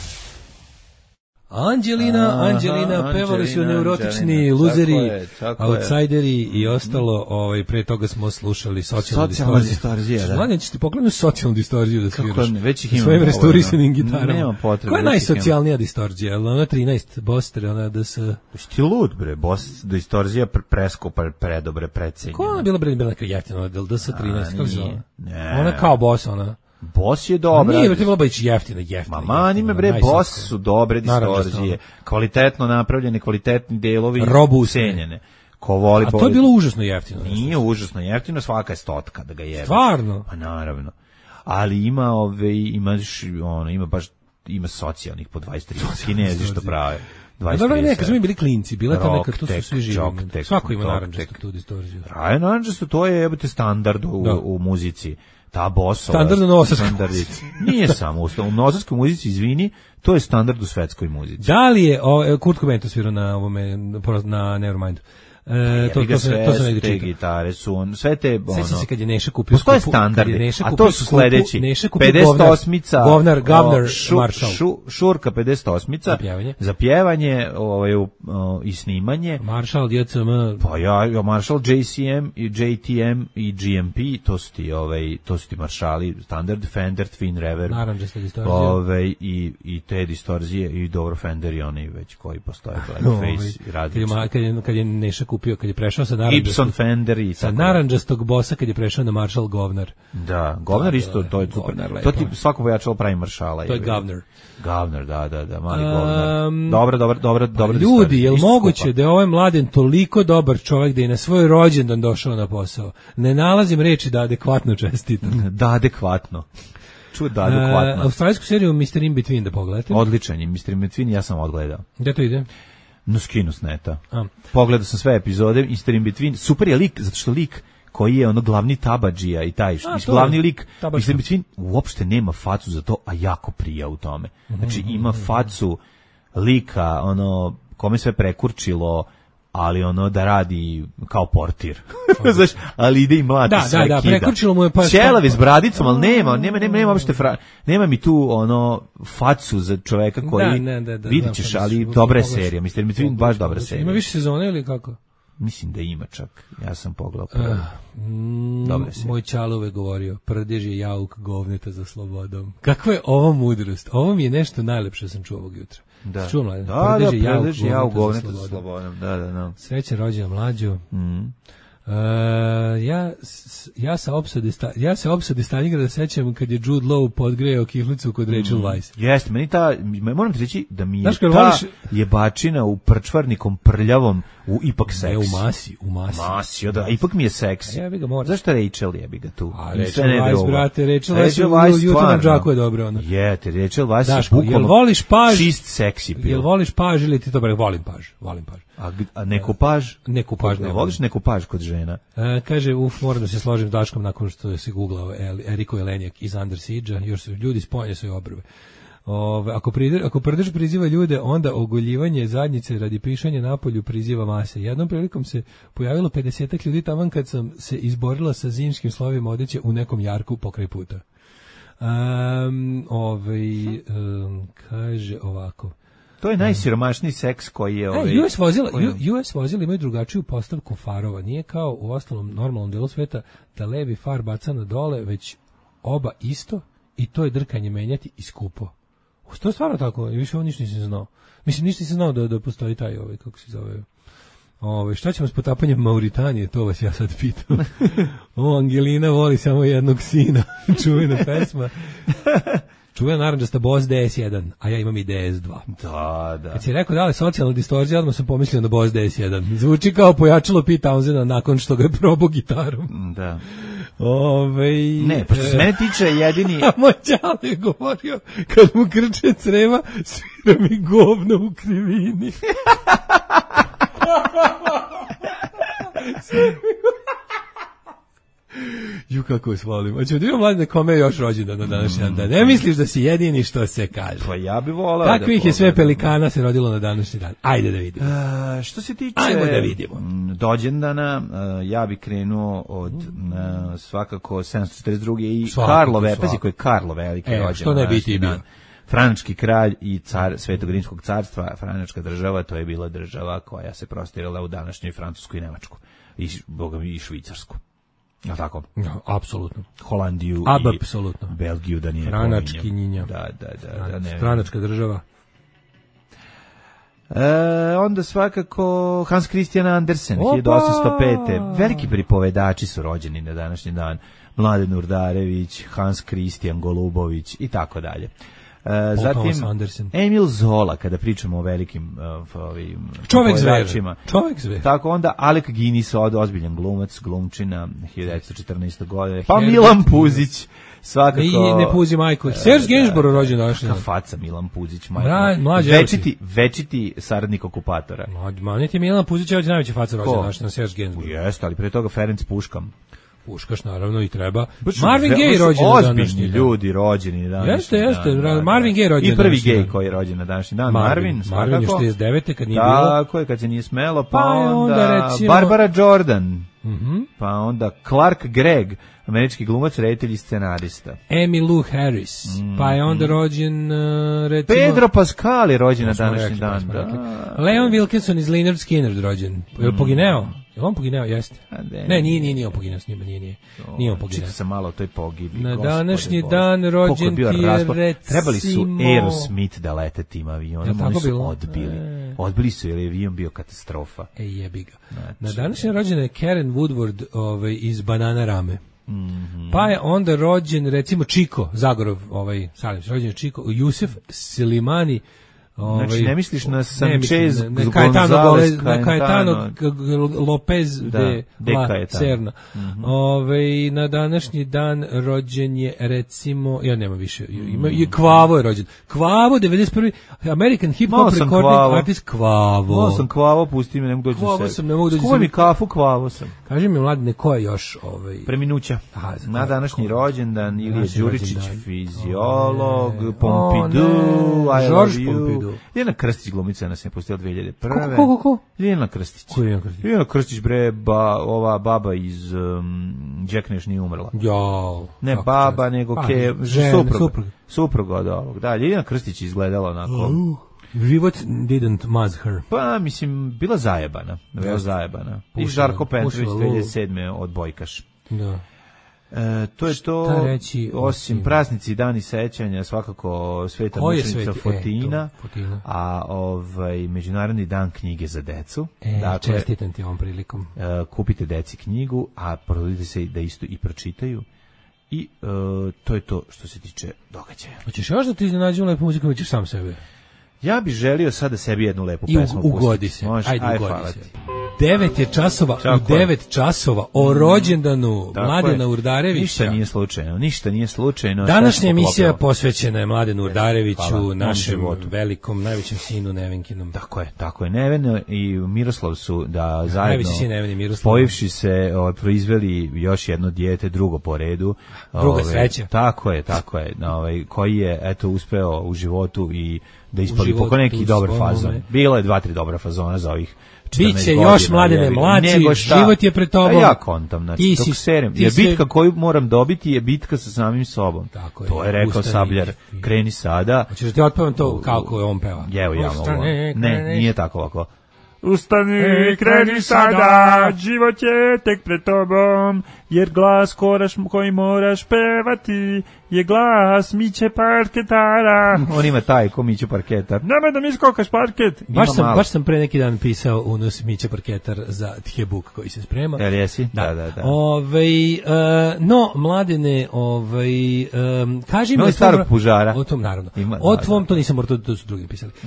Anđelina, Anđelina, pevali su neurotični luzeri, outsideri i ostalo, ovaj, pre toga smo slušali socijalnu distorziju. distorzija, da. Mladen, će ti poklaniti socijalnu distorziju da sviraš već ih imam svojim restaurisanim gitarama. Nema potrebe. Koja je najsocijalnija distorzija? Je li ona trinaest, Boster, ona da se... Ti lud, bre, Bos, distorzija presko, predobre, precenjena. Koja ona bila, bre, bila neka jeftina, da li D S trinaest, kako se zove? Ona kao Boss, ona... Boss je dobra. Nije, treba biti jeftina, jeftina. Ma mani me bre, Boss su dobre distorzije. Kvalitetno napravljene, kvalitetni delovi, cenjene. Ko voli. A to je bilo užasno jeftino. Nije užasno jeftino, svaka je stotka da ga jebe. Stvarno? Pa naravno. Ali ima ove, imaš, ono, ima baš, ima socijalnih po dvadeset trideset Kinezi što prave. A dobro, ne, kad smo mi bili klinci, bila ta neka, tu su svi živi. Svako ima naranđastu tu distorziju. A naranđasto, to je, jebate, standard u, u muzici. Ta Bossova. Standard u novosadskoj muzici. Nije samo u novosadskoj muzici, izvini, to je standard u svetskoj muzici. Da li je, o, Kurt Cobain to svirao na ovome, na Nevermindu? E, to, to, sve, to se negdje čita. Gitare su on, sve te, ono... Sjeća se kad je Neša kupio skupu... standardi, a to su sledeći. pedeset osmica Govnar, Govnar, Marshall. Šu, šurka pedeset osmica. Za pjevanje. Za pjevanje ovaj, o, i snimanje. Marshall, J C M. Pa ja, Marshall, J C M, i J T M i G M P, to su ti, ovaj, to su ti Marshali, standard, Fender, Twin, Reverb. Naranđasta distorzija. Ovaj, i, i te distorzije, i dobro Fender i oni već koji postoje, Blackface, i radi. Kad je, kad je Neša kupio, kad je prešao sa Gibson Fender i sa naranđastog Bossa, kad je prešao na Marshall Govnar. Da, Govnar isto, to je super. To ti svako pojačalo pravi Marshalla. To je Govnar. Govnar, da, da, da, mali Govnar. Dobro, dobro, dobro, dobro. Ljudi, je li moguće da je ovaj Mladen toliko dobar čovjek da je na svoj rođendan došao na posao? Ne nalazim reči da adekvatno čestitam. Da, adekvatno. Ču da, adekvatno. Australijsku seriju mister In Between da pogledate. Odličan je, mister In Between, ja sam odgledao. Gde to ide? No skinu s neta. Pogledao sam sve epizode, mister In Between, super je lik, zato što lik koji je ono glavni tabadžija i taj A, što glavni je. lik, Tabačka. mislim Between uopšte nema facu za to, a jako prija u tome. Znači ima facu lika, ono kome sve prekurčilo, ali ono da radi kao portir. Znaš, ali ide i mlati Da, sve da, da, kida. prekurčilo mu je pa- Ćelavi s bradicom, ali nema, nema, nema, nema uopšte fra, nema mi tu ono facu za čoveka koji Da, ne, da, da, vidit znam, ćeš, pa ali da, dobra je pogledaš. serija, mislim, Between baš dobra serija. Ima više sezone ili kako? Mislim da ima čak, ja sam pogledao prvo. Mm, Dobre serije. moj čalo uvek govorio, prdež je jauk govneta za slobodom. Kakva je ovo mudrost? Ovo mi je nešto najlepše sam čuo ovog jutra. Da, Čuo mladen? da, da, Prdež je jauk prdež je jauk govneta govneta za za slobodom. slobodom, da, da, da. Srećan rođendan mlađu. Mhm. Uh, ja, s- ja, sa opsade sta, ja se opsade Stalingrada sećam kad je Jude Law podgrejao kihlicu kod Rachel Weisz. Jeste, meni ta, moram ti reći da mi je Znaš, kad ta voliš- jebačina u prčvarnikom prljavom u ipak seksi. Ne, u masi, u masi. Masi, da, ipak mi je seksi. A jebi ga, mora. Zašto Rachel jebi ga tu? A I Rachel sve ne Weisz, drugo. brate, Rachel Weisz u Jutarnjem džaku je dobro, ono. Jete, Rachel Weisz je Daško, jel bukvalno voliš paž? čist seksi pil. Jel voliš paž ili ti to bre? Volim paž, volim paž. A, g- a neku paž? Neku paž ne Voliš neku paž kod žena? E, kaže, uf, moram da se složim s Daškom nakon što se googlao El, Eriko Jelenjak iz Under Siege-a, još su ljudi sponje svoje obrve. Ove, ako, prider, ako prdež priziva ljude, onda ogoljivanje zadnjice radi pišanja napolju priziva mase. Jednom prilikom se pojavilo pedesetak ljudi taman kad sam se izborila sa zimskim slovima odeće u nekom jarku pokraj puta. Um, ovaj, um, kaže ovako. To je najsiromašniji seks koji je... Ovaj, E, U S vozila, koji- U- US vozila imaju drugačiju postavku farova. Nije kao u ostalom normalnom delu sveta da levi far baca na dole, već oba isto i to je drkanje menjati i skupo. To je stvarno tako, više ovo ništa nisam znao. Mislim, ništa nisam znao da, da postoji taj, ovaj, kako se zove... Ove, šta ćemo s potapanjem Mauritanije, to vas ja sad pitam. O, Angelina voli samo jednog sina, čuvena pesma. Čuvena naranđasta Boss D S jedan, a ja imam i D S dva. Da, da. Kad si rekao da li je socijalna distorzija, odmah sam pomislio na Boss D S jedan. Zvuči kao pojačalo Pete Townsenda nakon što ga je probao gitarom. Da. Ove, Ne, pa što se mene tiče jedini... A moj čale je govorio, kad mu krče creva, svira mi govno u krivini. Ju, kako vas volim. Hoćemo da imamo mladine kome je još rođendan na današnji dan. Da ne misliš da si jedini što se kaže. Pa ja bi volao Takvih da je sve pogledam. pelikana se rodilo na današnji dan. Ajde da vidimo. A, što se tiče Ajmo da vidimo. mm, dođendana, a, ja bi krenuo od a, svakako sedamsto četrdeset druge i Svakako, Karlove, svakako. pazi koji je Karlo veliki E, rođendan. što ne bi današnji ti bio? dan. Franački kralj i car Svetog Rimskog carstva, Franačka država, to je bila država koja se prostirala u današnjoj Francusku i Nemačku. I, š- boga mi, i Švicarsku. Ja tako? Ja, apsolutno. Holandiju Ab, i apsolutno. Belgiju da nije Franački pominjem. njinja. Da, da, da. da ne, Franačka država. E, onda svakako Hans Christian Andersen, Opa! hiljadu osamsto pete. Veliki pripovedači su rođeni na današnji dan. Mladen Urdarević, Hans Christian Golubović i tako dalje. E, zatim Thomas Andersen. Emil Zola, kada pričamo o velikim uh, ovim Čovek zver. pripovedačima. Čovek zver. Tako onda Alec Guinness, od ozbiljan glumac, glumčina, hiljadu devetsto četrnaeste. godine. Pa Herbert Milan Puzić, svakako. I ne puzi majku. Serge Gainsborough rođen današnji dan. Kakva faca Milan Puzić, Mra- majko. mlađi, Večiti, večiti saradnik okupatora. Mlađi, manjet je Milan Puzić, ovdje najveća faca rođen Ko? današnji dan. Serge Gainsborough. Jeste, ali pre toga Ferenc Puškam. Puškaš, naravno, i treba. Baš Marvin ve- Gaye baš rođen na ozbiljni današnji dan. ljudi rođeni danas. Jeste, jeste, Marvin Gaye rođen I na prvi današnji gej dan. koji je rođen na današnji dan. Marvin, Marvin, Marvin je svakako. šezdeset devete kad nije bilo. Tako je, kad se nije smelo. Pa, Pa je onda, onda, recimo- Barbara Jordan. Mhm. Pa onda Clark Gregg, američki glumac, reditelj i scenarista. Emmylou Harris. Pa je onda rođen, uh, recimo... Pedro Pascal je rođen na smo današnji rekli, pa dan. smo Da. rekli. Leon Wilkinson iz Leonard Skinner rođen. Je li pogineo? Je li on pogineo? Jeste. A ne. Ne, nije, nije, nije on pogineo s njima, nije, nije. Nije on pogineo. Čita sam malo o toj pogibi. Na Gospode današnji Bože. dan rođen Koliko je bio ti je, raspad. recimo- Trebali su Aerosmith da lete tim avionom, Jel oni tako su bilo? odbili. E. Odbili su jer je avion bio katastrofa. E, jebi ga. Znači, Na današnji rođena je Karen Woodward ovaj, iz Banana Rame. Mhm. Pa je onda rođen, recimo, Čiko, Zagorov, ovaj, Salim, rođen je Čiko, Jusef Selimani, Ovaj, Znači, ne misliš na ne Sanchez, mislim, na, na Caetano, Gonzalez, na Caetano Caetano, Lopez Da, de de la Caetano. Serna. Mhm. Ovaj, na današnji dan rođen je, recimo, ja nema više, ima, je Kvavo je rođen. Kvavo, devedeset prvi American Hip Malo Hop sam Recording Kvavo. Artist Kvavo. Malo sam Kvavo, pusti me, ne mogu doći Kvavo do sebe. sam, ne mogu doći do Skuvaj mi sebe. kafu, Kvavo sam. Kaži mi, Mladine, ko je još ovaj... Preminuća. Aha, za Na ko- današnji ko- rođendan Ilija Današnji Đuričić, rođendan. fiziolog, O, ne. Pompidou, O, ne. I Georges love you. Pompidou. Ljena Krstić glumica nas je pustila dve hiljade prve. Ko, ko, ko, ko? Ljena Krstić. Ko je Ljena Krstić? Ljena Krstić, bre, ba, ova baba iz um, Jack Neš nije umrla. Jao. Ne kako baba, čast. nego Pa, ke, žena, suprug. suprug. Suprug od ovog. Da, Ljena Krstić izgledala onako... Uh, život didn't maz her. Pa, mislim, bila zajebana. Veo zajebana. I Pušila- Žarko Petrović pušila dve hiljade sedme odbojkaš. Da. E, to je to, Šta reći osim osim- praznici i dani sećanja, svakako Sveta Ko je mučenica sveti? Fotina, E, to, Fotina. a ovaj, Međunarodni dan knjige za decu. E, dakle, čestitam ti ovom prilikom. e, kupite deci knjigu, a porodite se da isto i pročitaju. I e, to je to što se tiče događaja. Hoćeš još da ti iznenađujem lepu muziku, ili ćeš sam sebe? Ja bih želio sada sebi jednu lepu I pesmu u- ugodi pustiti. se. Može? Ajde, Aj, ugodi hvala se. ti. Devet je časova, Tako u je. devet časova o rođendanu Tako Mladena je. Urdarevića. Ništa nije slučajno, ništa nije slučajno. Današnja sve se emisija poklopilo. posvećena je Mladenu Urdareviću, Hvala, mom našem životu. velikom, najvećem sinu Nevenkinom. Tako je, tako je. Neven i Miroslav su da zajedno, najveći sin Neven i Miroslav. spojivši se, ovaj, proizveli još jedno dijete, drugo po redu. Druga Ovaj, sreća. Tako je, tako je. Ovaj, koji je, eto, uspeo u životu i da ispali životu poko neki dobar svome. fazon. Bilo je dva, tri dobra fazona za ovih četrnaest Biće godina, još, Mladene, jebi ga. mlaci, Nego šta? život je pred tobom. A ja kontam, znači, Ti dok si- serem. ti Jer si- bitka koju moram dobiti je bitka sa samim sobom. Tako je. To je rekao Ustani Sabljar. i- Kreni sada. Hoćeš da ti otpevam to kako je on peva? Evo ja mogu. Ustani, Ne, kreni. nije tako ovako. Ustani, kreni sada, život je tek pred tobom, jer glas koraš, koji moraš pevati je glas Miće Parketara. On ima taj ko Miću Parketar. Nemoj da mi skokaš parket. Baš Ima sam, malo. baš sam pre neki dan pisao unos Mića Parketar za Tjebuk koji se sprema. Jel jesi? Da, da, da. Ovaj, e, no, Mladene, ovaj, um, kaži mi... Ima li o tvom- starog pužara? O tom, naravno. Ima, o da, tvom, da. to nisam morao, to, to su drugi pisali.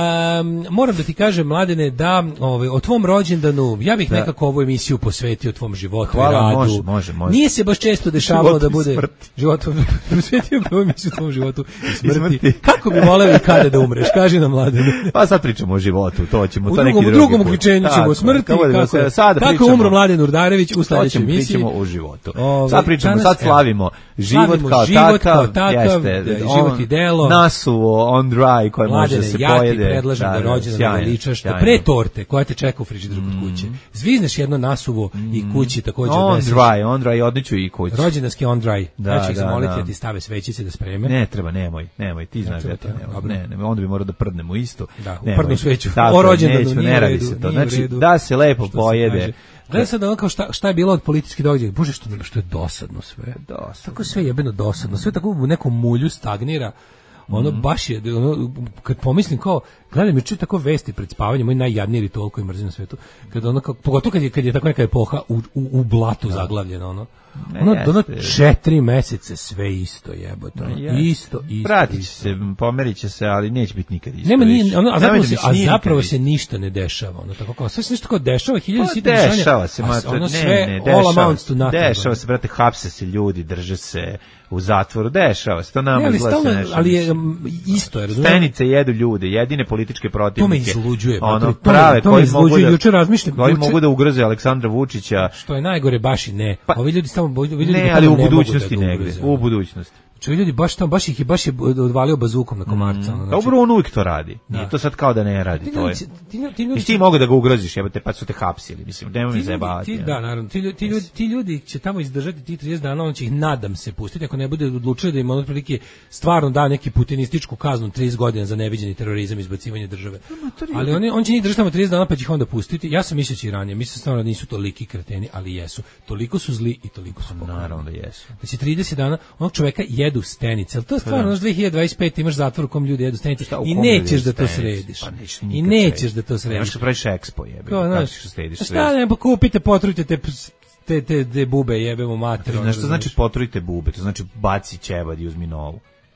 Um, moram da ti kažem, Mladene, da ovaj, o tvom rođendanu, ja bih Da. nekako ovu emisiju posvetio tvom životu Hvala, i radu. može, može, može. Nije se baš često dešavalo Životu da i bude... smrti. Životu, posvetio bih ovu emisiju tvom životu i smrti. smrti. Kako bi voleo i kada da umreš? Kaži nam, Mladene. Pa sad pričamo o životu, to ćemo, U to neki drugom, drugi drugom put. uključenju ćemo Tako, o smrti, to budemo kako, se- je- sad kako pričamo- umro Mladen Urdarević u To sledećoj ćemo, emisiji. pričamo o životu. Ovaj, Sad pričamo, danas, sad evo, slavimo život slavimo kao život takav, kao takav, jeste, da, život i delo. Nasuvo, on dry, koje može Mladene, da se ja pojede. ti predlažem da, rođendan sjajno, veličaš, da sjajno. pre torte koja te čeka u frižideru kod kuće. Zvizneš jedno nasuvo i kući takođe On odneseš. dry, on dry, odniću i kući. Rođendanski on dry. Da, ja ću ih da, zamoliti da. da ti stave svećice da spreme. Ne treba, nemoj, nemoj, ti znaš treba da to to, nemoj. dobro. Ne, ne, onda bi morao da prdnemo isto. Da, u Nemoj. prdnu sveću. Tako O je, rođendanu, neću, nije ne u radi redu, se to. nije u Znači, redu. da se lepo Što se pojede. kaže. Gledaj sad ono kao šta, šta je bilo od političkih događaja. Bože, što, što je dosadno sve. Dosadno. Tako sve jebeno dosadno. Sve tako u nekom mulju stagnira. Ono Mhm. baš je, ono, kad pomislim kao, gledam juče tako vesti pred spavanjem, moj najjadniji ritual koji mrzim na svetu, kad ono, kao, pogotovo kad je, kad je tako neka epoha u, u, u blatu zaglavljena, ono, Ne, ono, jeste. ono četiri mesece sve isto jebote, ono, Jeste. isto, isto, Vratit će isto. se, pomerit će se, ali neće biti nikad isto. Nema više. nije, ono, a Nemoj zapravo, da se, mi a nije zapravo nikad se isto. ništa ne dešava, ono tako kao sve se nešto kao dešava, hiljadu Pa sitnih dešavanja, dešava se, a mater, ono ne, sve ne, all dešava amounts to se, nothing. dešava se, brate, hapse se ljudi, drže se u zatvoru, dešava se, to nama Ne, ali izgleda se stalno, nešto. ali je um, isto je, razumiješ? Stenice jedu ljude, jedine političke To me protivnike. izluđuje, Ono, brate, to me- prave, to me koji mogu izluđuje. da, Juče razmišljam, koji juče- mogu da ugroze Aleksandra Vučića. Što je najgore baš i ne. Pa- Ovi ljudi tamo ovi ljudi Ne, bukvalno ali u ne mogu budućnosti da ga negde, ugroze, u ono. budućnosti. Čovjek ljudi baš tamo baš ih je baš je odvalio bazukom na komarca, ono, znači. Dobro, on uvijek to radi. Nije Da. to sad kao da ne radi, Ti to je. ljudi, će- ti, ljudi- ti ljudi, I ti mogu da ga ugroziš, jebote, pa su te hapsili, mislim, nemoj ti mi ljudi, zajebavati. ti, ono. da, naravno, ti, ljudi, ti, ljudi, ti ljudi će tamo izdržati ti trideset dana, on će ih, nadam se, pustiti, ako ne bude odlučio da im on otprilike stvarno da neki putinističku kaznu trideset godina za neviđeni terorizam i izbacivanje države. Ali on, on će njih držati tamo trideset dana pa će ih onda pustiti. Ja sam mislio će i ranije, mislim stvarno da nisu toliki kreteni, ali jesu. Toliko su zli i toliko su pokvareni. Naravno da jesu. Znači trideset dana onog čoveka jedu stenice. Ali to je stvarno, znaš, dve hiljade dvadeset pete imaš zatvor u kom ljudi jedu stenice Šta, u i kom nećeš ljudi da to stenice? središ. Pa nećeš I nikad nećeš srediti. da to Nemaš središ. što praviš ekspo, jebe. Kao, Kako znaš, ćeš središ a sve? šta ne, pa kupite, potrujte te, te, te, te bube, jebemo mater. Znaš što znači potrujte bube? To znači baci ćebad i uzmi novu.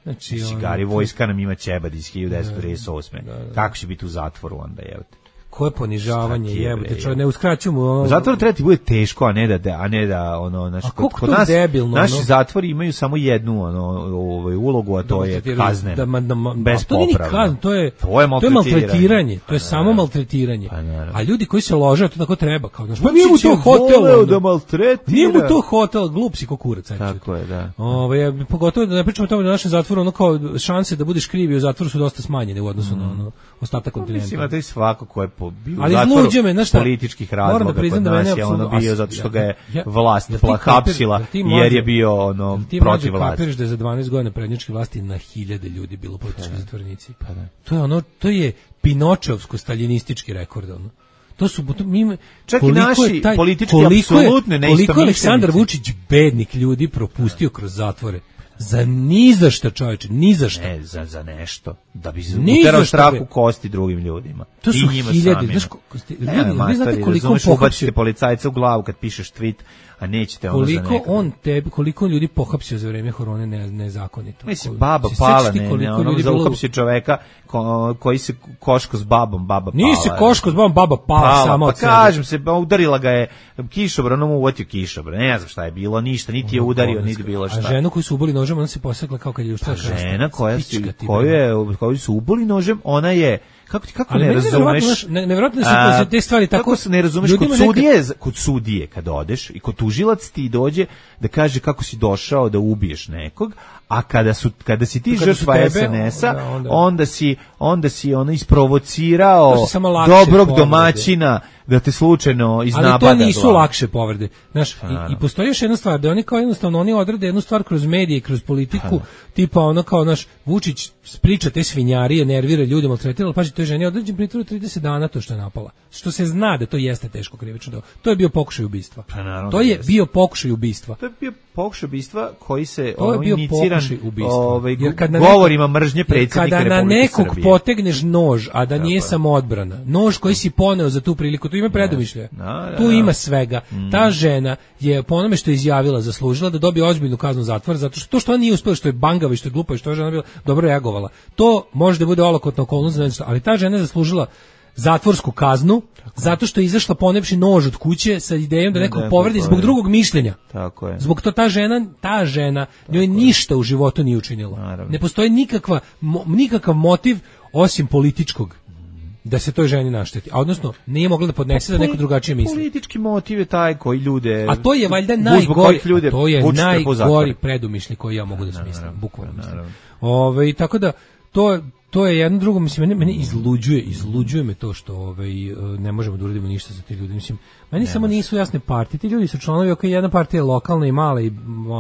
Znači, Sigari, ono, vojska nam ima ćebad iz hiljadu devetsto pedeset osme. Da, da. Kako će biti u zatvoru onda, jebote? koje ponižavanje, Šta ti je, jebote, bre, čovjek, ne uskraćujemo. Ono, zatvor treba ti bude teško, a ne da, a ne da ono, naš, A kod, koliko kod to nas, debilno, naši ono? zatvori imaju samo jednu ono, ovaj, ulogu, a to je kazne, da, da, da, bez to nije ni popravno. kazna, to je, To je to je maltretiranje, to je Pa, samo naravno. maltretiranje. Pa, naravno. A ljudi koji se lože, to tako treba, kao znaš, pa nije mu Vučić to je hotel, voleo ono. da maltretira. Nije mu to hotel, glup si ko kurac. ajde. Tako je, da. Ove, pogotovo da ne pričamo o tome da u našem zatvoru, ono kao šanse da budeš krivi u zatvoru su dosta smanjene u odnosu na ono, ostatak kontinenta. Mislim, a to je svako ko je po, bio u Ali zatvoru izluđuje me, znaš šta, političkih moram da razloga priznam kod da mene nas je ono apsolutno- bio a, zato što ga je ja- vlast jel ti kapir- hapsila jel ti jer mlađe- je bio ono jel ti protiv mlađe vlasti. kapiraš da je za dvanaest godina prednjačke vlasti na hiljade ljudi bilo politički zatvorenici. Pa da. To je ono, to je Pinočevsko staljinistički rekord, ono. To su to, mi Čak i koliko je naši taj- politički koliko je- apsolutno koliko je neistomišljenici. Aleksandar Vučić bednik ljudi propustio kroz zatvore. Za ni za šta, čoveče, ni za šta. Ne, za, za nešto. Da bi Ni uterao za šta, strah bre. u kosti drugim ljudima. To su I njima hiljade, samima. znaš, ko- ste- Ne, ljudi, vi majstori, znate koliko razumeš, pohapsio- ubacite policajca u glavu kad pišeš tweet, a nećete ono za Koliko nekog. on tebi, koliko ljudi pohapsio za vreme korone ne, nezakonito. Mislim, Ko- baba se pala, sećaš ti ne, koliko ne, ono ljudi za bilo u- uhapsio čoveka ko, koji se koško s babom, baba pala. Nisi koško s babom, baba pala, Pala, sama pa od sebe. kažem se, pa udarila ga je kišobran, ono mu uvatio kišobran, ne znam šta je bilo, ništa, niti je udario, niti bilo šta. A ženu koju su ubili nožem, ona se posekla kao kad je ušla. Žena koja su, koju, je, koju su ubili nožem, ona je, kako ti, kako Ali ne meni je nevjerojatno, razumeš? znaš, ne- nevjerojatno da se a, kroz te stvari tako- Kako se ne razumeš, kod ljudima nekad- sudije, kod sudije kad odeš i kod tužilac ti dođe da kaže kako si došao da ubiješ nekog, a kada su kada si ti Kada su žrtva tebe, es en es-a, da, onda- onda si onda si ono isprovocirao To su samo lakše dobrog povrede. domaćina da te slučajno iznabada. Ali to nisu glavom. lakše povrede. Znaš, i, i postoji još jedna stvar, da oni kao jednostavno oni odrede jednu stvar kroz medije, kroz politiku, tipa ono kao naš Vučić priča te svinjarije, nervira ljude, maltretira, ali paži, to je ženi određen pritvor od trideset dana to što je napala. Što se zna da to jeste teško krivično delo. To je bio pokušaj ubistva. Pa naravno To da je jeste. bio pokušaj ubistva. To je bio pokušaj ubistva koji se To je ono, bio iniciran pokušaj ubistva. ovaj, Jer kad na govorima nekog- mržnje jer predsjednika kada na Republike nekog Srbije. potegneš nož, a da nije samo odbrana, nož koji si poneo za tu priliku, tu ima predomišljaja. Da, da, Tu da. ima svega. Ta žena je po onome što je izjavila zaslužila da dobije ozbiljnu kaznu zatvora, zato što to što ona nije uspela, što je bangava i što je glupa i što je žena bila dobro reagovala. To može da bude olakotna okolnost, znači, ali ta žena je zaslužila zatvorsku kaznu zato što je izašla ponevši nož od kuće sa idejom da nekog da, povredi zbog povredi. drugog mišljenja. Tako je. Zbog to ta žena, ta žena njoj ništa u životu nije učinila. Naravno. Ne postoji nikakva, mo, nikakav motiv osim političkog da se toj ženi našteti. A odnosno, nije mogla da podnese da neko drugačije misli. Politički motiv je taj koji ljude... A to je valjda zbog najgori, kojih ljude a to je vučete po najgori zatvoru. predumišljaj koji ja mogu da smislim, bukvalno mislim. naravno. Ove, tako da, to, to je jedno drugo, mislim, mene, mene izluđuje, izluđuje me to što ovaj, ne možemo da uradimo ništa za te ljude. Mislim, meni samo nisu jasne partije. Ti ljudi su članovi, ok, jedna partija je lokalna i mala i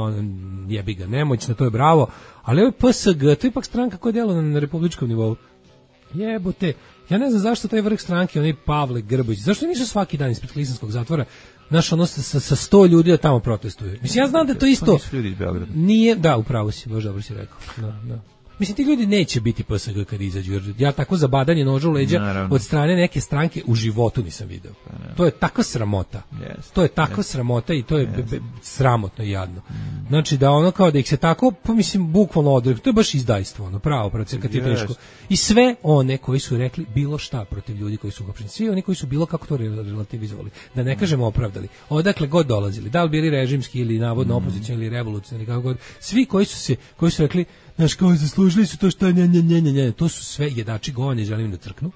on, jebi ga, nemoćna, to je bravo, ali ovo je P S G, to je ipak stranka koja djeluje na, na republičkom nivou. Jebote, ja ne znam zašto taj vrh stranke, onaj Pavle Grbović, zašto nisu svaki dan ispred Klisanskog zatvora, znaš, ono sa, sa, sa sto ljudi da tamo protestuju. Mislim, ja znam da to isto... Pa nisu ljudi iz Beograda. Nije, da, upravo si, baš dobro si rekao. Da, da. Mislim, ti ljudi neće biti P S G kad izađu, jer ja tako zabadanje noža u leđa Naravno. od strane neke stranke u životu nisam video. To je takva sramota. Jeste, To je takva sramota i to je be, be, sramotno i jadno. Znači da ono kao da ih se tako, pa mislim, bukvalno odreći, to je baš izdajstvo, ono, pravo, protiv, kad ti je teško. I sve one koji su rekli bilo šta protiv ljudi koji su uhapšeni, svi oni koji su bilo kako to relativizovali, da ne kažemo opravdali, odakle god dolazili, da li bili režimski ili navodno opozicioni ili revolucionarni, kako god, svi koji su se, koji su rekli, znaš, kao zaslužili su to što nje, nje, nje, nje, nje. To su sve jedači govanje, želim da crknu.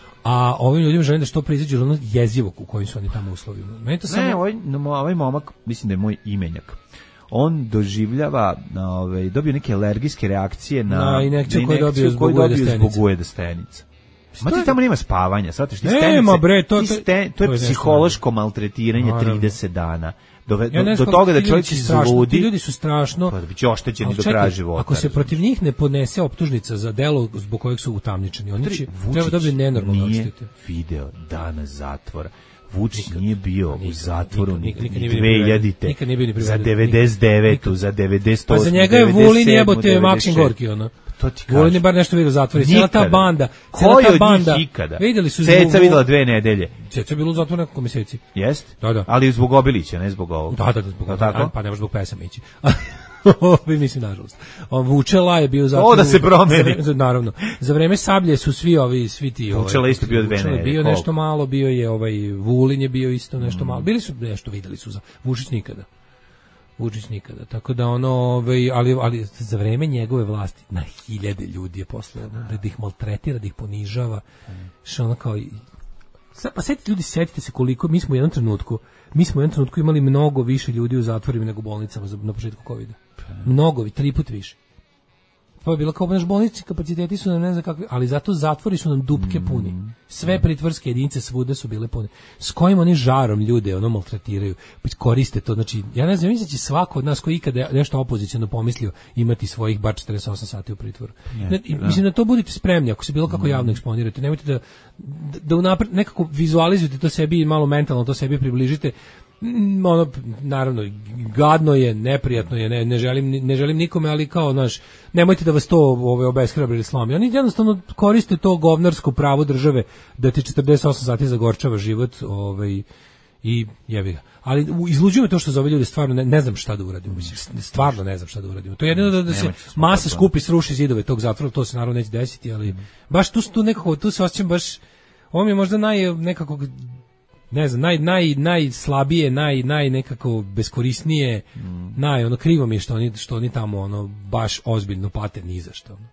A ovim ljudima želim da što prizađu ono jezivog u kojim su oni tamo uslovima. Meni to samo... Ne, ovaj, no, ovaj momak, mislim da je moj imenjak. On doživljava, ovaj, dobio neke alergijske reakcije na, Na injekciju koju injekciju dobio zbog koju ujeda dobio stenica. zbog ujeda stenica. Ma to ti je- tamo nema spavanja, shvataš, ti Nema, stenice, bre, to- ti to- ste- to to je je nešto psihološko maltretiranje Naravno. trideset dana. Do, do, Ja ne do znam, toga da ti čovjek ljudi su strašno, izludi, ti ljudi su strašno. pa da biće oštećeni Ali do čekaj, kraja života. ako se razumiješ. protiv njih ne podnese optužnica za delo zbog kojeg su utamničeni, oni će treba dobiti nenormalno nije odštete. video dana zatvora. Vučić nije bio u zatvoru nikad, ni nikad nije bio ni dve priveden. hiljadite, Nikad nije bio ni za priveden. devedeset devetu, Nikad. za devedeset Pa osmu, za njega je devedeset Vulin sedmu, jebote Maksim devedeset šeste. Gorki, ono. To ti Vulin je kažem. bar nešto vidio u zatvoru. Cijela ta Nikada. banda, cijela Koji ta od banda. njih ikada? Vidjeli su Ceca zbog- videla dve nedelje. Ceca je bilo u zatvoru nekoliko mjeseci. Jest? Da, da. Ali zbog Obilića, ne zbog ovog. Da, da, da, zbog Jel tako? pa ne može zbog pesama ići. Vi mislim nažalost. On Vučela je bio zato. O da se promeni. Za, naravno. Za vreme Sablje su svi ovi svi ti ovaj. Vučela isto bio od Venere. Vučela bio nešto malo, bio je ovaj Vulin je bio isto nešto mm. malo. Bili su nešto videli su za Vučić nikada. Vučić nikada. Tako da ono, ovaj, ali ali za vreme njegove vlasti na hiljade ljudi je posle da, da ih maltretira, da ih ponižava. Mm. Što ono kao pa setite ljudi, setite se koliko mi smo u jednom trenutku Mi smo u jednom trenutku imali mnogo više ljudi u zatvorima nego u bolnicama na početku kovida. Mnogo, tri put više. To je bilo kao naš bolnički kapaciteti su nam ne znam kakvi, ali zato zatvori su nam dupke puni. Sve pritvorske jedinice svuda su bile pune. S kojim oni žarom ljude ono maltretiraju, koriste to. Znači, ja ne znam, mislim da će svako od nas koji ikada nešto opoziciono pomislio imati svojih bar četrdeset osam sati u pritvoru. Ne, mislim da to budete spremni ako se bilo kako javno eksponirate. Nemojte da, da, da unapred nekako vizualizujete to sebi i malo mentalno to sebi približite. Ono, naravno, gadno je, neprijatno je, ne, ne, želim, ne želim nikome, ali kao, znaš, nemojte da vas to ove, obeshrabri ili slomi. Oni jednostavno koriste to govnarsko pravo države da ti četrdeset osam sati zagorčava život ovaj, i jebi ga. Ali izluđuje me to što za ove ljude stvarno ne, ne znam šta da uradimo. Mislim, stvarno ne znam šta da uradimo. To je jedino da, da se masa skupi, sruši zidove tog zatvora, to se naravno neće desiti, ali baš tu, tu nekako, tu se osjećam baš, ovo mi je možda naj, nekako ne znam, naj, naj, najslabije, naj, naj nekako beskorisnije, mm. naj, ono, krivo mi je što oni, što oni tamo, ono, baš ozbiljno pate ni za što.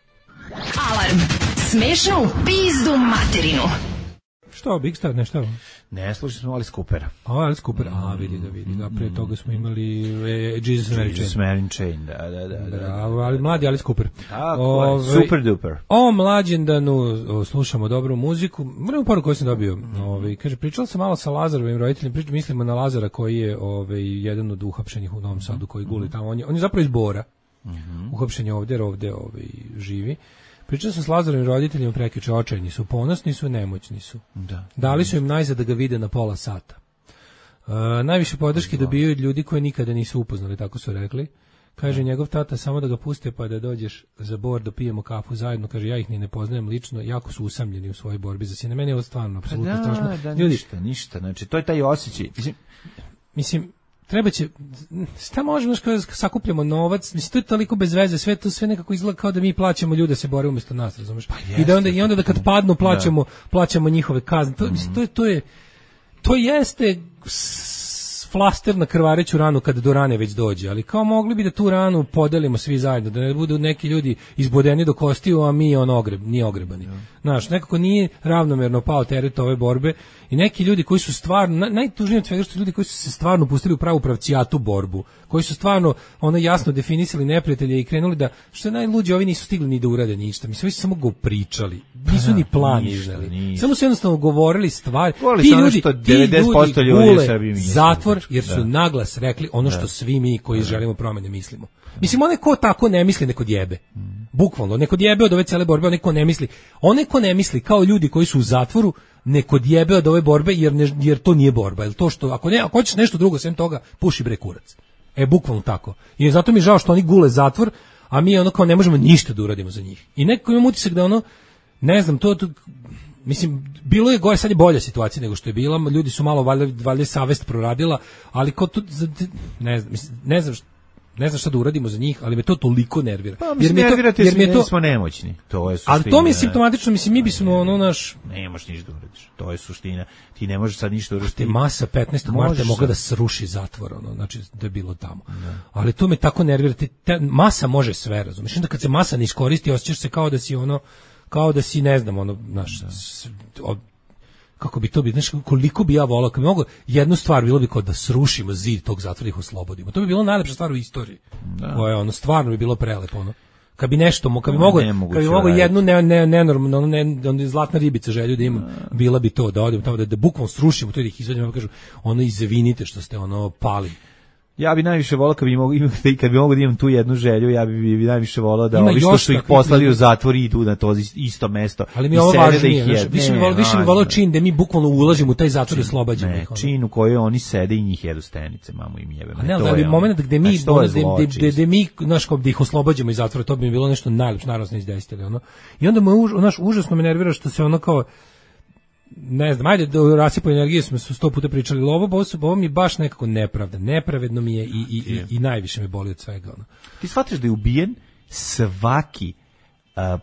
Alarm, smešno u pizdu materinu. Što, Big Star, ne šta? Ne, slušali smo Alice Coopera. A, Alice Cooper, a, vidi ga, vidi ga. Pre toga smo imali e, Jesus and Mary Chain. Jesus and Mary Chain, da, da, da. da, Bravo, ali mladi Alice Cooper. Tako o, je, super duper. O mlađendanu o, slušamo dobru muziku. Vrlo poruku koju sam dobio. Ovaj, kaže, pričala sam malo sa Lazarovim roditeljima, pričali, mislimo na Lazara koji je ovaj, jedan od uhapšenih u Novom Sadu koji guli tamo. On je, on je zapravo iz Bora. Mm-hmm. Uhapšen je ovdje, jer ovdje ovaj, živi. Pričao sam s Lazarovim roditeljima prekjuče, očajni su, ponosni su, nemoćni su. Da. Dali su im najzad da ga vide na pola sata. Uh, najviše podrške dobijaju ljudi koji nikada nisu upoznali, tako su rekli. Kaže njegov tata, samo da ga puste pa da dođeš za Bor da pijemo kafu zajedno. Kaže, ja ih ni ne poznajem lično, jako su usamljeni u svojoj borbi za sine. Meni je ovo stvarno, apsolutno da, strašno. Da, ljudi, ništa, ništa. Znači, to je taj osjećaj. Mislim, mislim treba će, šta možemo kada sakupljamo novac, mislim, to je toliko bez veze, sve to sve nekako izgleda kao da mi plaćamo ljude se bore umjesto nas, razumeš? Pa I da onda, i onda da kad padnu plaćamo, da. plaćamo njihove kazne. To, mislim, to, je, to, je, to jeste flaster na krvareću ranu kad do rane već dođe, ali kao mogli bi da tu ranu podelimo svi zajedno, da ne budu neki ljudi izbodeni do kostiju, a mi on ogreb, nije ogrebani. Znaš, nekako nije ravnomerno pao teret ove borbe i neki ljudi koji su stvarno, najtužnije od svega što ljudi koji su se stvarno pustili u pravu pravcijatu borbu, koji su stvarno ono jasno definisali neprijatelje i krenuli da, što je najluđe, ovi nisu stigli ni da urade ništa, mislim, ovi su samo go pričali, nisu ni plan izneli, samo su jednostavno govorili stvari, ti ljudi, ti ljudi gule zatvor, jer su da. naglas rekli ono što da. svi mi koji da. želimo promene mislimo. Mislim, one ko tako ne misli, neko djebe. Mm. Bukvalno, neko djebe od ove cele borbe, onaj ko ne misli. Onaj ko ne misli, kao ljudi koji su u zatvoru, neko djebe od ove borbe, jer, ne, jer to nije borba. Jer to što, ako, ne, ako hoćeš nešto drugo, sem toga, puši bre kurac. E, bukvalno tako. I zato mi je žao što oni gule zatvor, a mi ono kao ne možemo ništa da uradimo za njih. I neko ima utisak da ono, ne znam, to... to mislim, bilo je gore, sad je bolja situacija nego što je bila, ljudi su malo valjda, valjda savest proradila, ali kao to, ne znam, ne znam što, ne znam šta da uradimo za njih, ali me to toliko nervira. Pa, mislim, jer nervirate jer mi to, smo nemoćni. To je suština. Ali to mi je simptomatično, mislim, mi bismo ono naš... Ne možeš ništa da uradiš, to je suština. Ti ne možeš sad ništa uraditi. Te masa petnaestog marta mogla da sruši zatvor, ono, znači da je bilo tamo. Da. Ali to me tako nervira, te, te, masa može sve, razumiješ, da kad se masa ne iskoristi, osjećaš se kao da si ono, kao da si, ne znam, ono, naš, da. s, od, kako bi to bi, znaš, koliko bi ja volao, kad bi mogo, jednu stvar bilo bi kao da srušimo zid tog zatvora i ih oslobodimo. To bi bilo najlepša stvar u istoriji. Da. Koje, ono, stvarno bi bilo prelepo, ono. Kad bi nešto, kad bi mogo, kad bi mogo jednu ne, ne, nenormalno, ono, ne, ono, zlatna ribica želju da imam, da. bila bi to, da odemo tamo, da, da bukvalno srušimo to i da ih izvodimo, kažu, ono, izvinite što ste, ono, pali. Ja bi najviše volao kad bi mogu kad bi mogao da imam tu jednu želju, ja bi, bi najviše volao da ovi što su ih poslali u zatvor idu na to isto mesto. Ali mi je ovo važnije, da više mi volao, više mi volao čin da mi bukvalno ulazimo u taj zatvor i oslobađamo ih. Ne, čin u kojoj oni sede i njih jedu stenice, mamu im jebe. A ne, ali moment gde mi gde mi naš kao da ih oslobađamo iz zatvora, to bi mi bilo nešto najlepše, naravno se izdesilo, ono. I onda me naš užasno me nervira što se ono kao ne znam, ajde, do rasipu energije smo sto puta pričali, ali ovo, ovo, su, ovo mi je baš nekako nepravda, nepravedno mi je i, i, i, i najviše me boli od svega. Ono. Ti shvataš da je ubijen svaki uh,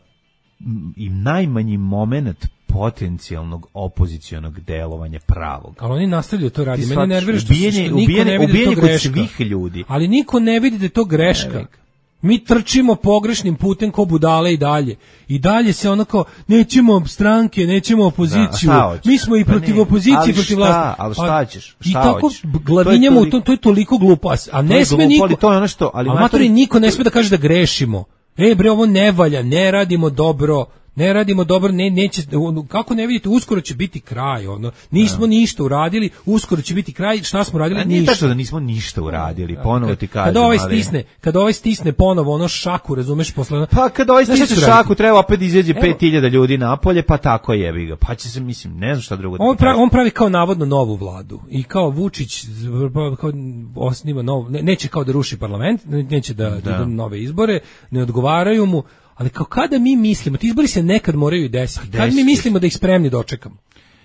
i najmanji moment potencijalnog opozicionog delovanja pravog. Ali oni nastavljaju to radi. Mene shvataš, nervira što, ubijanje, što niko ubijanje, ne vidi ubijanje da to kod greška. svih ljudi. Ali niko ne vidi da je to greška. Ne, Mi trčimo pogrešnim putem ko budale i dalje. I dalje se ono kao, nećemo stranke, nećemo opoziciju. Da, mi smo i pa protiv ne, opozicije, ali protiv šta, vlasti. ali šta ćeš? Šta I tako hoćeš? glavinjamo To u je tom, to je toliko glupo. A, a ne sme glupo, niko, ali to je ono što, ali a matori niko ne sme da kaže da grešimo. E bre, ovo ne valja, ne radimo dobro. Ne radimo dobro, ne neće, kako ne vidite, uskoro će biti kraj, ono. Nismo ništa uradili, uskoro će biti kraj. Šta smo radili? A nije ništa. tačno da nismo ništa uradili, ponovo ti kažem. Kad ovaj ali... stisne, kad ovaj stisne ponovo ono šaku, razumeš, posle. Pa kad ovaj Znaš šta stisne ću šaku, raditi? treba opet izađe Evo. pet hiljada ljudi napolje, pa tako jebi ga. Pa će se, mislim, ne znam šta drugo da On ti pravi, kažem. on pravi kao navodno novu vladu i kao Vučić kao osniva novu, ne, neće kao da ruši parlament, neće da, da. da idu nove izbore, ne odgovaraju mu. Ali kao kada mi mislimo, ti izbori se nekad moraju i desiti. Pa Kad mi desit. mislimo da ih spremni dočekamo?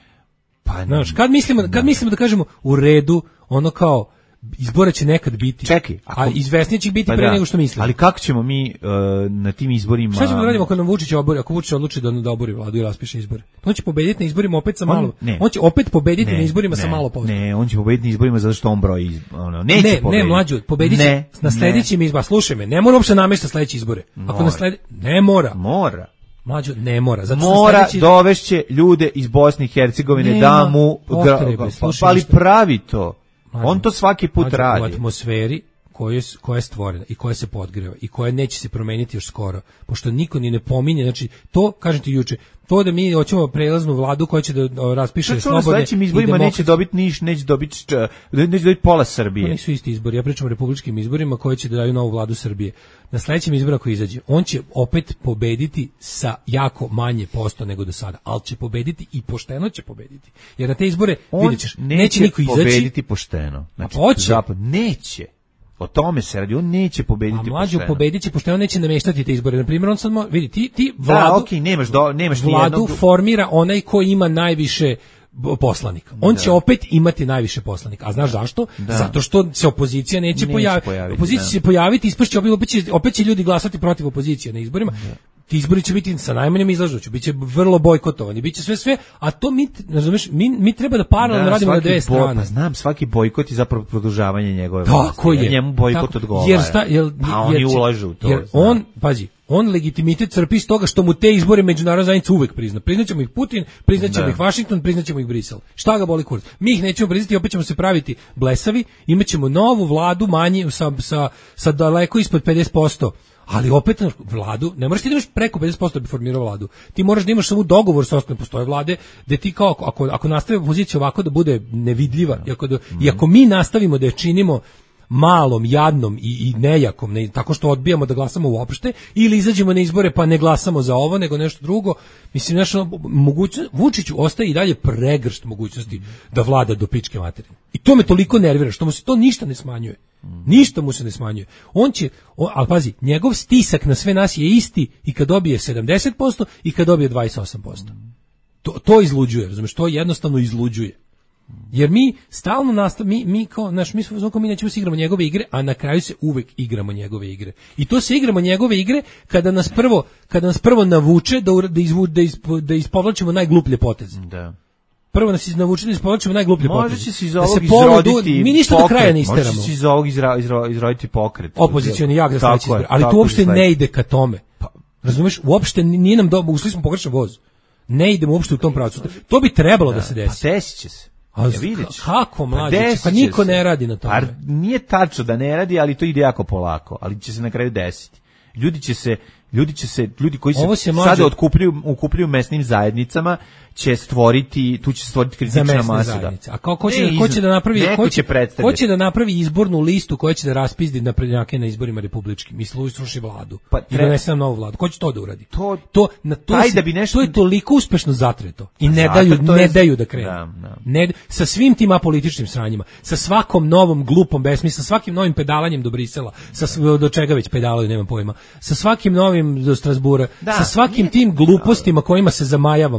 Pa Znaš, kad mislimo, kad mislimo da kažemo u redu, ono kao izbora će nekad biti. Čekaj, ako- a izvesnije će ih biti Pa pre da. nego što mislimo. Ali kako ćemo mi uh, na tim izborima... Šta ćemo da radimo ako nam Vučić obori, ako Vučić odluči da da obori vladu i raspiše izbore? On će pobediti na izborima opet sa On- malo. ne. On će opet pobediti Ne, na izborima sa ne, malo posto. Ne, on će pobediti na izborima zato što on broji iz, ono, neće Ne, ne, pobediti. mlađu, pobedit će Ne, na sledećim izborima. Slušaj me, ne mora uopšte namešta sledeće izbore. Ako Mora. na slede... ne mora. Mora. Mlađu, ne mora. Zato što Mora sledeći- dovešće ljude iz Bosne i Hercegovine Nema da mu... potrebe, gra- slušaj ali ništa. pravi to. Mlađe, On to svaki put mlađe, u radi. atmosferi koja je, koja je stvorena i koja se podgreva i koja neće se promeniti još skoro, pošto niko ni ne pominje, znači to, kažem ti juče, to da mi hoćemo prelaznu vladu koja će da o, raspiše Znači, on na slobodne sledećim i izborima neće demokratske- dobiti niš, neće dobiti, ča- neće dobiti pola To Srbije. nisu isti izbori, ja pričam o republičkim izborima koji će da daju novu vladu Srbije. Na sledećim izborima koji izađe, on će opet pobediti sa jako manje posto nego do sada, ali će pobediti i pošteno će pobediti. Jer na te izbore, On vidjet ćeš, neće, neće niko izaći, pobediti pošteno. Znači, A hoće. Zapad neće. O tome se radi, on neće a pobediti mlađo pošteno. pobedit će pošteno, neće nameštati te izbore. Na primjer, on sad mo, vidi, ti, ti Da, vladu, okej, nemaš, do, nemaš ni vladu jednog... formira onaj ko ima najviše b- poslanika. On će opet imati najviše poslanika. A znaš zašto? Zato što se opozicija neće, Neće pojaviti. pojaviti, Opozicija da. će pojaviti, ispašće opet, opet, će, opet će ljudi glasati protiv opozicije na izborima. Ti izbori će biti sa najmanjom izlaznošću, biće vrlo bojkotovani, biće sve sve, a to mi, razumeš, mi, mi treba da paralelno Da, radimo na svaki dve boj- strane. Pa znam, svaki bojkot je zapravo produžavanje njegove Tako vlasti. je. Njemu bojkot Tako- odgovara. Jer sta, jer, pa oni jer će- ulažu u to. Jer znam. on, pazi, on legitimitet crpi iz toga što mu te izbore međunarodna zajednica uvek prizna. Priznaćemo ih Putin, priznaćemo Da. ih Vašington, priznaćemo ih Brisel. Šta ga boli kurac? Mi ih nećemo priznati, opet ćemo se praviti blesavi, imaćemo novu vladu manje sa, sa, sa daleko ispod pedeset posto. Ali opet vladu, ne moraš ti da imaš preko pedeset posto da bi formirao vladu. Ti moraš da imaš samo dogovor sa osnovne postoje vlade, da ti kao, ako, ako nastavi opozicija ovako da bude nevidljiva, i ako, da, i ako mi nastavimo da je činimo malom, jadnom i, i nejakom, ne, tako što odbijamo da glasamo uopšte, ili izađemo na izbore pa ne glasamo za ovo, nego nešto drugo, mislim, znaš, ono, mogućnost, Vučiću ostaje i dalje pregršt mogućnosti da vlada do pičke materine. I to me toliko nervira, što mu se to ništa ne smanjuje. Ništa mu se ne smanjuje. On će, on, ali pazi, njegov stisak na sve nas je isti i kad dobije sedamdeset posto i kad dobije dvadeset osam posto. To, to izluđuje, razumeš, to jednostavno izluđuje. Jer mi stalno nastav, mi, mi kao, znaš, mi smo kao mi nećemo se igramo njegove igre, a na kraju se uvek igramo njegove igre. I to se igramo njegove igre kada nas prvo, kada nas prvo navuče da, ura- da, izvu, da, ispo, da ispovlačimo najgluplje poteze. Da. Prvo nas iznavuče da ispovlačimo najgluplje poteze. Može će se iz Da ovog poludu- izroditi mi ništa do kraja ne pokret. Može isteramo. će se iz ovog izra, izro, izroditi pokret. Opozicioni jak za Tako sledeći izbor, je, ali tako to je uopšte za sledeći. ne ide ka tome. Razumeš, uopšte nije nam dobro, ušli smo pogrešan voz. Ne idemo uopšte u tom pravcu. To bi trebalo da se desi. Pa desit će se. A Ja z- vidjet ćeš. kako, mlađe? desit Pa će niko se. ne radi na tome. Pa nije tačno da ne radi, ali to ide jako polako, ali će se na kraju desiti. Ljudi će se ljudi će se ljudi koji se, Ovo se mlađe- sada otkupljuju ukupljuju mesnim zajednicama će stvoriti tu će se stvoriti Za kritična mesne masa da. zajednice. A kao ko će, Ne, da, ko će da napravi neko ko će će, predstavljati. ko će da napravi izbornu listu koja će da raspizdi naprednjake na izborima republičkim i slu- sruši vladu. Pa I treba- donese nam novu vladu. Ko će to da uradi? To- to na to, taj se- da bi nešto- to je toliko uspešno zatreto i ne Zato daju to ne je- daju da krenu. Da, da. Ne, sa svim tim apolitičnim sranjima, sa svakom novom glupom besmisla, sa svakim novim pedalanjem do Brisela, sa sv- do čega već pedalaju, nemam pojma. Sa svakim novim do Strasbura, Da, sa svakim nije- tim glupostima kojima se zamajavamo.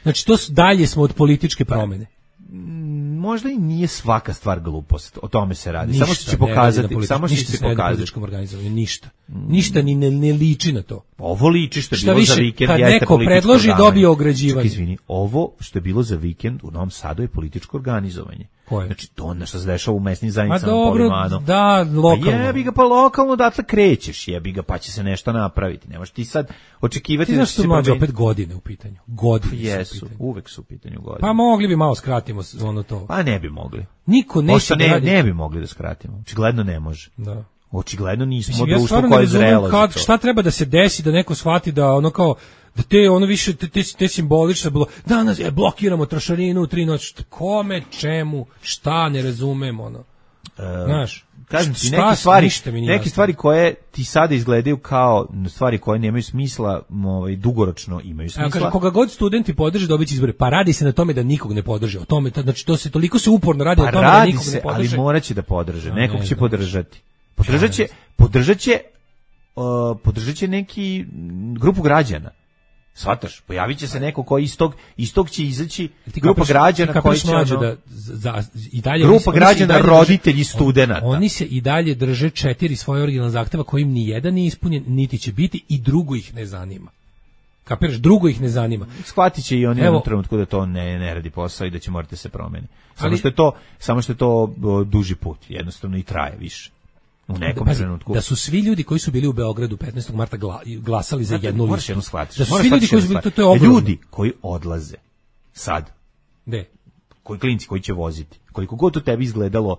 Znači, to su, dalje smo od političke promene. Možda i nije svaka stvar glupost, o tome se radi. Ništa, samo što će pokazati, politi- samo što će se pokazati. političkom organizovanju, ništa. Ništa ni ne, ne liči na to. Ovo liči što je Šta bilo više, za vikend, kad jeste neko političko predloži, organizovanje. dobije ograđivanje. Čekaj, izvini, ovo što je bilo za vikend u Novom Sadu je političko organizovanje. Koje? Znači, to na što se dešava u mesnim A zajednicama dobro, Polimano. da, lokalno. Pa jebi ga, pa lokalno odatle krećeš, jebi ga, pa će se nešto napraviti. Nemaš ti sad očekivati Ti da znaš će što se mlađe promeniti. opet godine u pitanju. Godine su u Jesu, pitanju. uvek su u pitanju godine. Pa mogli bi malo skratimo s- ono to. Pa ne bi mogli. Niko neće Možda da ne, radi. ne bi mogli da skratimo. Očigledno ne može. Da. Očigledno nismo Mislim, ja društvo stvarno ne koje je razumem zrelo za kad, to. šta treba da se desi da neko shvati da ono kao da te ono više te, te, te simbolično bilo danas je blokiramo trošarinu u tri noći. Kome, čemu, šta ne razumem ono. Znaš, Kažem ti, šta- neke stvari, ništa mi nije neke jasno. stvari koje ti sada izgledaju kao stvari koje nemaju smisla, ovaj, dugoročno imaju Evo, smisla. kaže, koga god studenti podrže dobit će izbore. Pa radi se na tome da nikog ne podrže. O tome, ta- znači to se toliko se uporno radi Pa na tome da radi nikog se, ne ali podrže. morat će da podrže. A, Nekog ne će znam. podržati. Podržat će, podržat će, uh, podržat će neki m, grupu građana. Shvataš? Pojavit će se neko koji iz tog, iz tog će izaći Ti grupa kapiraš- građana ti koji kapiraš će... mlađe ono- da za, i dalje Grupa oni se- oni se i građana, dalje drže- roditelji studenata. Oni se i dalje drže četiri svoje originalne zahteva kojim ni jedan nije ispunjen, niti će biti i drugo ih ne zanima. Kapiraš? Drugo ih ne zanima. Shvatit će i oni u Evo- jednom trenutku da to ne, ne radi posao i da će morati da se promeni. Samo Ali- što je to, samo što je to o, duži put, jednostavno i traje više. U nekom Pazi, trenutku. da su svi ljudi koji su bili u Beogradu petnaestog marta gla- glasali za Znate, jednu moraš listu. jedno shvatiti. Da su Moraš svi ljudi shvatiti koji su jednu bili, to, stvar. to je ogromno. Ljudi koji odlaze sad, De. koji klinci koji će voziti, koliko god to tebi izgledalo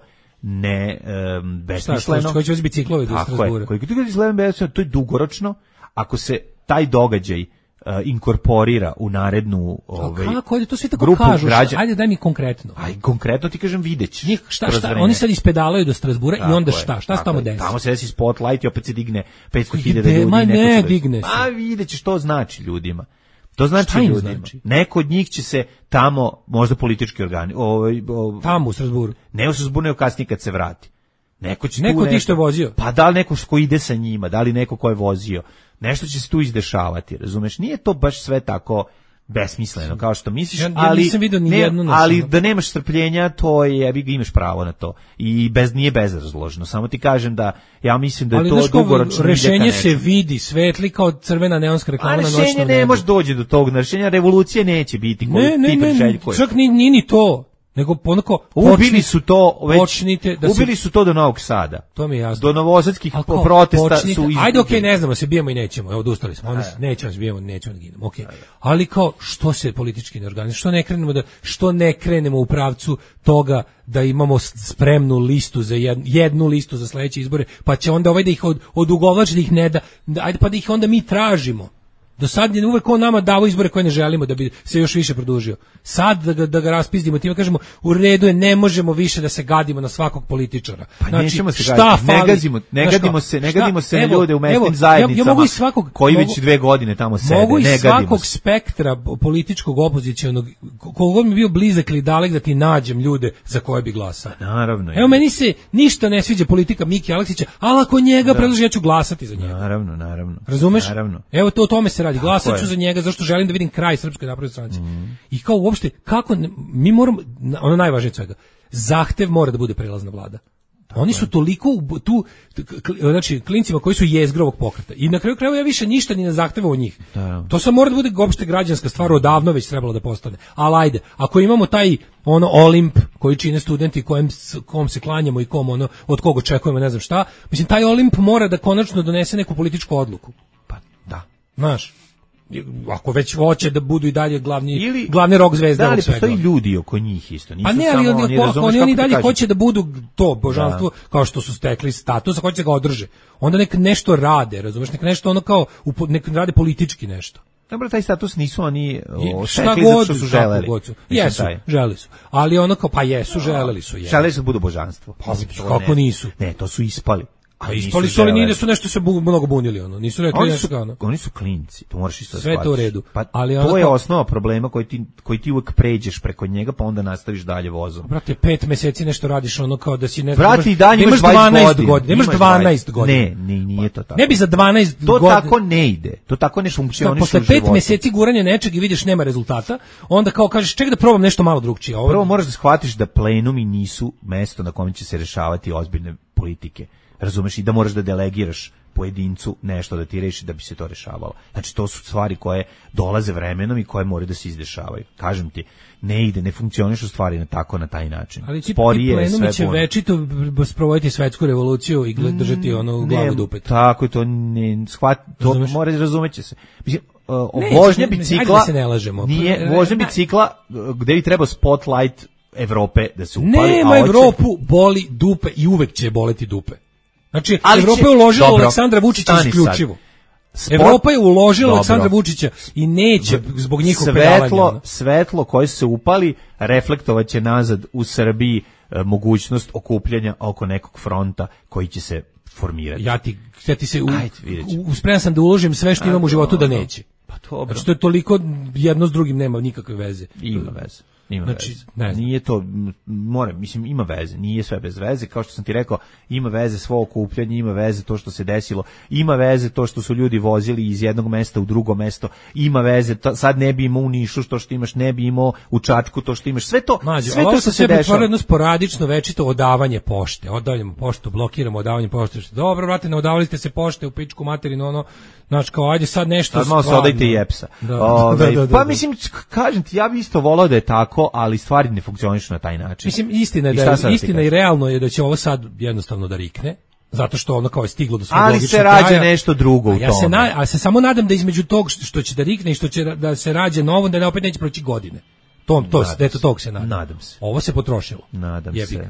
ne um, besmisleno. Šta, koji će voziti biciklove do Tako Strasbura? je, koliko to izgleda besmisleno, to je dugoročno, ako se taj događaj uh, inkorporira u narednu ovaj, Kako? Ajde, to svi tako grupu kažu. građana. Ajde, daj mi konkretno. Aj, konkretno ti kažem, videćeš. Njih, šta, kroz šta, vreme. oni sad ispedalaju do Strasbura i Tako onda je, šta? Šta se tako tamo je. desi? Tamo se desi spotlight i opet se digne petsto hiljada Gde? ljudi. Ma neko ne, će reći, digne se. A vidjet ćeš što znači ljudima. To znači Šta im ljudima. znači? Neko od njih će se tamo, možda politički organi, ovaj, ovaj, Tamo u Strasburu. ne se zbuneo kasnije kad se vrati. Neko će Neko tu od tih što je vozio? Pa da li neko ko ide sa njima, da li neko ko je vozio. Nešto će se tu izdešavati, razumeš? Nije to baš sve tako besmisleno kao što misliš, Ja- ja ali nisam vidio ni ne, jednu na ali samo. da nemaš strpljenja, to je, jebi ga, imaš pravo na to. I bez nije bezrazložno. Samo ti kažem da ja mislim da je Ali to znaš kao, dugoročno ide ka rešenje se nečemu. vidi, svetli kao crvena neonska A reklama na rešenje noćnom ne nebu. može doći do tog, rešenja revolucije neće biti koju Ne, ne, ti ne, priželjkuješ. čak ni, ni, ni to. Nego onako, Ubili počni- su to već, počnite da se- ubili su to do Novog Sada. To mi je jasno. Do novosadskih Ali kao, protesta počnite- su izgubili. Ajde, okej, ne znamo, se bijemo i nećemo. Evo, odustali smo. Oni se- nećemo se bijemo, nećemo da ginemo. Okej. Ali kao, što se politički ne organizuje? Što ne krenemo da što ne krenemo u pravcu toga da imamo s- spremnu listu za jednu, jednu listu za sledeće izbore, pa će onda ovaj da ih od, odugovlači, da ih ne da, da, ajde pa da ih onda mi tražimo. Do sad je uvek on nama davo izbore koje ne želimo da bi se još više produžio. Sad da ga, da ga raspizdimo, time kažemo u redu je, ne možemo više da se gadimo na svakog političara. Pa nećemo se šta gaditi, ne fali? gazimo, ne Znaš gadimo kao, se, ne šta? gadimo se na Evo, ljude u mesnim evo, ja- zajednicama, ja mogu iz svakog, koji mogu- već dve godine tamo sede, Mogu iz ne gadimo svakog se. spektra političkog opozicionog, koliko god mi bio blizak ili dalek da ti nađem ljude za koje bi glasao. Naravno. Evo, meni se ništa ne sviđa politika Miki Aleksića, ali ako njega predloži, ja ću glasati za njega. Naravno, naravno. Razumeš? Naravno. Evo to o tome se radi. Glasat je. ću za njega zašto želim da vidim kraj Srpskoj naprednoj stranci. I kao uopšte kako ne- mi moramo na- ono najvažnije od svega. Zahtev mora da bude prelazna vlada. Oni su toliko u- tu k- k- znači klincima koji su jezgrovog pokreta. I na kraju krajeva ja više ništa ni ne zahtevam od njih. To sad mora da bude opšte građanska stvar, odavno već trebalo da postane. Ali ajde, ako imamo taj ono Olimp koji čine studenti kojem s- kom se klanjamo i kom ono od koga očekujemo ne znam šta, mislim taj Olimp mora da konačno donese neku političku odluku. Pa da. Znaš, ako već hoće da budu i dalje glavni Ili glavni rok zvezde da li ovog svega. postoji ljudi oko njih isto. Nisu Pa ne, samo ali oni, oni, ako, razumeš oni, kako oni ti dalje kažem? hoće da budu to božanstvo kao što su stekli status, a hoće da ga održe. Onda nek nešto rade, razumeš, nek nešto ono kao upo- nek rade politički nešto. Dobro, taj status nisu oni o, I šta stekli zato god, što su kako želeli. god su. Mislim, Jesu, taj. želeli su. Ali ono kao, pa jesu, želeli su. Je. Želeli su da budu božanstvo. Pa, Mislim, to kako ne- nisu? Ne, to su ispali. A ispali su, ali nije da su nešto se bu, mnogo bunili, ono. Nisu rekli oni nešto su, kao ono. Oni su klinci, to moraš isto da sve to u redu. Pa ali to ono je kao, osnova problema koji ti, koji ti uvek pređeš preko njega, pa onda nastaviš dalje vozom. Brate, pet meseci nešto radiš ono kao da si ne znam. Brate, i dalje imaš dvanaest godina. Imaš dvanaest godina. Ne, ne, nije to tako. Ne bi za dvanaest to godina. To tako ne ide. To tako ne funkcioniše u posle životu. Posle pet meseci guranja nečeg i vidiš nema rezultata, onda kao kažeš čekaj da probam nešto malo drugčije. Ovo... Prvo moraš da shvatiš da plenumi nisu mesto na kome će se rešavati ozbiljne politike. Razumeš, i da moraš da delegiraš pojedincu nešto da ti reši da bi se to rešavalo. Znači, to su stvari koje dolaze vremenom i koje moraju da se izdešavaju. Kažem ti, ne ide, ne funkcionišu stvari na tako, na taj način. Ali ti, sporije, ti plenumi će puno. Večito sprovoditi svetsku revoluciju i gled, držati ono mm, glavu dupet. Tako je to, ne, shvat, to Razumeš? Mora, razumeće se. Mislim, uh, ne, vožnja ne, bicikla, da se ne lažemo. Nije, vožnja bicikla gde bi trebao spotlight Evrope da se upali. Nema a Evropu, oče... boli dupe i uvek će boleti dupe. Znači, ali Evropa će, je uložila dobro, Aleksandra Vučića isključivo. Spot, Evropa je uložila Aleksandra Vučića i neće zbog njihovog pedalanja. Svetlo, svetlo koje se upali reflektovaće nazad u Srbiji e, mogućnost okupljanja oko nekog fronta koji će se formirati. Ja ti, ja ti se u, u, spreman sam da uložim sve što imam u životu da neće. Pa dobro. Znači, to je toliko jedno s drugim nema nikakve veze. Ima veze. Ima znači, veze. Ne nije to, mora, mislim, ima veze, nije sve bez veze, kao što sam ti rekao, ima veze svo okupljanje, ima veze to što se desilo, ima veze to što su ljudi vozili iz jednog mesta u drugo mesto, ima veze, to, sad ne bi imao u Nišu to što imaš, ne bi imao u Čačku to što imaš, sve to, Mađu, sve to što se dešava. Jedno sporadično večito odavanje pošte, odavljamo poštu, blokiramo odavanje pošte, što dobro, brate, ne odavali ste se pošte u pičku materinu, ono, znači kao, ajde sad nešto sad malo se odajte i jepsa. Da. Ove, da, da, da, pa da. mislim, kažem ti, ja bi isto volao da je tako, ali stvari ne funkcionišu na taj način. Mislim, istina je da je, istina i realno je da će ovo sad jednostavno da rikne, zato što ono kao je stiglo do svog ali logičnog se rađa kraja. nešto drugo u ja tome. Se na, a se samo nadam da između tog što, što će da rikne i što će da se rađe novo, da ne opet neće proći godine. To, to, to, tog se nadam. Nadam se. Ovo se potrošilo. Nadam Jebi. se.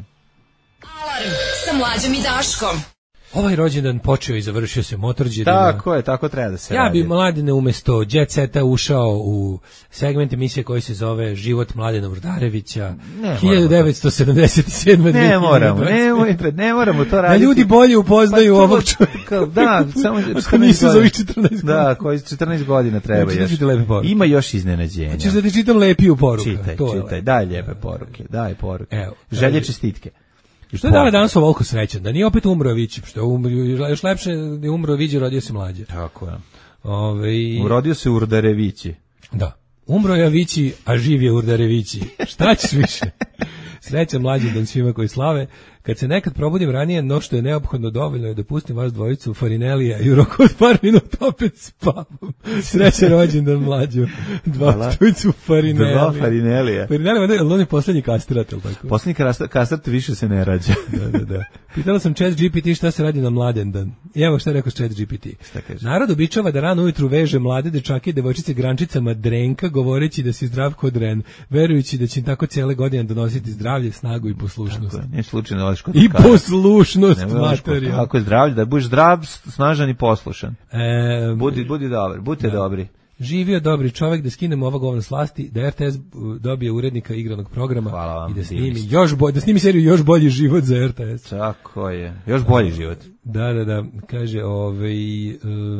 Alarm sa Mlađom i Daškom. Ovaj rođendan počeo i završio se motorđe. Tako je, tako treba da se ja radi. bi Mladene umesto Jet Seta ušao u segment emisije koji se zove Život Mladena Urdarevića. hiljadu devetsto sedamdeset sedme. Ne moramo, ne, ne, ne moramo to raditi. Da ljudi bolje upoznaju pa, ovog čovjeka. Da, samo ako nisu za ovih četrnaest godina. Da, koji četrnaest godina treba još. Ima još iznenađenja. Hoćeš da ti čitam lepiju poruku. Čitaj, to čitaj, daj lijepe poruke, daj poruke. Evo, želje, čestitke. Što je dana danas ovoliko srećan? Da nije opet umro Vići, što je umro, još lepše da je umro Viđi, rodio se mlađe. Tako je. Ove, urodio se Urdarevići. Da. Umro je Vići, a živ je Urdarevići. Šta ćeš više? Srećan mlađi dan svima koji slave. Kad se nekad probudim ranije, no što je neophodno dovoljno je da pustim vas dvojicu Farinelija i u roku od par minuta opet spavam. Srećan rođendan mlađu. Dva dvojicu Farinelija. Dva Farinelija. Farinelija, ali on je poslednji kastrat, ili tako? Poslednji kastrat više se ne rađa. Da, da, da. Pitala sam Chat G P T šta se radi na mladendan. I evo šta je rekao Chat G P T. Narod običava da rano ujutru veže mlade dečake i devojčice grančicama drenka, govoreći da si zdrav kod dren, verujući da će im tako cijele godine donositi zdravlje, snagu i poslušnost. Tako je, nije slučajno i poslušnost materija. Tako je zdravlje, da budeš zdrav, snažan i poslušan. E, budi, budi dobar, budite da. dobri. Živio dobri čovjek, da skinemo ovo govno slasti, da R T S dobije urednika igranog programa. Hvala vam, i da snimi još bolj, da snimi seriju Još bolji život za R T S. Tako je, još bolji život. Da, da, da, kaže, ovaj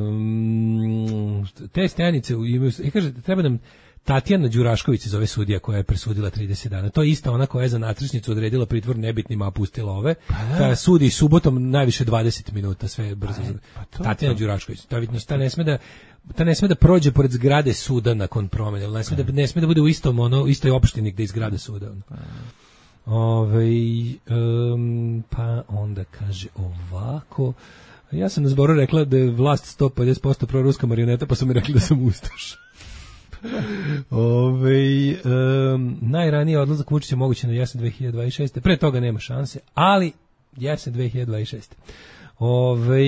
um, te stanice imaju, i kaže, treba nam Tatjana Đurašković se zove sudija koja je presudila trideset dana. To je ista ona koja je za natrešnicu odredila pritvor nebitnima, a pustila ove. Ta sudi subotom najviše dvadeset minuta, sve je brzo. Pa to, Tatjana to. Đurašković. Ta, ta ne sme da ta ne sme da prođe pored zgrade suda nakon promene. Ne sme da ne sme da bude u istom ono istoj opštini gde je zgrada suda. Ove, um, pa onda kaže ovako. Ja sam na zboru rekla da je vlast sto pedeset posto proruska marioneta, pa su mi rekli da sam ustaš. Ove, um, najranije odlazak Vučića moguće na jesen dve hiljade dvadeset šeste. Pre toga nema šanse, ali jesen dve hiljade dvadeset šeste. Ove,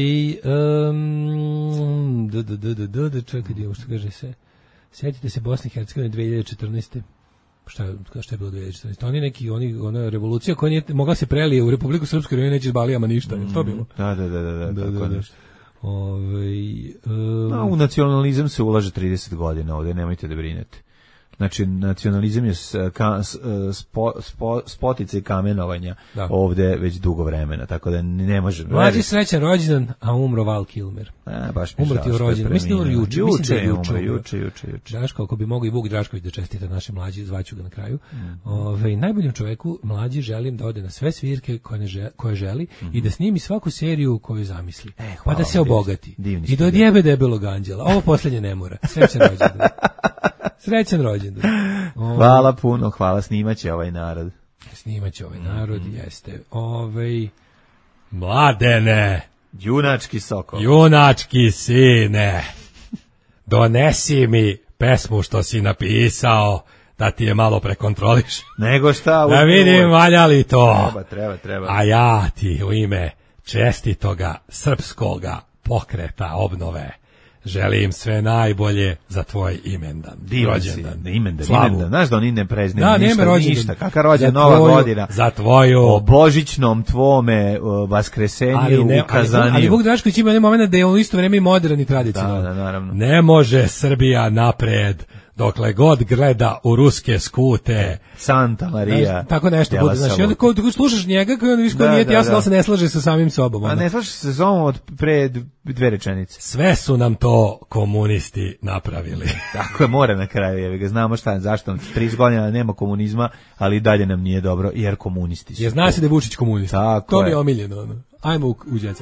um, d, d, d, d, d, d, čekaj, što kaže se. Sjetite se Bosne i Hercegovine dve hiljade četrnaeste. Šta je, šta je bilo dve hiljade četrnaeste? Oni neki, oni, ona revolucija koja nije mogla se prelije u Republiku Srpsku, jer oni neće s Balijama ništa. Je to bilo? Da, da, da, da, da, da, tako da, da. Ove, um, no, u nacionalizam se ulaže trideset godina ovdje, nemojte da brinete. Znači, nacionalizam je s, ka, s, spo, spo, spotica i kamenovanja da. Ovde već dugo vremena, tako da ne može... Mlađi srećan rođendan, a umro Val Kilmer. A, baš mi umro ti u rođendan. Mislim da je juče. Juče, mislim da je juče, umro, juče, juče, juče. Daško, ako bi mogao i Vuk Drašković da čestita naše mlađi, zvaću ga na kraju. Mm. Ove, najboljem čoveku mlađi želim da ode na sve svirke koje, ne želi, koje želi mm. i da snimi svaku seriju koju zamisli. E, pa da se obogati. Divni I da odjebe debelog anđela. Ovo poslednje ne mora. Srećan rođendan. Srećan rođendan. Hvala puno, hvala, snimaće ovaj narod. Snimaće ovaj narod, mm-hmm. jeste. Ovej, Mladene. Junački sokol. Junački sine. Donesi mi pesmu što si napisao, da ti je malo prekontroliš. Nego šta? Da vidim valja li to. Treba, treba, treba. A ja ti u ime čestitoga srpskoga pokreta obnove želim sve najbolje za tvoj imendan. Rođendan. Imendan, imendan. Znaš da oni ne preznaju da, ništa, rođendan. ništa. Kaka rođen Nova tvoju, godina. Za tvoju. O božićnom tvome vaskresenju u Kazaniju. Ali, ali Vuk Drašković ima jedan moment da je u isto vreme i modern i tradicionalan. Da, da, naravno. Ne može Srbija napred dokle god gleda u ruske skute. Santa Marija. Znaš, tako nešto bude. Znači, onda ko, ko slušaš njega, koji on viš ko nije ti jasno da se ne slaže sa samim sobom. A ne slaže se sa sobom od pre dve rečenice. Sve su nam to komunisti napravili. Tako je, mora na kraju. Jevi ga, znamo šta, zašto trideset godina nema komunizma, ali i dalje nam nije dobro, jer komunisti su. Jer zna se da je Vučić komunist. Tako to je. mi je omiljeno. Ono. Ajmo u, u djeca.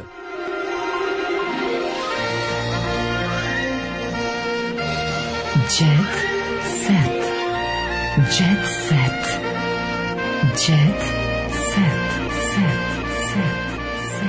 Jet set. Jet set. Jet set. Set. Set.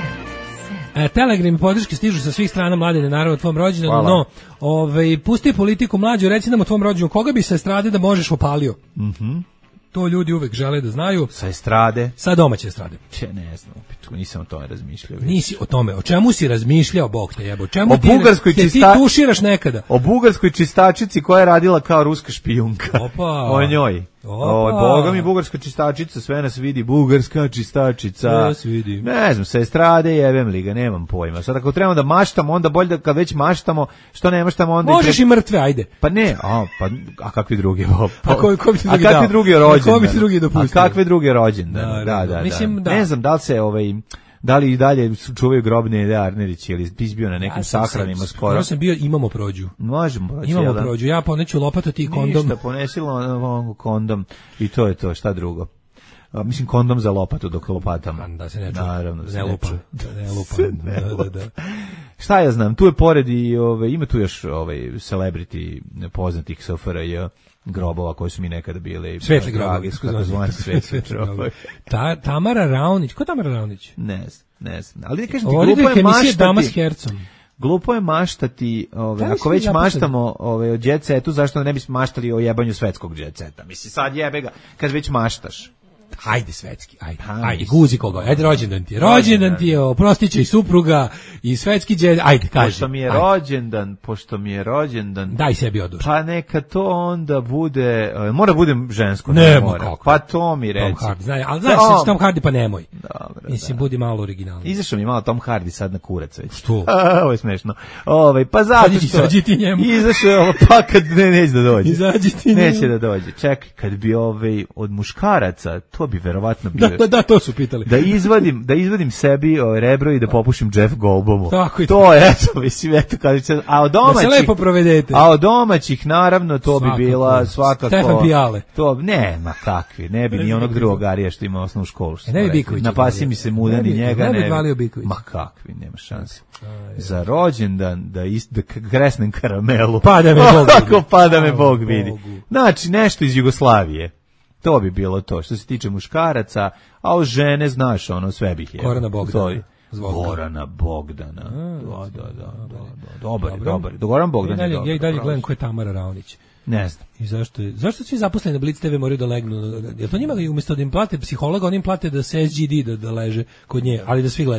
Set. E, Telegram i podrške stižu sa svih strana, Mladene, naravno, tvom rođendanu, no, ovaj, pusti politiku mlađu, reci nam o tvom rođendanu, koga bi sa estrade da možeš opalio? Mhm. Mm to ljudi uvek žele da znaju. Sa estrade? Sa domaće estrade. Če, ne znam, opet, nisam o tome razmišljao. Nisi o tome, o čemu si razmišljao, Bog te jebo? Čemu o ti, bugarskoj ti, čista... ti tuširaš nekada? O bugarskoj čistačici koja je radila kao ruska špijunka. Opa. O njoj. O, Boga mi bugarska čistačica, sve nas vidi, bugarska čistačica. Sve nas vidi. Ne znam, sa estrade jebem li ga, nemam pojma. Sad ako trebamo da maštamo, onda bolje da kad već maštamo, što ne maštamo onda... Možeš i, pre... i mrtve, ajde. Pa ne, a, pa, a kakvi drugi? Pa, ko, ko bi ti drugi a kakvi drugi rođendan? Ko bi ti drugi dopustio? A kakve druge rođendan? Da, da, da. Mislim, da. Ne znam, da li se ovaj... Da li i dalje čuvaju grobne Arnerić ili izbio na nekim ja sahranima skoro? Ja sam bio, imamo prođu. Možemo prođu. Imamo prođu, ja poneću lopatu ti kondom. Ništa, ponesilo kondom i to je to, šta drugo? A, mislim kondom za lopatu dok lopatama. Da se ne čuje. Naravno, da se ne ne lupa. čuje. Ne lupa. Ne da, da, da. Šta ja znam, tu je pored i ove, ima tu još ovaj celebrity poznatih S F R J grobova koji su mi nekada bili svetli grobovi, zvani svetli grobovi. Ta Tamara Raunić, ko Tamara Raunić? Ne znam, ne znam. Ali da kažem ti, glupo je maštati. Dama s hercom. Glupo je maštati, ove, ako već maštamo ove, o jet setu, zašto ne bismo maštali o jebanju svetskog jet seta? Misli, sad jebe ga, kad već maštaš. Ajde svetski, ajde, ha, ajde, guzi koga, ajde rođendan ti je, rođendan ti je, oprostit će i supruga, i svetski džed, ajde, kaži. Pošto mi je ajde. rođendan, pošto mi je rođendan, daj sebi oduš. Pa neka to onda bude, mora budem žensko, ne, ne mora. Kako? Pa to mi reci. Tom Hardy, znaj, ali znaš se Tom Hardy pa nemoj. Dobro, mislim, da. Budi malo originalni. Izašao mi malo Tom Hardy sad na kurac već. Što? Ovo je smešno. Ovaj, pa zato što... Izađi ti njemu. Izašao, pa kad ne, neće da dođe. Izađi ti njemu. Neće da dođe. Čekaj, kad bi ovaj, od muškaraca, to bi verovatno bio... Da, da, da, to su pitali. Da izvadim, da izvadim sebi ovaj rebro i da popušim Jeff Goldblumu. Tako to je, eto, mislim, eto, kad će, a od domaćih... Da se lepo provedete. A od domaćih, naravno, to svakako. Bi bila svakako... Stefan Pijale. To, ne, ma kakvi, ne bi ni onog drugog Arija što ima osnovnu školu. Što e, ne bi Biković. Napasi mi se mudan i njega, ne. Ne bi valio Biković. Ma kakvi, nema šanse. Za rođendan, da, ist, da kresnem karamelu. Pa da me Bog vidi. Pa da me Bog vidi. Znači, nešto iz Jugoslavije. To bi bilo to, što se tiče muškaraca, a o žene, znaš, ono, sve bih je. Gorana Bogdana. Gorana Bogdana. Da, da, da, da. Dobar, dobar. Goran Bogdan je dobar. Ja i dalje gledam ko je Tamara Raunić. Ne znam. I zašto je, zašto svi zaposleni na Blitz T V moraju da legnu? Jel to njima umjesto da im plate psihologa, oni im plate da se S G D da, da leže kod nje, ali da svi gledaju.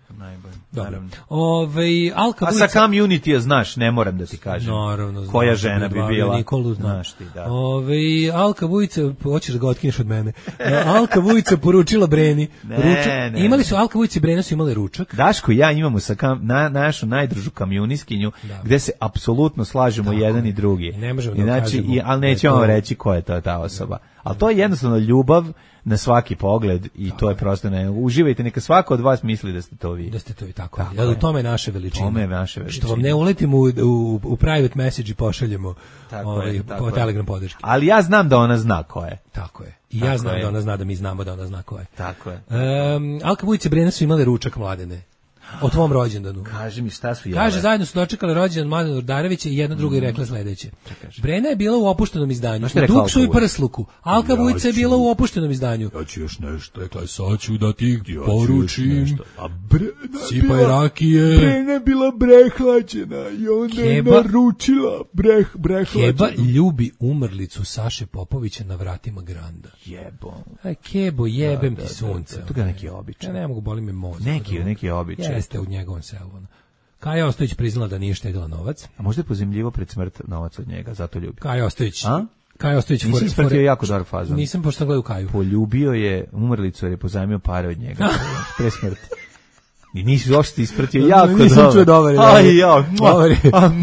najbolje. Dobro. Ove, Alka A Vujica... sa community-a znaš, ne moram da ti kažem. Naravno, znam, koja žena bi bila. Nikolu, znaš ti, da. Ove, Alka Vujica, hoćeš da ga otkineš od mene. Alka Vujica poručila Breni. Ne, ručak, ne. Imali su, Alka Vujica i Brena su imali ručak. Daško i ja imamo sa kam, na, našu najdružu kamioniskinju, da. Gde se apsolutno slažemo tako, jedan i drugi. I ne možemo I znači, da kažemo. I, ali nećemo vam reći ko je ta, ta osoba. Ali to je jednostavno ljubav na svaki pogled i tako to je prosto ne. Uživajte, neka svako od vas misli da ste to vi. Da ste to vi tako. tako Jel, u tome je naše veličine. Tome je naše veličine. Što vam ne uletimo u, u, u private message i pošaljemo tako ovaj, je, tako po Telegram podrške. Ali ja znam da ona zna ko je. Tako je. I tako ja znam je. da ona zna da mi znamo da ona zna ko je. Tako je. Um, Alka Vujica i Brena su imali ručak, Mladene. O tvom rođendanu. Kaži mi šta su jele. Kaže, zajedno su dočekali rođendan Mladena Urdarevića i jedno drugo je rekla sledeće. Brena je bila u opuštenom izdanju. U Duksu i Prsluku. Alka Vujica je bila u opuštenom izdanju. Ja ću još nešto, rekla, sad ću da ti poručim. A Brena Sipaj rakije. Brena je bila brehlađena i onda je naručila breh, brehlađenu. Keba ljubi umrlicu Saše Popovića na vratima Granda. Jebo. Aj, Kebo, jebem da, ti sunce. Da, da, da. To je neki običaj. Ja ne mogu, boli me mozak. Neki, neki običaj. Jeste u njegovom selu. Kaja Ostojić priznala da nije štedila novac. A možda je pozemljivo pred smrt novac od njega, zato ljubi. Kaja Ostojić. A? Kaja Ostojić. Nisam ispratio jako dobar fazon. Nisam pošto gledao Kaju. Poljubio je umrlicu jer je pozajmio pare od njega pre smrti. I nisi uopšte ispratio jako dobro. Nisam čuo dobar. Aj, ja. Dobar.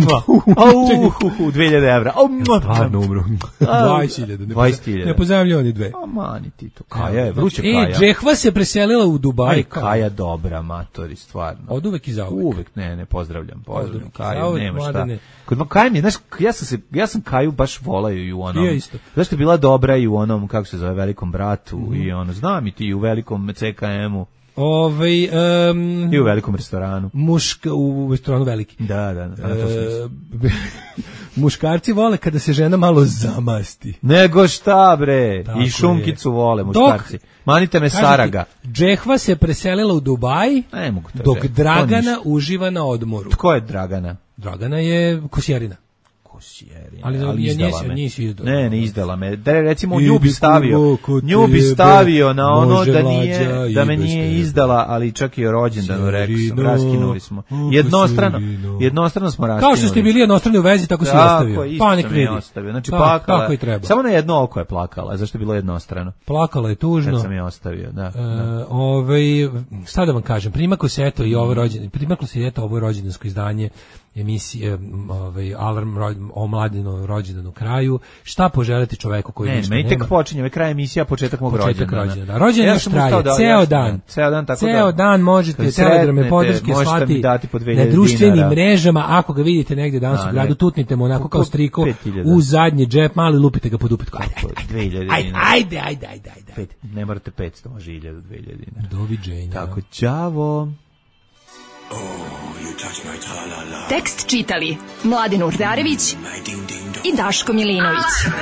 Au, dve hiljade evra. Stvarno umro. dvadeset hiljada. dvadeset hiljada. Ne pozajmljio ni dve. A mani ti to. Kaja je, vruće Kaja. E, Džehva se preselila u Dubaj. Aj, Kaja dobra, matori, stvarno. Od uvek i za uvek. Uvek, ne, ne, pozdravljam. Pozdravljam Kaju, nema šta. Kod Kaja mi je, znaš, ja sam, se, ja sam Kaju baš volao i u onom. Ja isto. Zašto je bila dobra i u onom, kako se zove, Velikom bratu mm. i ono, znam i ti u Velikom C K M-u. Ovaj um, i u velikom restoranu. Muška u restoranu veliki. Da, da, da. E, muškarci vole kada se žena malo zamasti. Nego šta bre? Tako i šunkicu je. vole muškarci. Dok, manite me Saraga. Džehva se preselila u Dubaj. Ne mogu to. Dok reći. Dragana uživa na odmoru. Tko je Dragana? Dragana je kosjerina. Kosjerina. Ali, ali izdala me. Nisi izdala. Ne, ne izdala me. Da recimo nju bi stavio. Nju bi stavio na ono da nije da me nije izdala, ali čak i o rođendanu rekao sam, raskinuli smo. Jednostrano, jednostrano smo raskinuli. Kao što ste bili jednostrani u vezi, tako si ostavio. Pa nek vidi. Znači plakala. Kako i treba. Samo na jedno oko je plakala, zašto je bilo jednostrano. Plakala je tužno. Kad sam je ostavio, da. Ovaj šta da vam kažem, primaklo se eto i ovo rođendan, primaklo se eto ovo rođendansko izdanje emisije ovaj Alarm o mladinu rođendanu kraju. Šta poželiti čoveku koji ne, ništa nema? Ne, meni tek počinje, ovaj kraj emisija, početak mog početak rođendana. rođendana. Rođendan ja traje da, ceo ja dan. Ceo dan, tako ceo da. dan možete telegrame podrške slati na društvenim dinara. mrežama. Ako ga vidite negde danas u gradu, tutnite mu onako kao striko u zadnji džep, mali lupite ga pod upitku. dve hiljade Ajde, ajde, ajde, ajde, ajde. Pet, ne morate petsto, može hiljadu, dve hiljade dinara. Doviđenja. Tako, ćavo. Oh, you touch my tra-la-la. Tekst čitali Mladen Urdarević i Daško Milinović.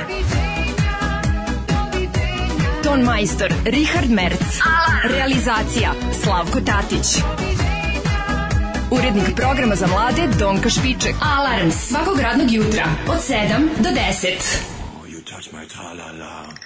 Ton majstor Richard Merc. Realizacija Slavko Tatić. Urednik programa za mlade Donka Špiček. Alarms svakog radnog jutra od sedam do deset. Oh, you touch my tra-la-la.